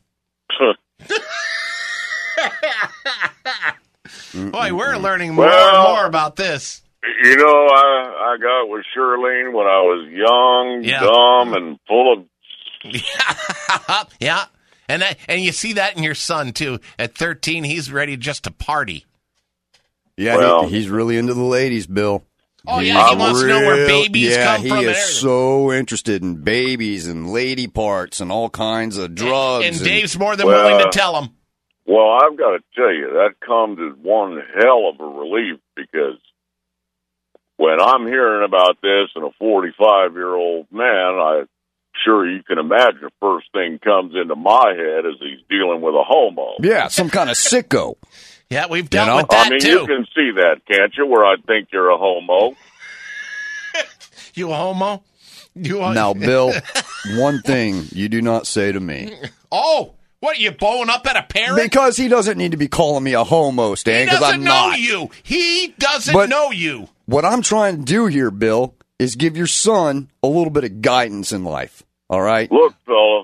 Boy, we're learning more Well, and more about this. You know, I I got with Shirlene when I was young, Yeah. dumb, and full of... Yeah, and that, and you see that in your son, too. At thirteen, he's ready just to party. Yeah, Well- he, he's really into the ladies, Bill. Oh, yeah, he He's wants to know where real- babies yeah, come he from and is everything. so interested in babies and lady parts and all kinds of drugs. And Dave's more than Well, willing to tell him. Well, I've got to tell you, that comes as one hell of a relief, because when I'm hearing about this and a forty-five-year-old man, I'm sure you can imagine the first thing comes into my head is he's dealing with a homo. Yeah, some kind of sicko. Yeah, we've dealt know? with that, I mean, too. you can see that, can't you, where I think you're a homo? You a homo? You a- Now, Bill, one thing you do not say to me. Oh, what, are you blowing up at a parent? Because he doesn't need to be calling me a homo, Stan, He because doesn't I'm know not. you. He doesn't But- know you. What I'm trying to do here, Bill, is give your son a little bit of guidance in life. All right? Look, fella,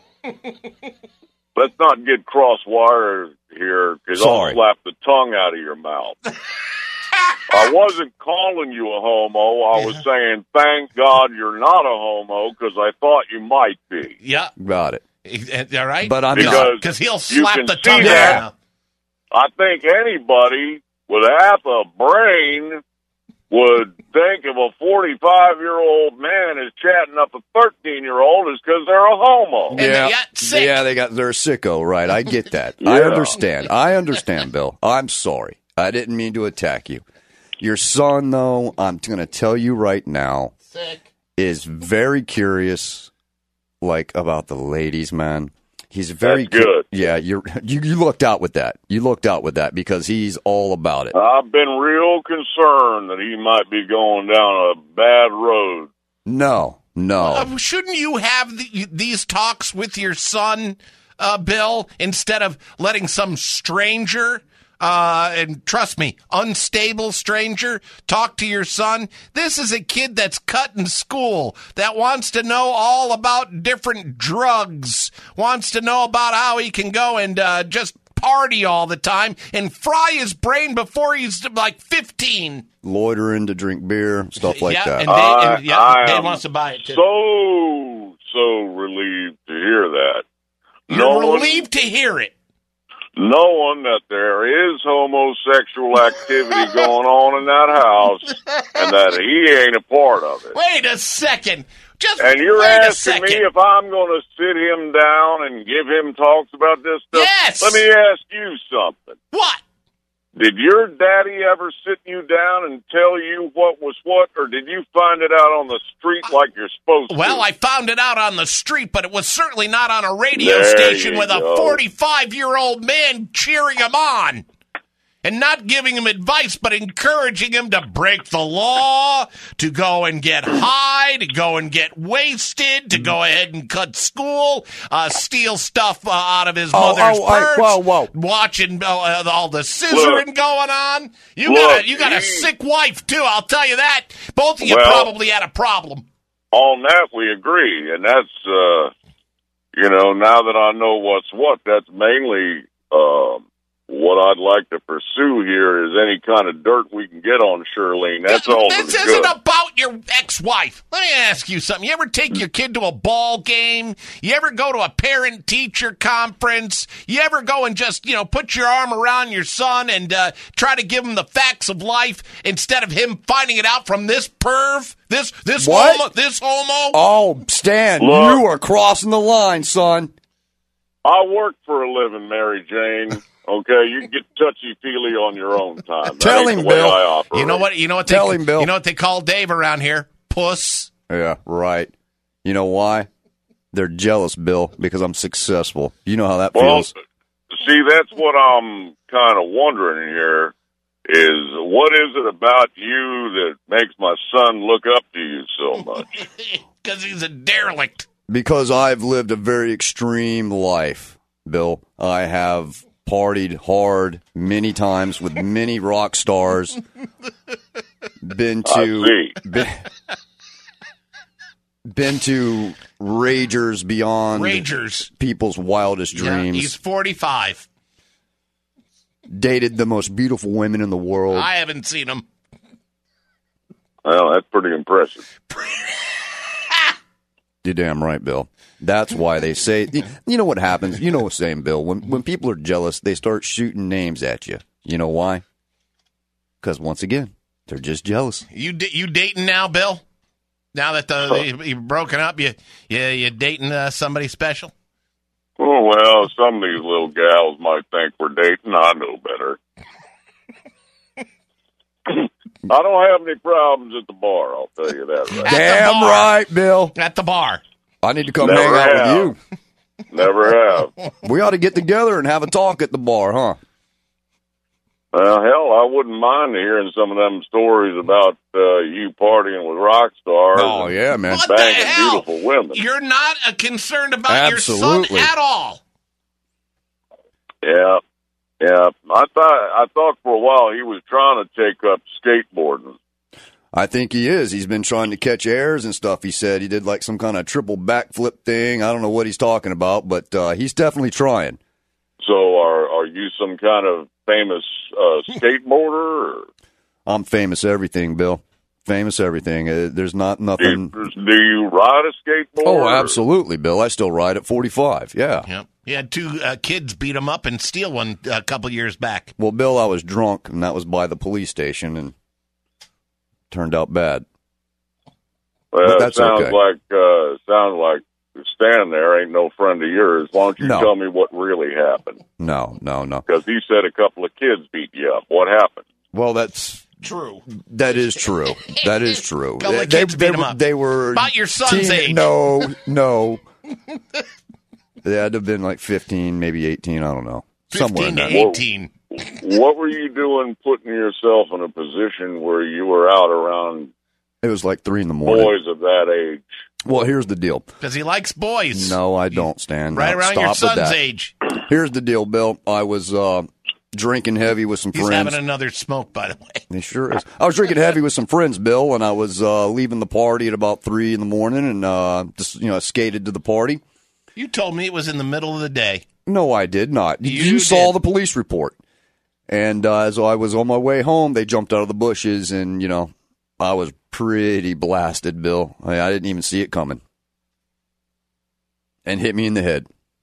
let's not get cross wires here, because I'll Sorry. slap the tongue out of your mouth. I wasn't calling you a homo. I was saying, thank God you're not a homo, because I thought you might be. Yeah. Got it. All right? But I'm Because not. Because he'll you slap can the see tongue that. out. I think anybody with half a brain would think if a forty-five-year-old man is chatting up a thirteen-year-old is because they're a homo. Yeah, yeah, they got they're a sicko, right? I get that. I Yeah. understand. I understand, Bill. I'm sorry. I didn't mean to attack you. Your son, though, I'm going to tell you right now, Sick. is very curious, like about the ladies, man. He's very That's good. Yeah, you're, you you lucked out with that. You lucked out with that because he's all about it. I've been real concerned that he might be going down a bad road. No, no. Uh, shouldn't you have the, these talks with your son, uh, Bill, instead of letting some stranger, uh, and trust me, unstable stranger, talk to your son? This is a kid that's cutting school, that wants to know all about different drugs, wants to know about how he can go and uh, just party all the time and fry his brain before he's like fifteen. Loitering to drink beer, stuff like yeah, that. And Dave, I- and, yeah, I Dave am wants to buy it too. So, so relieved to hear that. You're Knowing- relieved to hear it. Knowing that there is homosexual activity going on in that house and that he ain't a part of it. Wait a second. Just And you're wait a asking second. me if I'm going to sit him down and give him talks about this stuff? Yes! Let me ask you something. What? Did your daddy ever sit you down and tell you what was what, or did you find it out on the street like you're supposed Well, to? I found it out on the street, but it was certainly not on a radio There station you with a go. forty-five-year-old man cheering him on. And not giving him advice, but encouraging him to break the law, to go and get high, to go and get wasted, to go ahead and cut school, uh, steal stuff uh, out of his Oh, mother's oh, oh, purse, whoa, whoa. watching uh, all the scissoring Look. going on. You Look, got a, you got a he- sick wife too. I'll tell you that. Both of you Well- probably had a problem. On that, we agree, and that's, uh, you know, now that I know what's what, that's mainly um, what I'd like to pursue here is any kind of dirt we can get on Shirlene. That's all This that's isn't good. about your ex-wife. Let me ask you something. You ever take your kid to a ball game? You ever go to a parent-teacher conference? You ever go and just, you know, put your arm around your son and uh, try to give him the facts of life instead of him finding it out from this perv? This this What? homo? This homo? Oh, Stan, Look. you are crossing the line, son. I work for a living, Mary Jane. Okay, you can get touchy-feely on your own time. That Tell ain't him, the way Bill. I operate. You know what? You know what? They, Tell him, Bill. You know what they call Dave around here? Puss. Yeah, right. You know why? They're jealous, Bill, because I'm successful. You know how that Well, feels. see, that's what I'm kind of wondering here is what is it about you that makes my son look up to you so much? Because he's a derelict. Because I've lived a very extreme life, Bill. I have partied hard many times with many rock stars. Been to been, been to ragers beyond Ragers. people's wildest Yeah, dreams. he's forty-five. Dated the most beautiful women in the world. I haven't seen him. Well, that's pretty impressive. You're damn right, Bill. That's why they say, you know what happens? You know what I'm saying, Bill. When when people are jealous, they start shooting names at you. You know why? Because once again, they're just jealous. You d- you dating now, Bill? Now that the you, you've broken up, you you you dating uh, somebody special? Oh, well, some of these little gals might think we're dating. I know better. I don't have any problems at the bar, I'll tell you that right. Damn right, Bill. At the bar. I need to come Never hang out have. with you. Never have. We ought to get together and have a talk at the bar, huh? Well, hell, I wouldn't mind hearing some of them stories about uh, you partying with rock stars. Oh, and yeah, man. What the banging hell? beautiful women. You're not uh, concerned about Absolutely. your son at all. Yeah, yeah. I thought I thought for a while he was trying to take up skateboarding. I think he is. He's been trying to catch airs and stuff. He said he did like some kind of triple backflip thing. I don't know what he's talking about, but uh, he's definitely trying. So, are are you some kind of famous uh, skateboarder? Or? I'm famous everything, Bill. Famous everything. Uh, there's not Do, nothing. you, do you ride a skateboard? Oh, absolutely, Bill. I still ride at forty-five. Yeah. Yep. He had two uh, kids beat him up and steal one a couple years back. Well, Bill, I was drunk, and that was by the police station, and turned out bad. Well, But it that's sounds okay. like uh, sounds like standing there ain't no friend of yours. Why don't you No. tell me what really happened? No, no, no. Because he said a couple of kids beat you up. What happened? Well, that's True. that is true. That is true. Couple of they, kids they, beat 'em were- up. they were About your son's age. No, no. They had to have been like fifteen, maybe eighteen. I don't know. Somewhere in fifteen to there. eighteen. What were you doing putting yourself in a position where you were out around It was like three in the morning. boys of that age? Well, here's the deal. Because he likes boys. No, I don't, Stan. Right No, around stop your with son's that. age. Here's the deal, Bill. I was uh, drinking heavy with some He's friends. having another smoke, by the way. He sure is. I was drinking heavy with some friends, Bill, and I was uh, leaving the party at about three in the morning, and uh, just you know, I skated to the party. You told me it was in the middle of the day. No, I did not. You, You saw did. the police report, and uh, as I was on my way home, they jumped out of the bushes, and you know, I was pretty blasted, Bill. I, I didn't even see it coming, and hit me in the head.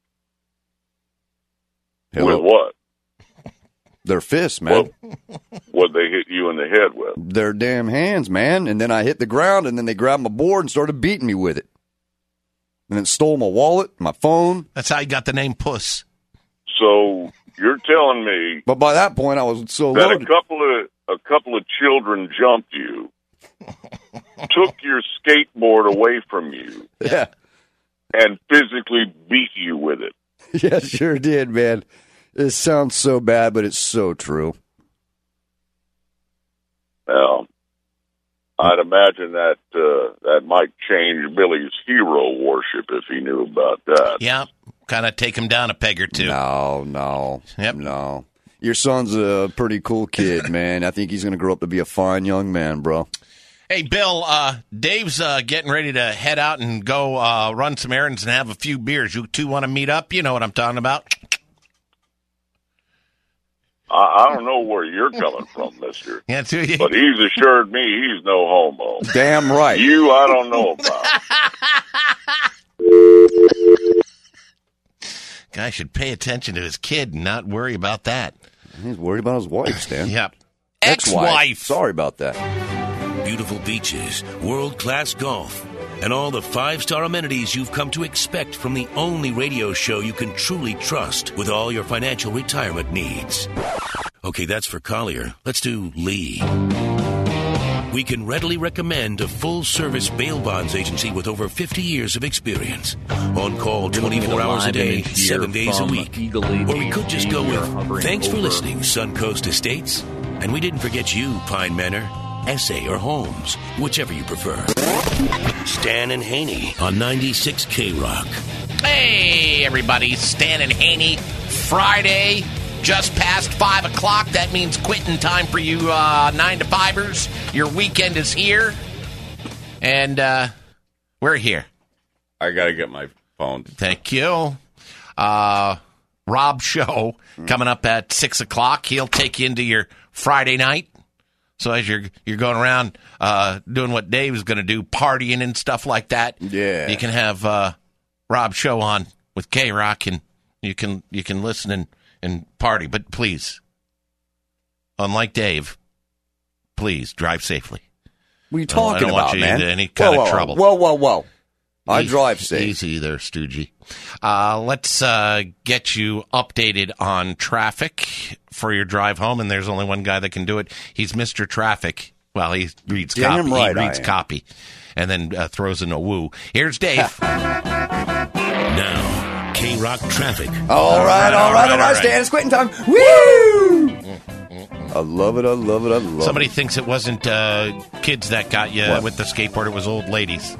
Hello? With what? Their fists, man. What they hit you in the head with? Their damn hands, man. And then I hit the ground, and then they grabbed my board and started beating me with it. And then stole my wallet, my phone. That's how you got the name Puss. So you're telling me But by that point, I was so that loaded. a couple of a couple of children jumped you, took your skateboard away from you, Yeah. and physically beat you with it. Yeah, sure did, man. It sounds so bad, but it's so true. Well, I'd imagine that uh, that might change Billy's hero worship if he knew about that. Yeah, kind of take him down a peg or two. No, no. Yep. No. Your son's a pretty cool kid, man. I think he's going to grow up to be a fine young man, bro. Hey, Bill, uh, Dave's uh, getting ready to head out and go uh, run some errands and have a few beers. You two want to meet up? You know what I'm talking about. I, I don't know where you're coming from, mister. Yeah, too. But he's assured me he's no homo. Damn right. You, I don't know about. Guy should pay attention to his kid and not worry about that. He's worried about his wife, Stan. Yep. Ex-wife. Ex-wife. Sorry about that. Beautiful beaches, world-class golf, and all the five-star amenities you've come to expect from the only radio show you can truly trust with all your financial retirement needs. Okay, that's for Collier. Let's do Lee. We can readily recommend a full-service bail bonds agency with over fifty years of experience. On call twenty-four hours a day, seven days a week. Or we could just go with, thanks for listening, Suncoast Estates. And we didn't forget you, Pine Manor, Essay, or Holmes, whichever you prefer. Stan and Haney on ninety-six K Rock. Hey, everybody. Stan and Haney. Friday, just past five o'clock. That means quitting time for you uh, nine to fivers. Your weekend is here. And uh, we're here. I got to get my phone. Thank you. Uh, Rob Show coming up at six o'clock. He'll take you into your Friday night. So as you're you're going around uh, doing what Dave's going to do, partying and stuff like that, Yeah. you can have uh, Rob Show on with K-Rock, and you can you can listen and, and party. But please, unlike Dave, please drive safely. What are you I don't- talking I don't about, want you man? into any kind whoa, of whoa, trouble. Whoa, whoa, whoa. I Easy- drive safe. Easy there, Stoogie. Uh, let's uh, get you updated on traffic for your drive home, and there's only one guy that can do it. He's Mister Traffic. Well, he reads Damn copy. right he I reads am. copy, and then uh, throws in a woo. Here's Dave. Now, K Rock traffic. All right, all right, all right, Stan. It's quitting time. Woo! I love it, I love it, I love Somebody it. thinks it wasn't uh, kids that got you What? with the skateboard. It was old ladies.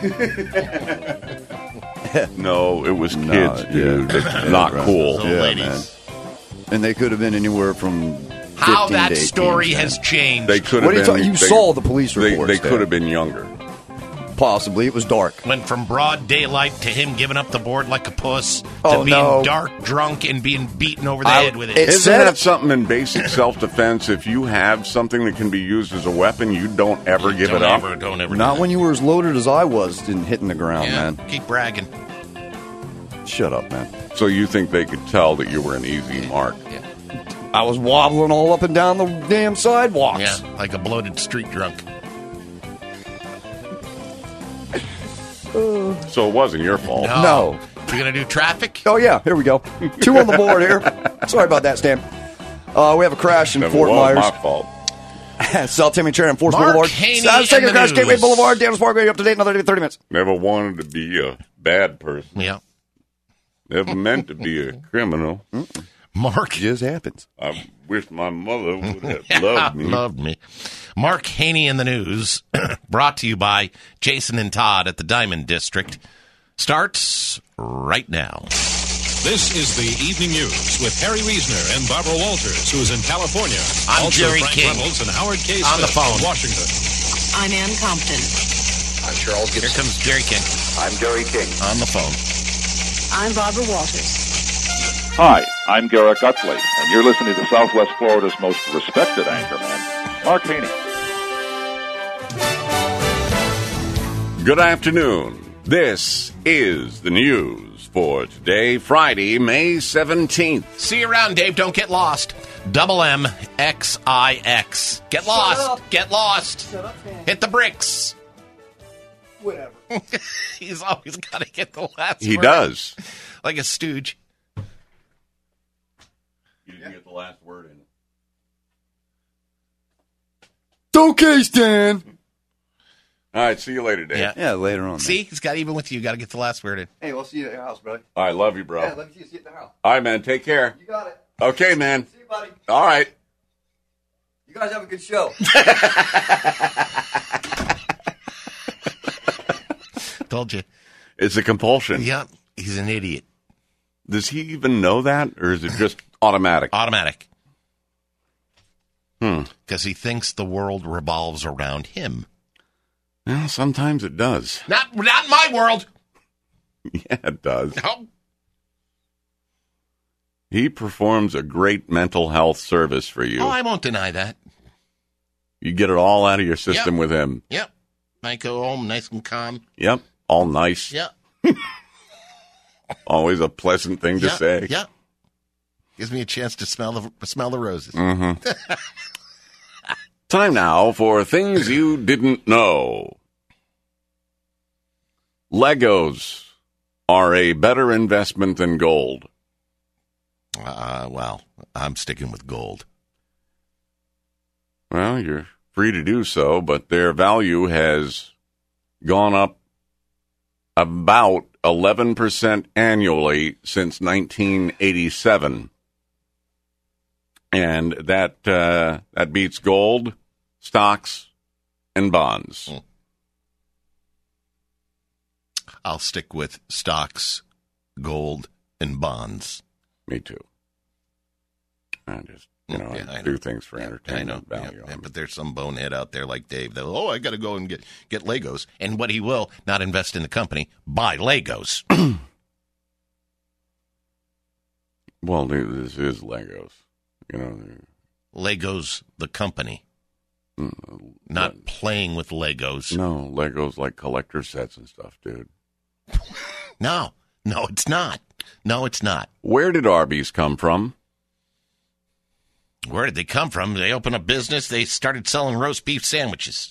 No, it was kids, No, dude. yeah. It's not Right. cool. Old Yeah, ladies. man. And they could have been anywhere from How fifteen that to eighteen, story man. has changed. They could What have are you been. talking- you they- saw the police They, reports, they Dad. could have been younger. Possibly. It was dark. Went from broad daylight to him giving up the board like a puss to Oh, being no. dark, drunk, and being beaten over the I- head with it. it Isn't said- that something in basic self-defense? If you have something that can be used as a weapon, you don't ever give don't it up. ever, don't ever. Not do when you were as loaded as I was in hitting the ground, yeah, man. keep bragging. Shut up, man. So you think they could tell that you were an easy mark? Yeah, I was wobbling all up and down the damn sidewalks. yeah, like a bloated street drunk. So it wasn't your fault. No. No. You're gonna do traffic? Oh, yeah. Here we go. Two on the board here. Sorry about that, Stan. Uh, we have a crash in Never Fort was Myers. my fault. South Timmy Chair and Force Mark Boulevard. Haney South and Second the Crash, news. Gateway Boulevard, Daniels Parkway, up to date, another thirty minutes. Never wanted to be a bad person. Yeah. Never meant to be a criminal. Mark. Just happens. I wish my mother would have loved me. Loved me. Mark Haney in the news, brought to you by Jason and Todd at the Diamond District, starts right now. This is the Evening News with Harry Reisner and Barbara Walters, who's in California. I'm also Jerry Frank King. Reynolds and Howard K. On the Smith phone. in Washington. I'm Ann Compton. I'm Charles Here Gibson. comes Jerry King I'm Jerry King. on the phone. I'm Barbara Walters. Hi, I'm Garrett Gutley, and you're listening to Southwest Florida's most respected anchorman, Mark Haney. Good afternoon. This is the news for today, Friday, May seventeenth. See you around, Dave. Don't get lost. Double M X I X. Get lost. up. Get lost. Shut up, man. Hit the bricks. Whatever. He's always got to get the last He word. does. Like a stooge. You didn't get the last word in. Okay, Stan. All right, see you later, Dave. Yeah. Yeah, later on. man. See, he's got even with you. Got to get the last word in. Hey, we'll see you at your house, brother. All right, love you, bro. Yeah, let me see you see you at the house. All right, man, take care. You got it. Okay, man. See you, buddy. All right. You guys have a good show. Told you. It's a compulsion. Yep. He's an idiot. Does he even know that, or is it just automatic? Automatic. Hmm. Because he thinks the world revolves around him. Well, sometimes it does. Not, not in my world. Yeah, it does. No. He performs a great mental health service for you. Oh, I won't deny that. You get it all out of your system Yep. with him. Yep. I go home nice and calm. Yep. All nice. Yep. Always a pleasant thing to Yep. say. Yep. Gives me a chance to smell the smell the roses. Mm-hmm. Time now for things you didn't know. Legos are a better investment than gold. Uh, well, I'm sticking with gold. Well, you're free to do so, but their value has gone up about eleven percent annually since nineteen eighty-seven. And that uh, that beats gold, stocks, and bonds. Mm. I'll stick with stocks, gold, and bonds. Me too. I just, you know, Yeah, I I do know. things for I entertainment know, value. yeah, yeah, but there's some bonehead out there like Dave that, oh, I got to go and get, get Legos. And what he will, not invest in the company, buy Legos. Well, this is Legos. You know, Legos, the company. Mm, Not but, playing with Legos. No, Legos like collector sets and stuff, dude. No, no, it's not. No, it's not. Where did Arby's come from? Where did they come from? They opened a business. They started selling roast beef sandwiches.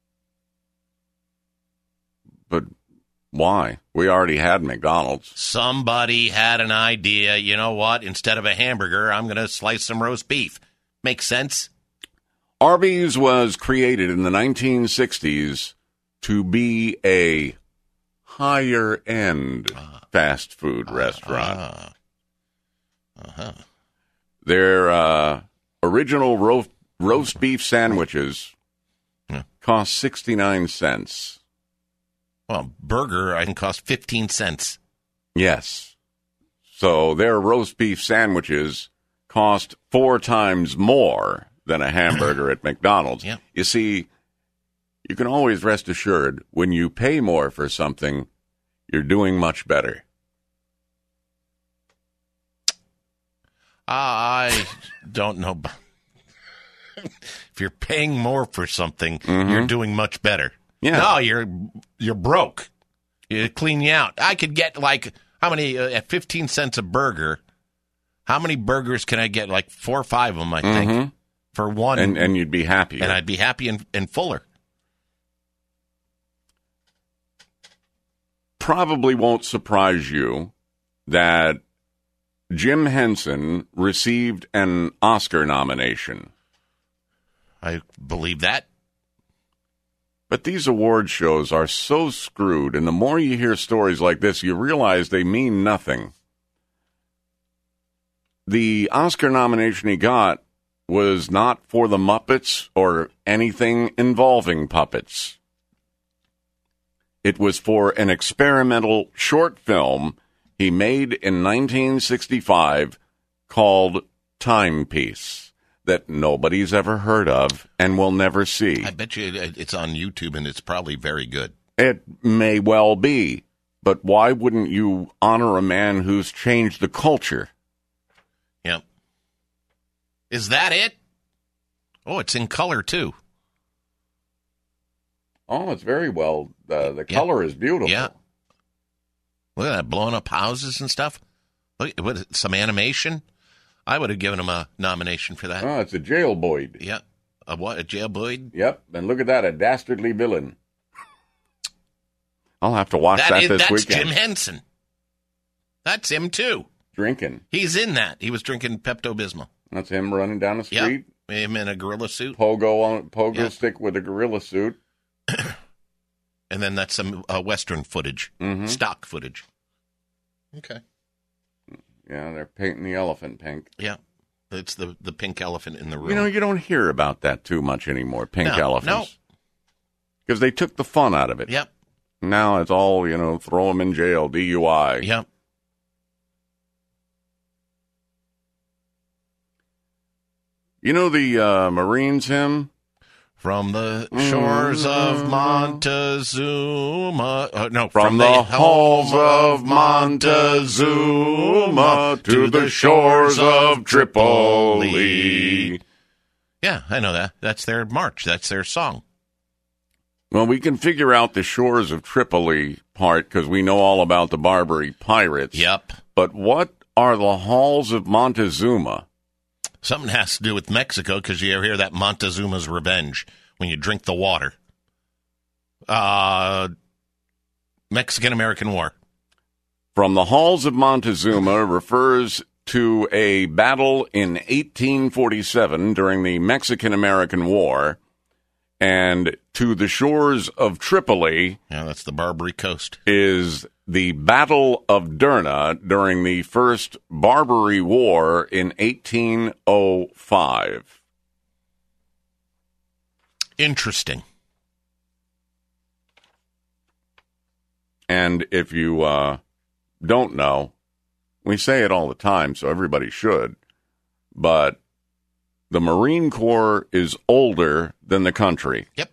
But why? We already had McDonald's. Somebody had an idea. You know what? Instead of a hamburger, I'm going to slice some roast beef. Makes sense? Arby's was created in the nineteen sixties to be a higher-end uh, fast food uh, restaurant. Uh, uh-huh. Their uh, original ro- roast beef sandwiches yeah. cost sixty-nine cents. Well, burger, I can cost fifteen cents. Yes. So their roast beef sandwiches cost four times more than a hamburger at McDonald's. Yep. You see, you can always rest assured when you pay more for something, you're doing much better. I don't know. If you're paying more for something, mm-hmm. you're doing much better. Yeah. No, you're you're broke. You clean you out. I could get like how many uh, at fifteen cents a burger? How many burgers can I get? Like four or five of them, I think, mm-hmm. for one. And and you'd be happy. And I'd be happy and, and fuller. Probably won't surprise you that Jim Henson received an Oscar nomination. I believe that. But these award shows are so screwed, and the more you hear stories like this, you realize they mean nothing. The Oscar nomination he got was not for the Muppets or anything involving puppets. It was for an experimental short film he made in nineteen sixty-five called Timepiece that nobody's ever heard of and will never see. I bet you it's on YouTube and it's probably very good. It may well be, but why wouldn't you honor a man who's changed the culture? Yep. Is that it? Oh, it's in color, too. Oh, it's very well. Uh, the color yep. is beautiful. Yeah. Look at that, blowing up houses and stuff. Look, what, some animation. I would have given him a nomination for that. Oh, it's a jailboy. Yeah. A what? A jailboy? Yep. And look at that, a dastardly villain. I'll have to watch that, that is, this that's weekend. Jim Henson. That's him, too. Drinking. He's in that. He was drinking Pepto-Bismol. That's him running down the street. Yep. Him in a gorilla suit. Pogo on pogo yep. stick with a gorilla suit. And then that's some uh, Western footage, mm-hmm. stock footage. Okay. Yeah, they're painting the elephant pink. Yeah, it's the, the pink elephant in the room. You know, you don't hear about that too much anymore, pink no, elephants. Because no. they took the fun out of it. Yep. Now it's all, you know, throw them in jail, D U I. Yep. You know the uh, Marines hymn? From the shores of Montezuma. Uh, no, from, from the, the halls of Montezuma to the shores of Tripoli. Yeah, I know that. That's their march. That's their song. Well, we can figure out the shores of Tripoli part because we know all about the Barbary pirates. Yep. But what are the halls of Montezuma? Something has to do with Mexico because you ever hear that Montezuma's Revenge when you drink the water. Uh, Mexican-American War. From the halls of Montezuma refers to a battle in eighteen forty-seven during the Mexican-American War, and to the shores of Tripoli. Yeah, that's the Barbary Coast. Is the Battle of Derna during the First Barbary War in eighteen oh five. Interesting. And if you uh, don't know, we say it all the time, so everybody should, but the Marine Corps is older than the country. Yep.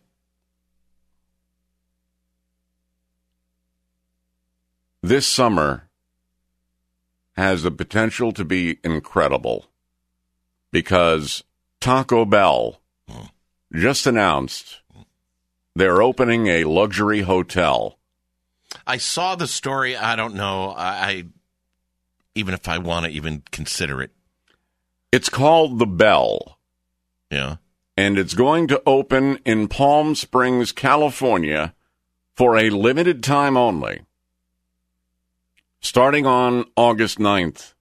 This summer has the potential to be incredible because Taco Bell just announced they're opening a luxury hotel. I saw the story. I don't know. I, I even if I want to even consider it. It's called The Bell. Yeah. And it's going to open in Palm Springs, California for a limited time only. Starting on August ninth.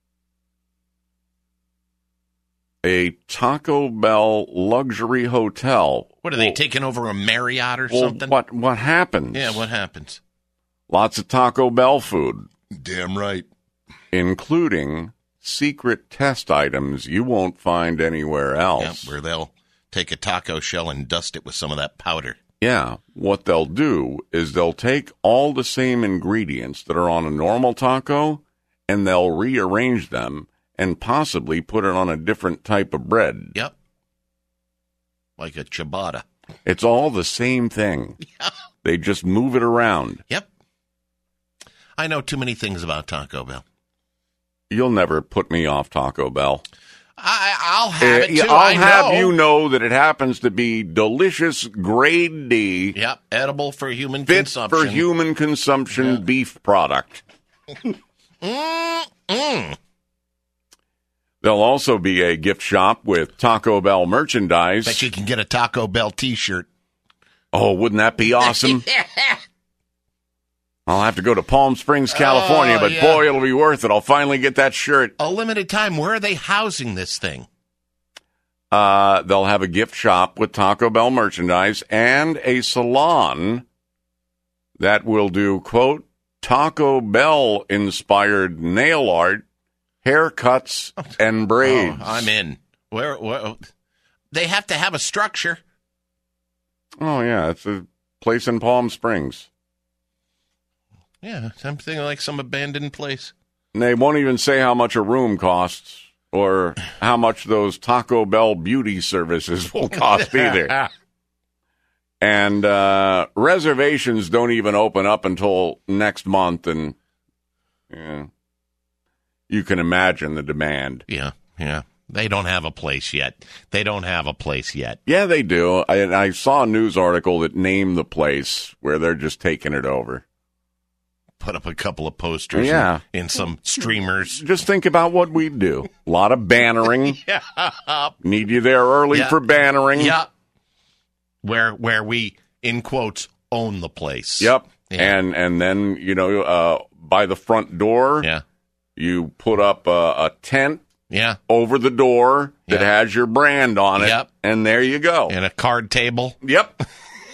A Taco Bell luxury hotel. What, are they well, taking over a Marriott or well, something? What, what happens? Yeah, what happens? Lots of Taco Bell food. Damn right. Including secret test items you won't find anywhere else. Yeah, where they'll take a taco shell and dust it with some of that powder. Yeah, what they'll do is they'll take all the same ingredients that are on a normal taco and they'll rearrange them and possibly put it on a different type of bread. Yep. Like a ciabatta. It's all the same thing. Yeah. They just move it around. Yep. I know too many things about Taco Bell. You'll never put me off Taco Bell. I, I'll have it, too. I'll I have know. you know that it happens to be delicious, grade D. Yep, edible for human fit consumption. for human consumption yeah. beef product. Mm-mm. There'll also be a gift shop with Taco Bell merchandise. Bet you can get a Taco Bell T-shirt. Oh, wouldn't that be awesome? Yeah. I'll have to go to Palm Springs, California, oh, but yeah. boy, it'll be worth it. I'll finally get that shirt. A limited time. Where are they housing this thing? Uh, they'll have a gift shop with Taco Bell merchandise and a salon that will do, quote, Taco Bell-inspired nail art, haircuts, and braids. Oh, I'm in. Where, where? They have to have a structure. Oh, yeah. It's a place in Palm Springs. Yeah, something like some abandoned place. And they won't even say how much a room costs or how much those Taco Bell beauty services will cost either. And uh, reservations don't even open up until next month, and yeah, you can imagine the demand. Yeah, yeah. They don't have a place yet. They don't have a place yet. Yeah, they do. I, I saw a news article that named the place where they're just taking it over. Put up a couple of posters yeah. in, in some streamers. Just think about what we'd do. A lot of bannering. yeah. Need you there early yeah. for bannering. Yeah. Where where we, in quotes, own the place. Yep. Yeah. And and then, you know, uh, by the front door, yeah. you put up a, a tent yeah. over the door that yeah. has your brand on it. Yep. And there you go. And a card table. Yep.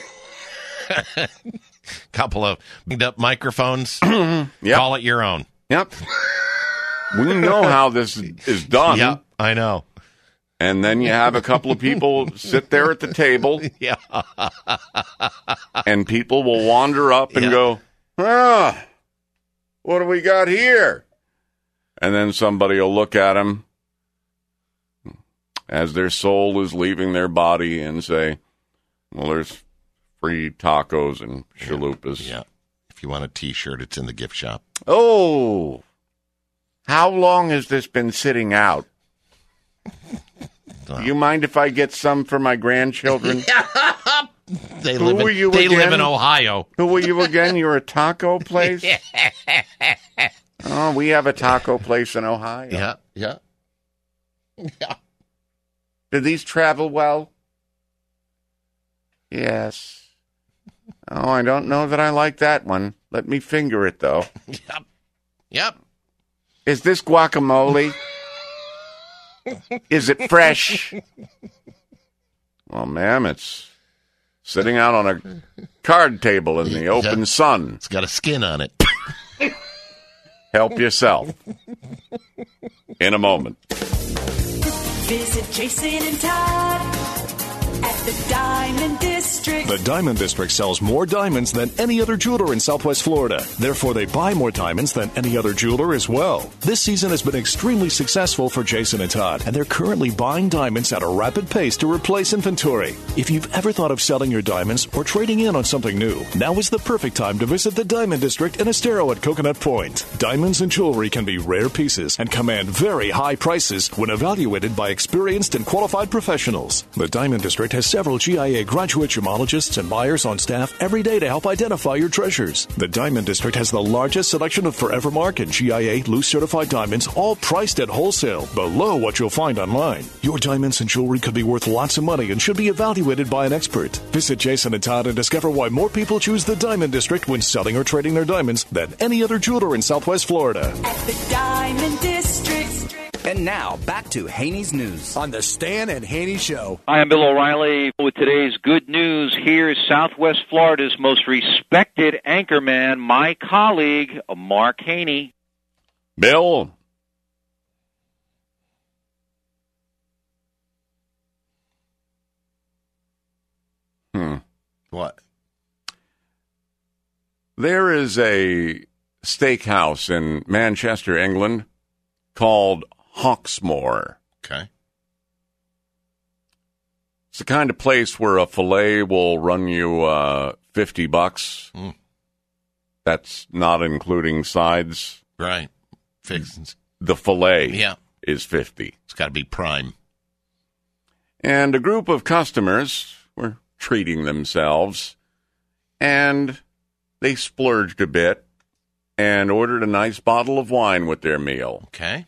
Couple of up microphones. yep. Call it your own. Yep. We know how this is done. Yep, I know. And then you have a couple of people sit there at the table. Yeah. And people will wander up and yeah. go, ah, what do we got here? And then somebody will look at them as their soul is leaving their body and say, well, there's free tacos and chalupas. Yeah. If you want a T-shirt, it's in the gift shop. Oh, how long has this been sitting out? Do you mind if I get some for my grandchildren? they Who live in, were you They again? live in Ohio. Who were you again? You're a taco place? Oh, we have a taco place in Ohio. Yeah, yeah. Yeah. Do these travel well? Yes. Oh, I don't know that I like that one. Let me finger it, though. Yep. Yep. Is this guacamole? Is it fresh? Well, ma'am, it's sitting out on a card table in the open sun. It's got a skin on it. Help yourself. In a moment. Visit Jason and Todd at the Diamond District. The Diamond District sells more diamonds than any other jeweler in Southwest Florida. Therefore, they buy more diamonds than any other jeweler as well. This season has been extremely successful for Jason and Todd, and they're currently buying diamonds at a rapid pace to replace inventory. If you've ever thought of selling your diamonds or trading in on something new, now is the perfect time to visit the Diamond District in Estero at Coconut Point. Diamonds and jewelry can be rare pieces and command very high prices when evaluated by experienced and qualified professionals. The Diamond District has several G I A graduate gemologists and buyers on staff every day to help identify your treasures. The Diamond District has the largest selection of Forevermark and G I A loose certified diamonds, all priced at wholesale, below what you'll find online. Your diamonds and jewelry could be worth lots of money and should be evaluated by an expert. Visit Jason and Todd and discover why more people choose the Diamond District when selling or trading their diamonds than any other jeweler in Southwest Florida. At the Diamond District. And now, back to Haney's News on the Stan and Haney Show. Hi, I'm Bill O'Reilly with today's good news. Here's Southwest Florida's most respected anchorman, my colleague, Mark Haney. Bill. Hmm. What? There is a steakhouse in Manchester, England, called Hawksmoor. Okay. It's the kind of place where a filet will run you uh, fifty bucks. Mm. That's not including sides. Right. Fixins. The filet yeah. is fifty. It's got to be prime. And a group of customers were treating themselves, and they splurged a bit and ordered a nice bottle of wine with their meal. Okay.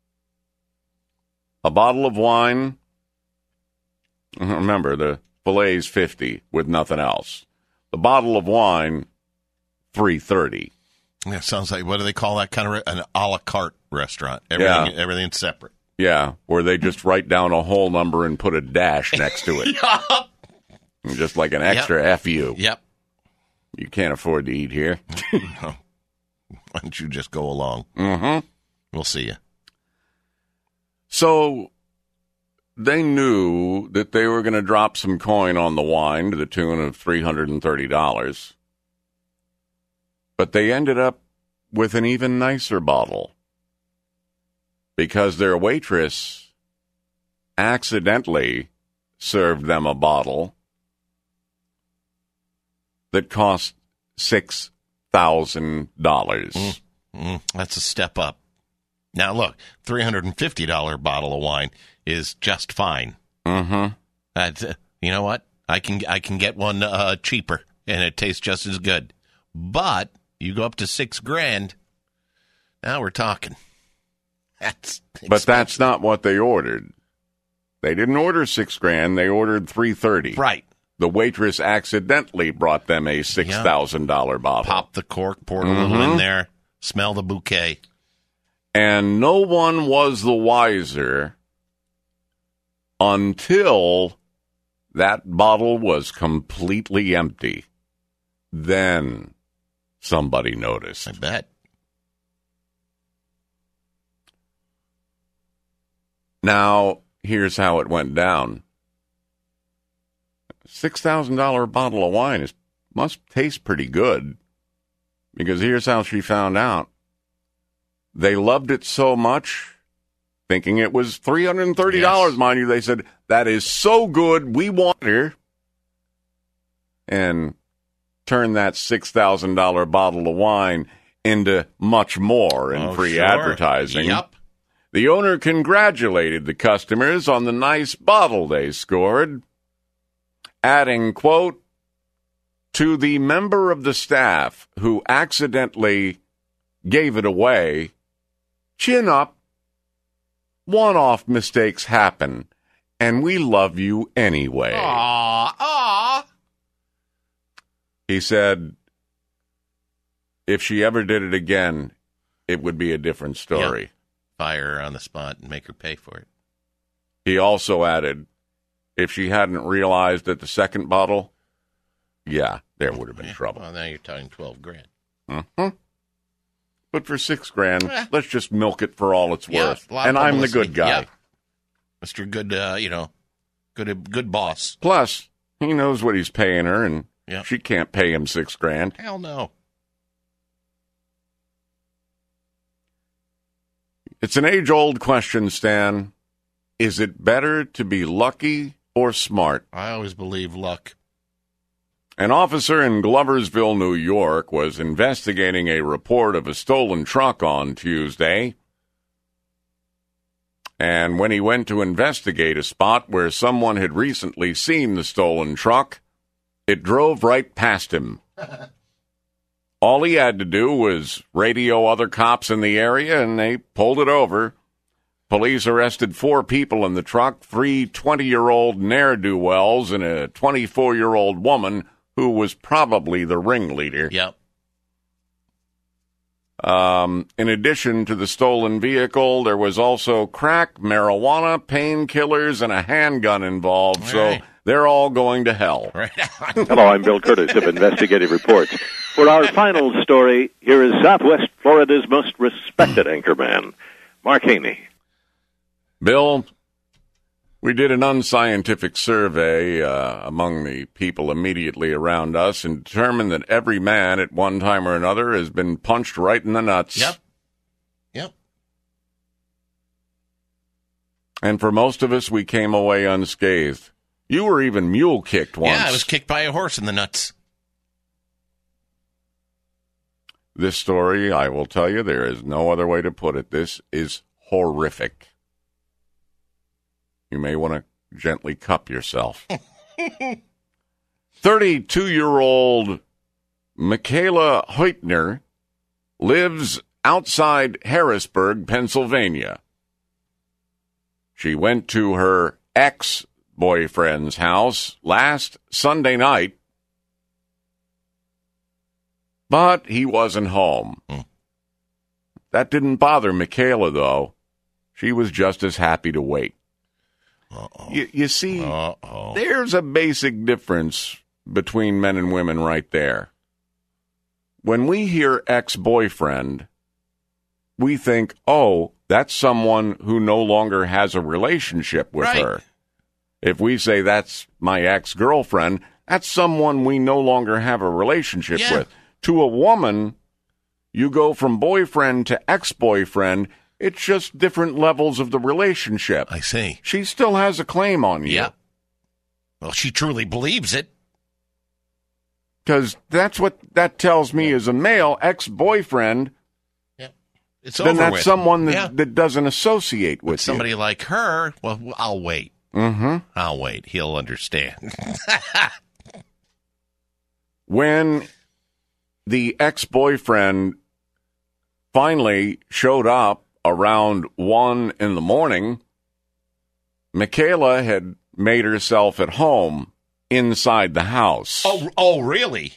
A bottle of wine, remember, the filet's fifty with nothing else. The bottle of wine, three thirty. Yeah, sounds like, what do they call that kind of, re- an a la carte restaurant? Everything, yeah. Everything's separate. Yeah, where they just write down a whole number and put a dash next to it. Yup. Just like an extra yep. F U. Yep. You can't afford to eat here. No. Why don't you just go along? Mm-hmm. We'll see you. So they knew that they were going to drop some coin on the wine to the tune of three hundred thirty dollars. But they ended up with an even nicer bottle because their waitress accidentally served them a bottle that cost six thousand dollars. Mm, mm, that's a step up. Now, look, three hundred fifty dollars bottle of wine is just fine. Mm-hmm. That's, uh, you know what? I can I can get one uh, cheaper, and it tastes just as good. But you go up to six grand, now we're talking. That's expensive. But that's not what they ordered. They didn't order six grand. They ordered three thirty. Right. The waitress accidentally brought them a six thousand dollar bottle. Pop the cork, pour mm-hmm. a little in there, smell the bouquet. And no one was the wiser until that bottle was completely empty. Then somebody noticed. I bet. Now, here's how it went down. six thousand dollars bottle of wine is, must taste pretty good, because here's how she found out. They loved it so much, thinking it was three hundred thirty dollars, yes. Mind you. They said, that is so good, we want her. And turned that six thousand dollars bottle of wine into much more in oh, free sure. advertising. Yep. The owner congratulated the customers on the nice bottle they scored, adding, quote, to the member of the staff who accidentally gave it away, chin up, one-off mistakes happen, and we love you anyway. Aww, aww. He said, if she ever did it again, it would be a different story. Yep. Fire her on the spot and make her pay for it. He also added, if she hadn't realized at the second bottle, yeah, there would have been Yeah. trouble. Well, now you're talking twelve grand. Mm-hmm. But for six grand, Eh. let's just milk it for all it's Yeah, worth. a lot of And I'm the publicity. good guy. Yeah. Mister Good, uh, you know, good good boss. Plus, he knows what he's paying her, and Yeah. she can't pay him six grand. Hell no. It's an age-old question, Stan. Is it better to be lucky or smart? I always believe luck. An officer in Gloversville, New York, was investigating a report of a stolen truck on Tuesday. And when he went to investigate a spot where someone had recently seen the stolen truck, it drove right past him. All he had to do was radio other cops in the area, and they pulled it over. Police arrested four people in the truck, three twenty-year-old ne'er-do-wells and a twenty-four-year-old woman who was probably the ringleader. Yep. Um, in addition to the stolen vehicle, there was also crack, marijuana, painkillers, and a handgun involved. All so right. they're all going to hell. Right. Hello, I'm Bill Curtis of Investigative Reports. For our final story, here is Southwest Florida's most respected anchorman, Mark Haney. Bill, we did an unscientific survey uh, among the people immediately around us and determined that every man at one time or another has been punched right in the nuts. Yep. Yep. And for most of us, we came away unscathed. You were even mule kicked once. Yeah, I was kicked by a horse in the nuts. This story, I will tell you, there is no other way to put it. This is horrific. You may want to gently cup yourself. thirty-two-year-old Michaela Heutner lives outside Harrisburg, Pennsylvania. She went to her ex-boyfriend's house last Sunday night, but he wasn't home. Mm. That didn't bother Michaela, though. She was just as happy to wait. Uh-oh. You, you see, Uh-oh. there's a basic difference between men and women right there. When we hear ex-boyfriend, we think, oh, that's someone who no longer has a relationship with Right. her. If we say that's my ex-girlfriend, that's someone we no longer have a relationship Yeah. with. To a woman, you go from boyfriend to ex-boyfriend. It's just different levels of the relationship. I see. She still has a claim on you. Yeah. Well, she truly believes it. Because that's what that tells me as a male ex-boyfriend. It's then over that's with. someone that, Yeah. that doesn't associate with Somebody you. like her, well, I'll wait. Mm-hmm. I'll wait. He'll understand. When the ex-boyfriend finally showed up around one in the morning, Michaela had made herself at home inside the house. Oh, oh, really?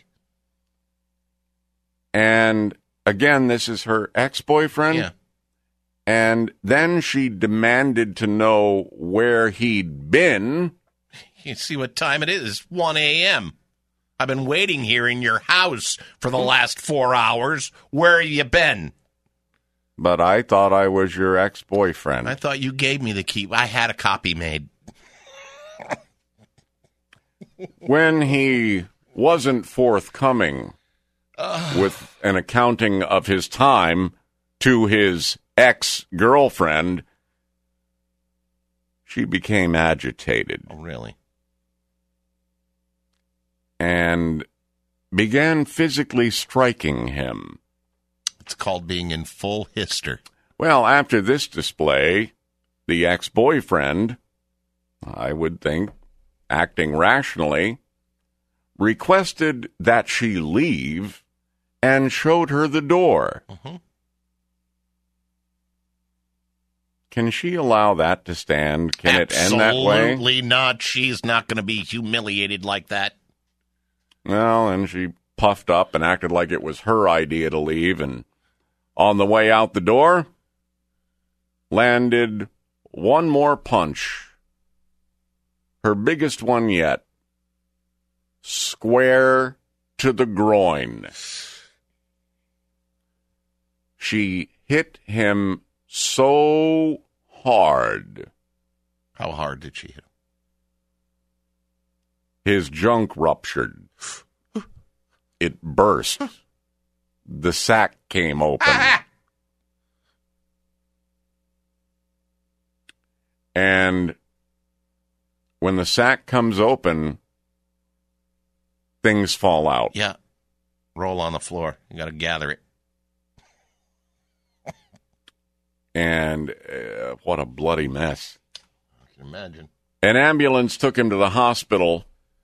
And again, this is her ex-boyfriend. Yeah. And then she demanded to know where he'd been. You see what time it is? one a.m. I've been waiting here in your house for the last four hours. Where have you been? But I thought I was your ex-boyfriend. I thought you gave me the key. I had a copy made. When he wasn't forthcoming with an accounting of his time to his ex-girlfriend, she became agitated. Oh, really? And began physically striking him. It's called being in full hyster. Well, after this display, the ex-boyfriend, I would think, acting rationally, requested that she leave and showed her the door. Mm-hmm. Can she allow that to stand? Can it end that way? Absolutely not. She's not going to be humiliated like that. Well, and she puffed up and acted like it was her idea to leave. And on the way out the door, landed one more punch. Her biggest one yet. Square to the groin. She hit him so hard. How hard did she hit him? His junk ruptured. It burst. The sack came open. And when the sack comes open, things fall out. Yeah. Roll on the floor. You got to gather it. And uh, what a bloody mess. I can imagine. An ambulance took him to the hospital.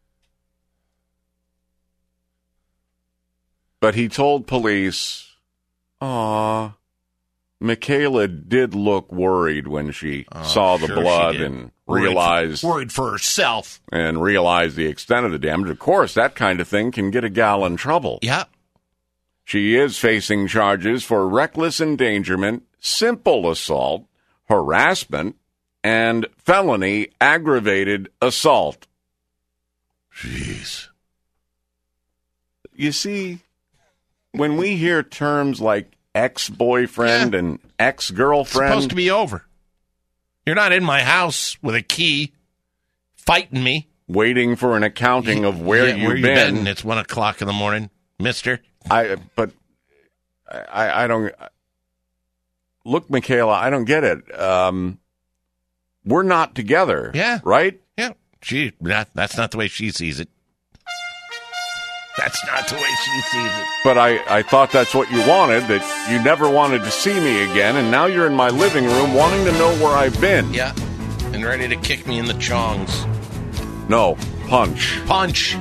But he told police, aw, Michaela did look worried when she Oh, saw the sure blood she did. and Worried realized for, worried for herself. and realized the extent of the damage. Of course, that kind of thing can get a gal in trouble. Yeah. She is facing charges for reckless endangerment, simple assault, harassment, and felony aggravated assault. Jeez. You see, when we hear terms like ex-boyfriend Yeah. and It's ex-girlfriend, supposed to be over. You're not in my house with a key fighting me. waiting for an accounting of where Yeah, you've where you been. been. It's one o'clock in the morning, mister. I but I I don't look, Michaela. I don't get it. Um, we're not together. Yeah. Right. Yeah. She. That, that's not the way she sees it. That's not the way she sees it. But I, I thought that's what you wanted, that you never wanted to see me again, and now you're in my living room wanting to know where I've been. Yeah. And ready to kick me in the chongs. No, punch. Punch.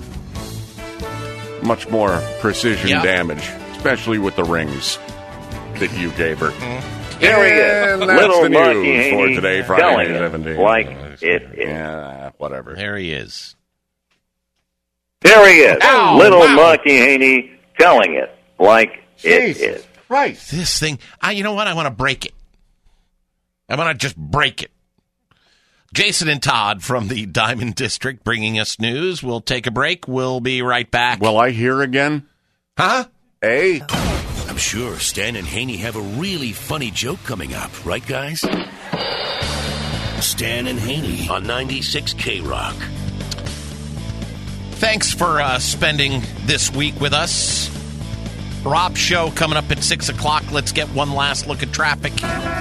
Much more precision Yeah. damage, especially with the rings that you gave her. Mm-hmm. Here he is, And that's little the Marky news for Haney, today, Friday telling the it seventeenth. like it is. Yeah, whatever. There he is. There he is, Ow, little wow. Marky Haney, telling it like it is. Right. This thing, I, you know what? I want to break it. I want to just break it. Jason and Todd from the Diamond District bringing us news. We'll take a break. We'll be right back. Will I hear again? Huh? Hey? I'm sure Stan and Haney have a really funny joke coming up, right, guys? Stan and Haney on ninety-six K Rock. Thanks for uh, spending this week with us. Rob's show coming up at six o'clock. Let's get one last look at traffic.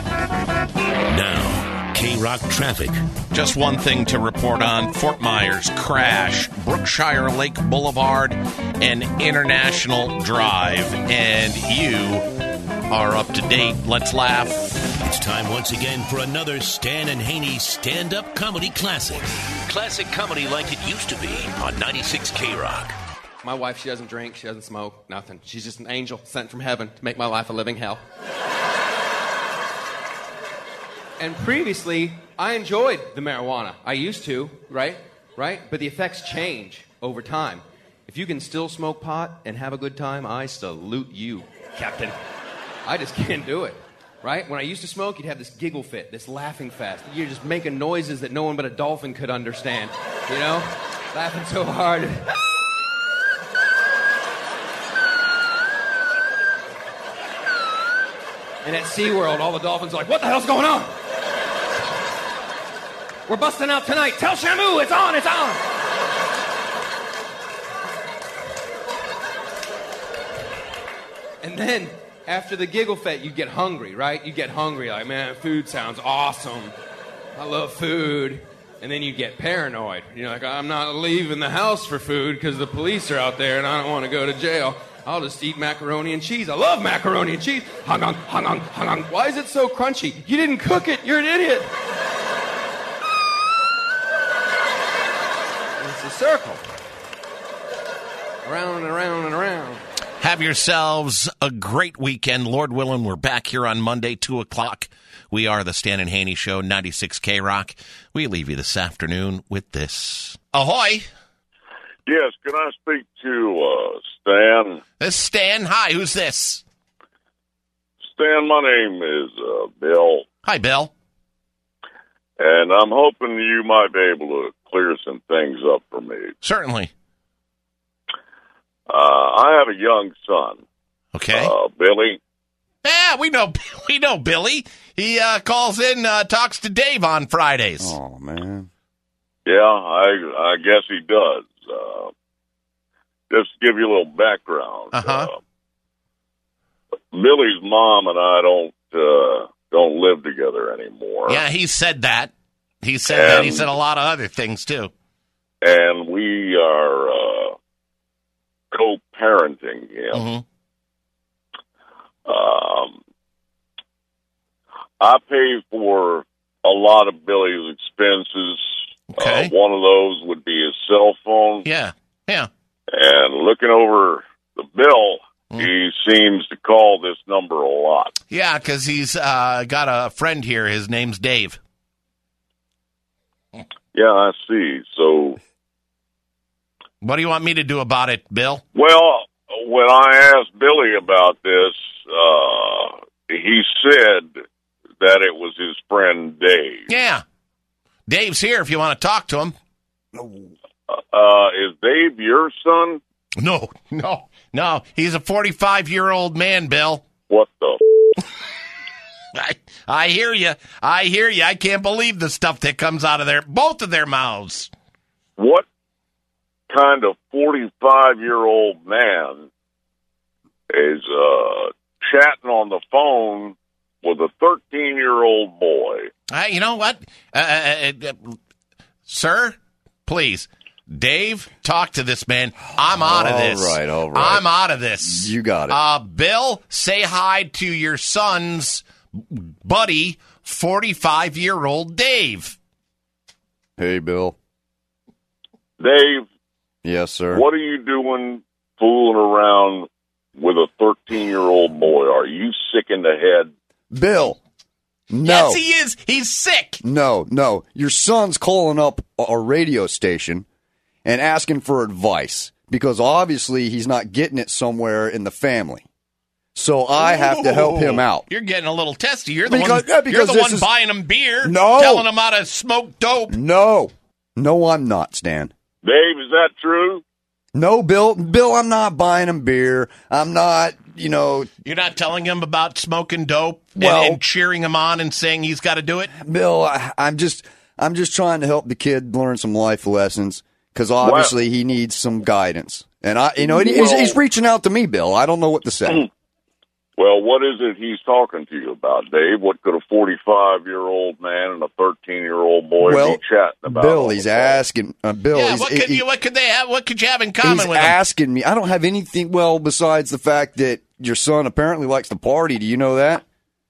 Now, K Rock traffic. Just one thing to report on. Fort Myers crash, Brookshire Lake Boulevard, and International Drive. And you are up to date. Let's laugh. It's time once again for another Stan and Haney stand-up comedy classic. Classic comedy like it used to be on ninety-six K Rock. My wife, she doesn't drink, she doesn't smoke, nothing. She's just an angel sent from heaven to make my life a living hell. And previously, I enjoyed the marijuana. I used to, right? Right? But the effects change over time. If you can still smoke pot and have a good time, I salute you, Captain. I just can't do it. Right? When I used to smoke, you'd have this giggle fit, this laughing fest. You're just making noises that no one but a dolphin could understand. You know? Laughing so hard. And at SeaWorld, all the dolphins are like, what the hell's going on? We're busting out tonight. Tell Shamu, it's on, it's on. And then, after the giggle fit, you get hungry, right? You get hungry, like, man, food sounds awesome. I love food. And then you get paranoid. You're like, I'm not leaving the house for food because the police are out there and I don't want to go to jail. I'll just eat macaroni and cheese. I love macaroni and cheese. Hung on, hung on, hung on. Why is it so crunchy? You didn't cook it. You're an idiot. It's a circle. Around and around and around. Have yourselves a great weekend. Lord willing, we're back here on Monday, two o'clock. We are the Stan and Haney Show, ninety-six K Rock. We leave you this afternoon with this. Ahoy! Yes, can I speak to uh, This is Stan. Hi, who's this? Stan, my name is uh, Bill. Hi, Bill. And I'm hoping you might be able to clear some things up for me. Certainly. Uh, I have a young son. Okay. Uh, Billy. Yeah, we know we know Billy. He uh, calls in, uh, talks to Dave on Fridays. Oh, man. Yeah, I I guess he does. Uh, just to give you a little background. Uh-huh. Uh, Billy's mom and I don't uh, don't live together anymore. Yeah, he said that. He said and, that. He said a lot of other things, too. And we are uh, co-parenting him. Mm-hmm. Um, I pay for a lot of Billy's expenses. Okay. Uh, one of those would be his cell phone. Yeah, yeah. And looking over the bill, mm. he seems to call this number a lot. Yeah, because he's uh, got a friend here. His name's Dave. Yeah, I see. So, what do you want me to do about it, Bill? Well, when I asked Billy about this, uh, he said that it was his friend Dave. Yeah. Dave's here if you want to talk to him. Uh, is Dave your son? No, no, no. He's a forty-five-year-old man, Bill. What the I, I hear you. I hear you. I can't believe the stuff that comes out of their both of their mouths. What kind of forty-five-year-old man is uh, chatting on the phone with a thirteen-year-old boy? Uh, you know what? Uh, uh, uh, sir, please. Dave, talk to this man. I'm out of this. All right, all right. I'm out of this. You got it. Uh, Bill, say hi to your son's buddy, forty-five-year-old Dave. Hey, Bill. Dave. Yes, sir. What are you doing fooling around with a thirteen-year-old boy? Are you sick in the head? Bill. No. Yes, he is. He's sick. No, no. Your son's calling up a radio station and asking for advice because obviously he's not getting it somewhere in the family. So I have to help him out. You're getting a little testy. You're the because, one, yeah, because you're the one is, buying him beer, no. telling him how to smoke dope. No. No, I'm not, Stan. Dave, is that true? No, Bill. Bill, I'm not buying him beer. I'm not, you know. You're not telling him about smoking dope well, and, and cheering him on and saying he's got to do it? Bill, I, I'm just I'm just trying to help the kid learn some life lessons because obviously well, he needs some guidance. And, I, you know, well, he's, he's reaching out to me, Bill. I don't know what to say. Well, what is it he's talking to you about, Dave? What could a forty-five-year-old man and a thirteen-year-old boy well, be chatting about? Bill, he's asking. Uh, Bill, yeah, he's, what could he, you? What could they have? What could you have in common he's with him? asking me. I don't have anything. Well, besides the fact that your son apparently likes to party. Do you know that?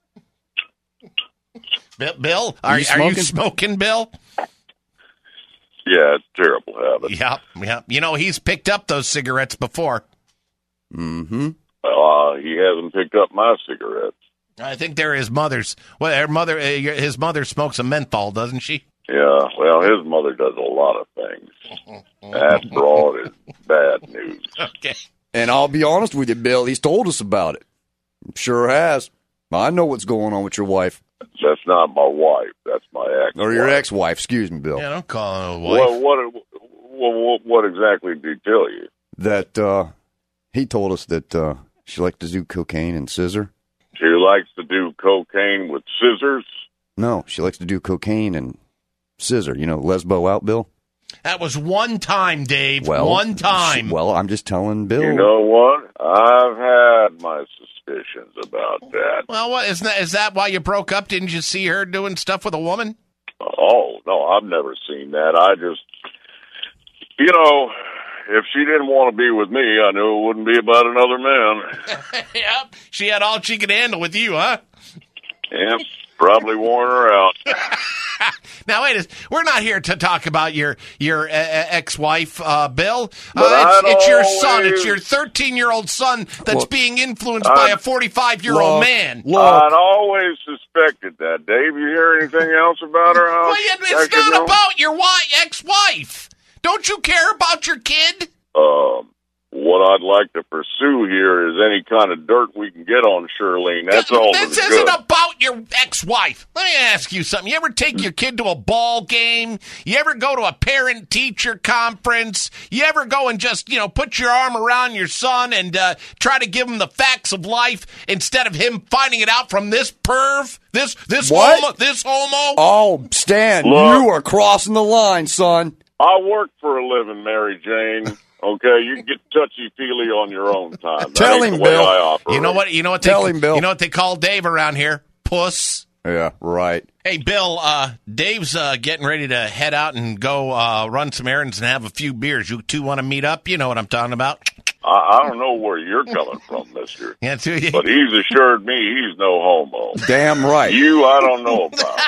Bill, are, are, you, are you smoking, Bill? Yeah, it's a terrible habit. Yep, yep. You know, he's picked up those cigarettes before. Mm-hmm. Uh, he hasn't picked up my cigarettes. I think they're his mother's. Well, her mother, uh, his mother smokes a menthol, doesn't she? Yeah, well, his mother does a lot of things. That broad is bad news. Okay. And I'll be honest with you, Bill, he's told us about it. Sure has. I know what's going on with your wife. That's not my wife. That's my ex. Or your ex-wife. Excuse me, Bill. Yeah, don't call her a wife. Well, what, what, what, what exactly did he tell you? That uh, he told us that uh, she likes to do cocaine and scissor. She likes to do cocaine with scissors? No, she likes to do cocaine and scissor. You know, lesbo out, Bill? That was one time, Dave. Well, one time. She, well, I'm just telling Bill. You know what? I've had my suspicions about that. Well, what is that? Is that why you broke up? Didn't you see her doing stuff with a woman? Oh, no, I've never seen that. I just, you know, if she didn't want to be with me, I knew it wouldn't be about another man. Yep. She had all she could handle with you, huh? Yep. Probably worn her out. Now, wait a we're not here to talk about your your uh, ex-wife, uh, Bill. Uh, it's, it's your always... son. It's your thirteen-year-old son that's Look, being influenced I'd... by a forty-five-year-old man. Look. I'd always suspected that. Dave, you hear anything else about her? Well, it's not know? about your wife, ex-wife. Don't you care about your kid? Um, what I'd like to pursue here is any kind of dirt we can get on Shirlene. That's all This that's isn't good. about your ex-wife. Let me ask you something. You ever take your kid to a ball game? You ever go to a parent-teacher conference? You ever go and just, you know, put your arm around your son and uh, try to give him the facts of life instead of him finding it out from this perv? This this What? homo? This homo? Oh, Stan, Look. you are crossing the line, son. I work for a living, Mary Jane. Okay, you can get touchy-feely on your own time. That Tell ain't him, the way Bill. I operate. You know what? You know what? They, Tell him, Bill. You know what they call Dave around here? Puss. Yeah, right. Hey, Bill, uh, Dave's uh, getting ready to head out and go uh, run some errands and have a few beers. You two want to meet up? You know what I'm talking about. I, I don't know where you're coming from, mister. Yeah, too. But he's assured me he's no homo. Damn right. You, I don't know about.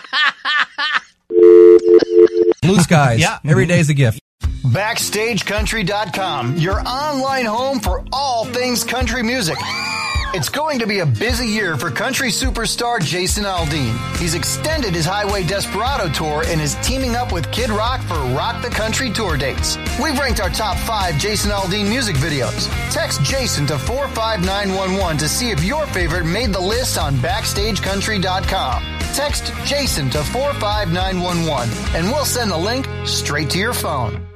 Blue skies. Yeah. Every day's a gift. Backstage Country dot com, your online home for all things country music. It's going to be a busy year for country superstar Jason Aldean. He's extended his Highway Desperado tour and is teaming up with Kid Rock for Rock the Country tour dates. We've ranked our top five Jason Aldean music videos. Text Jason to four five nine one one to see if your favorite made the list on Backstage Country dot com. Text Jason to four five nine one one and we'll send the link straight to your phone.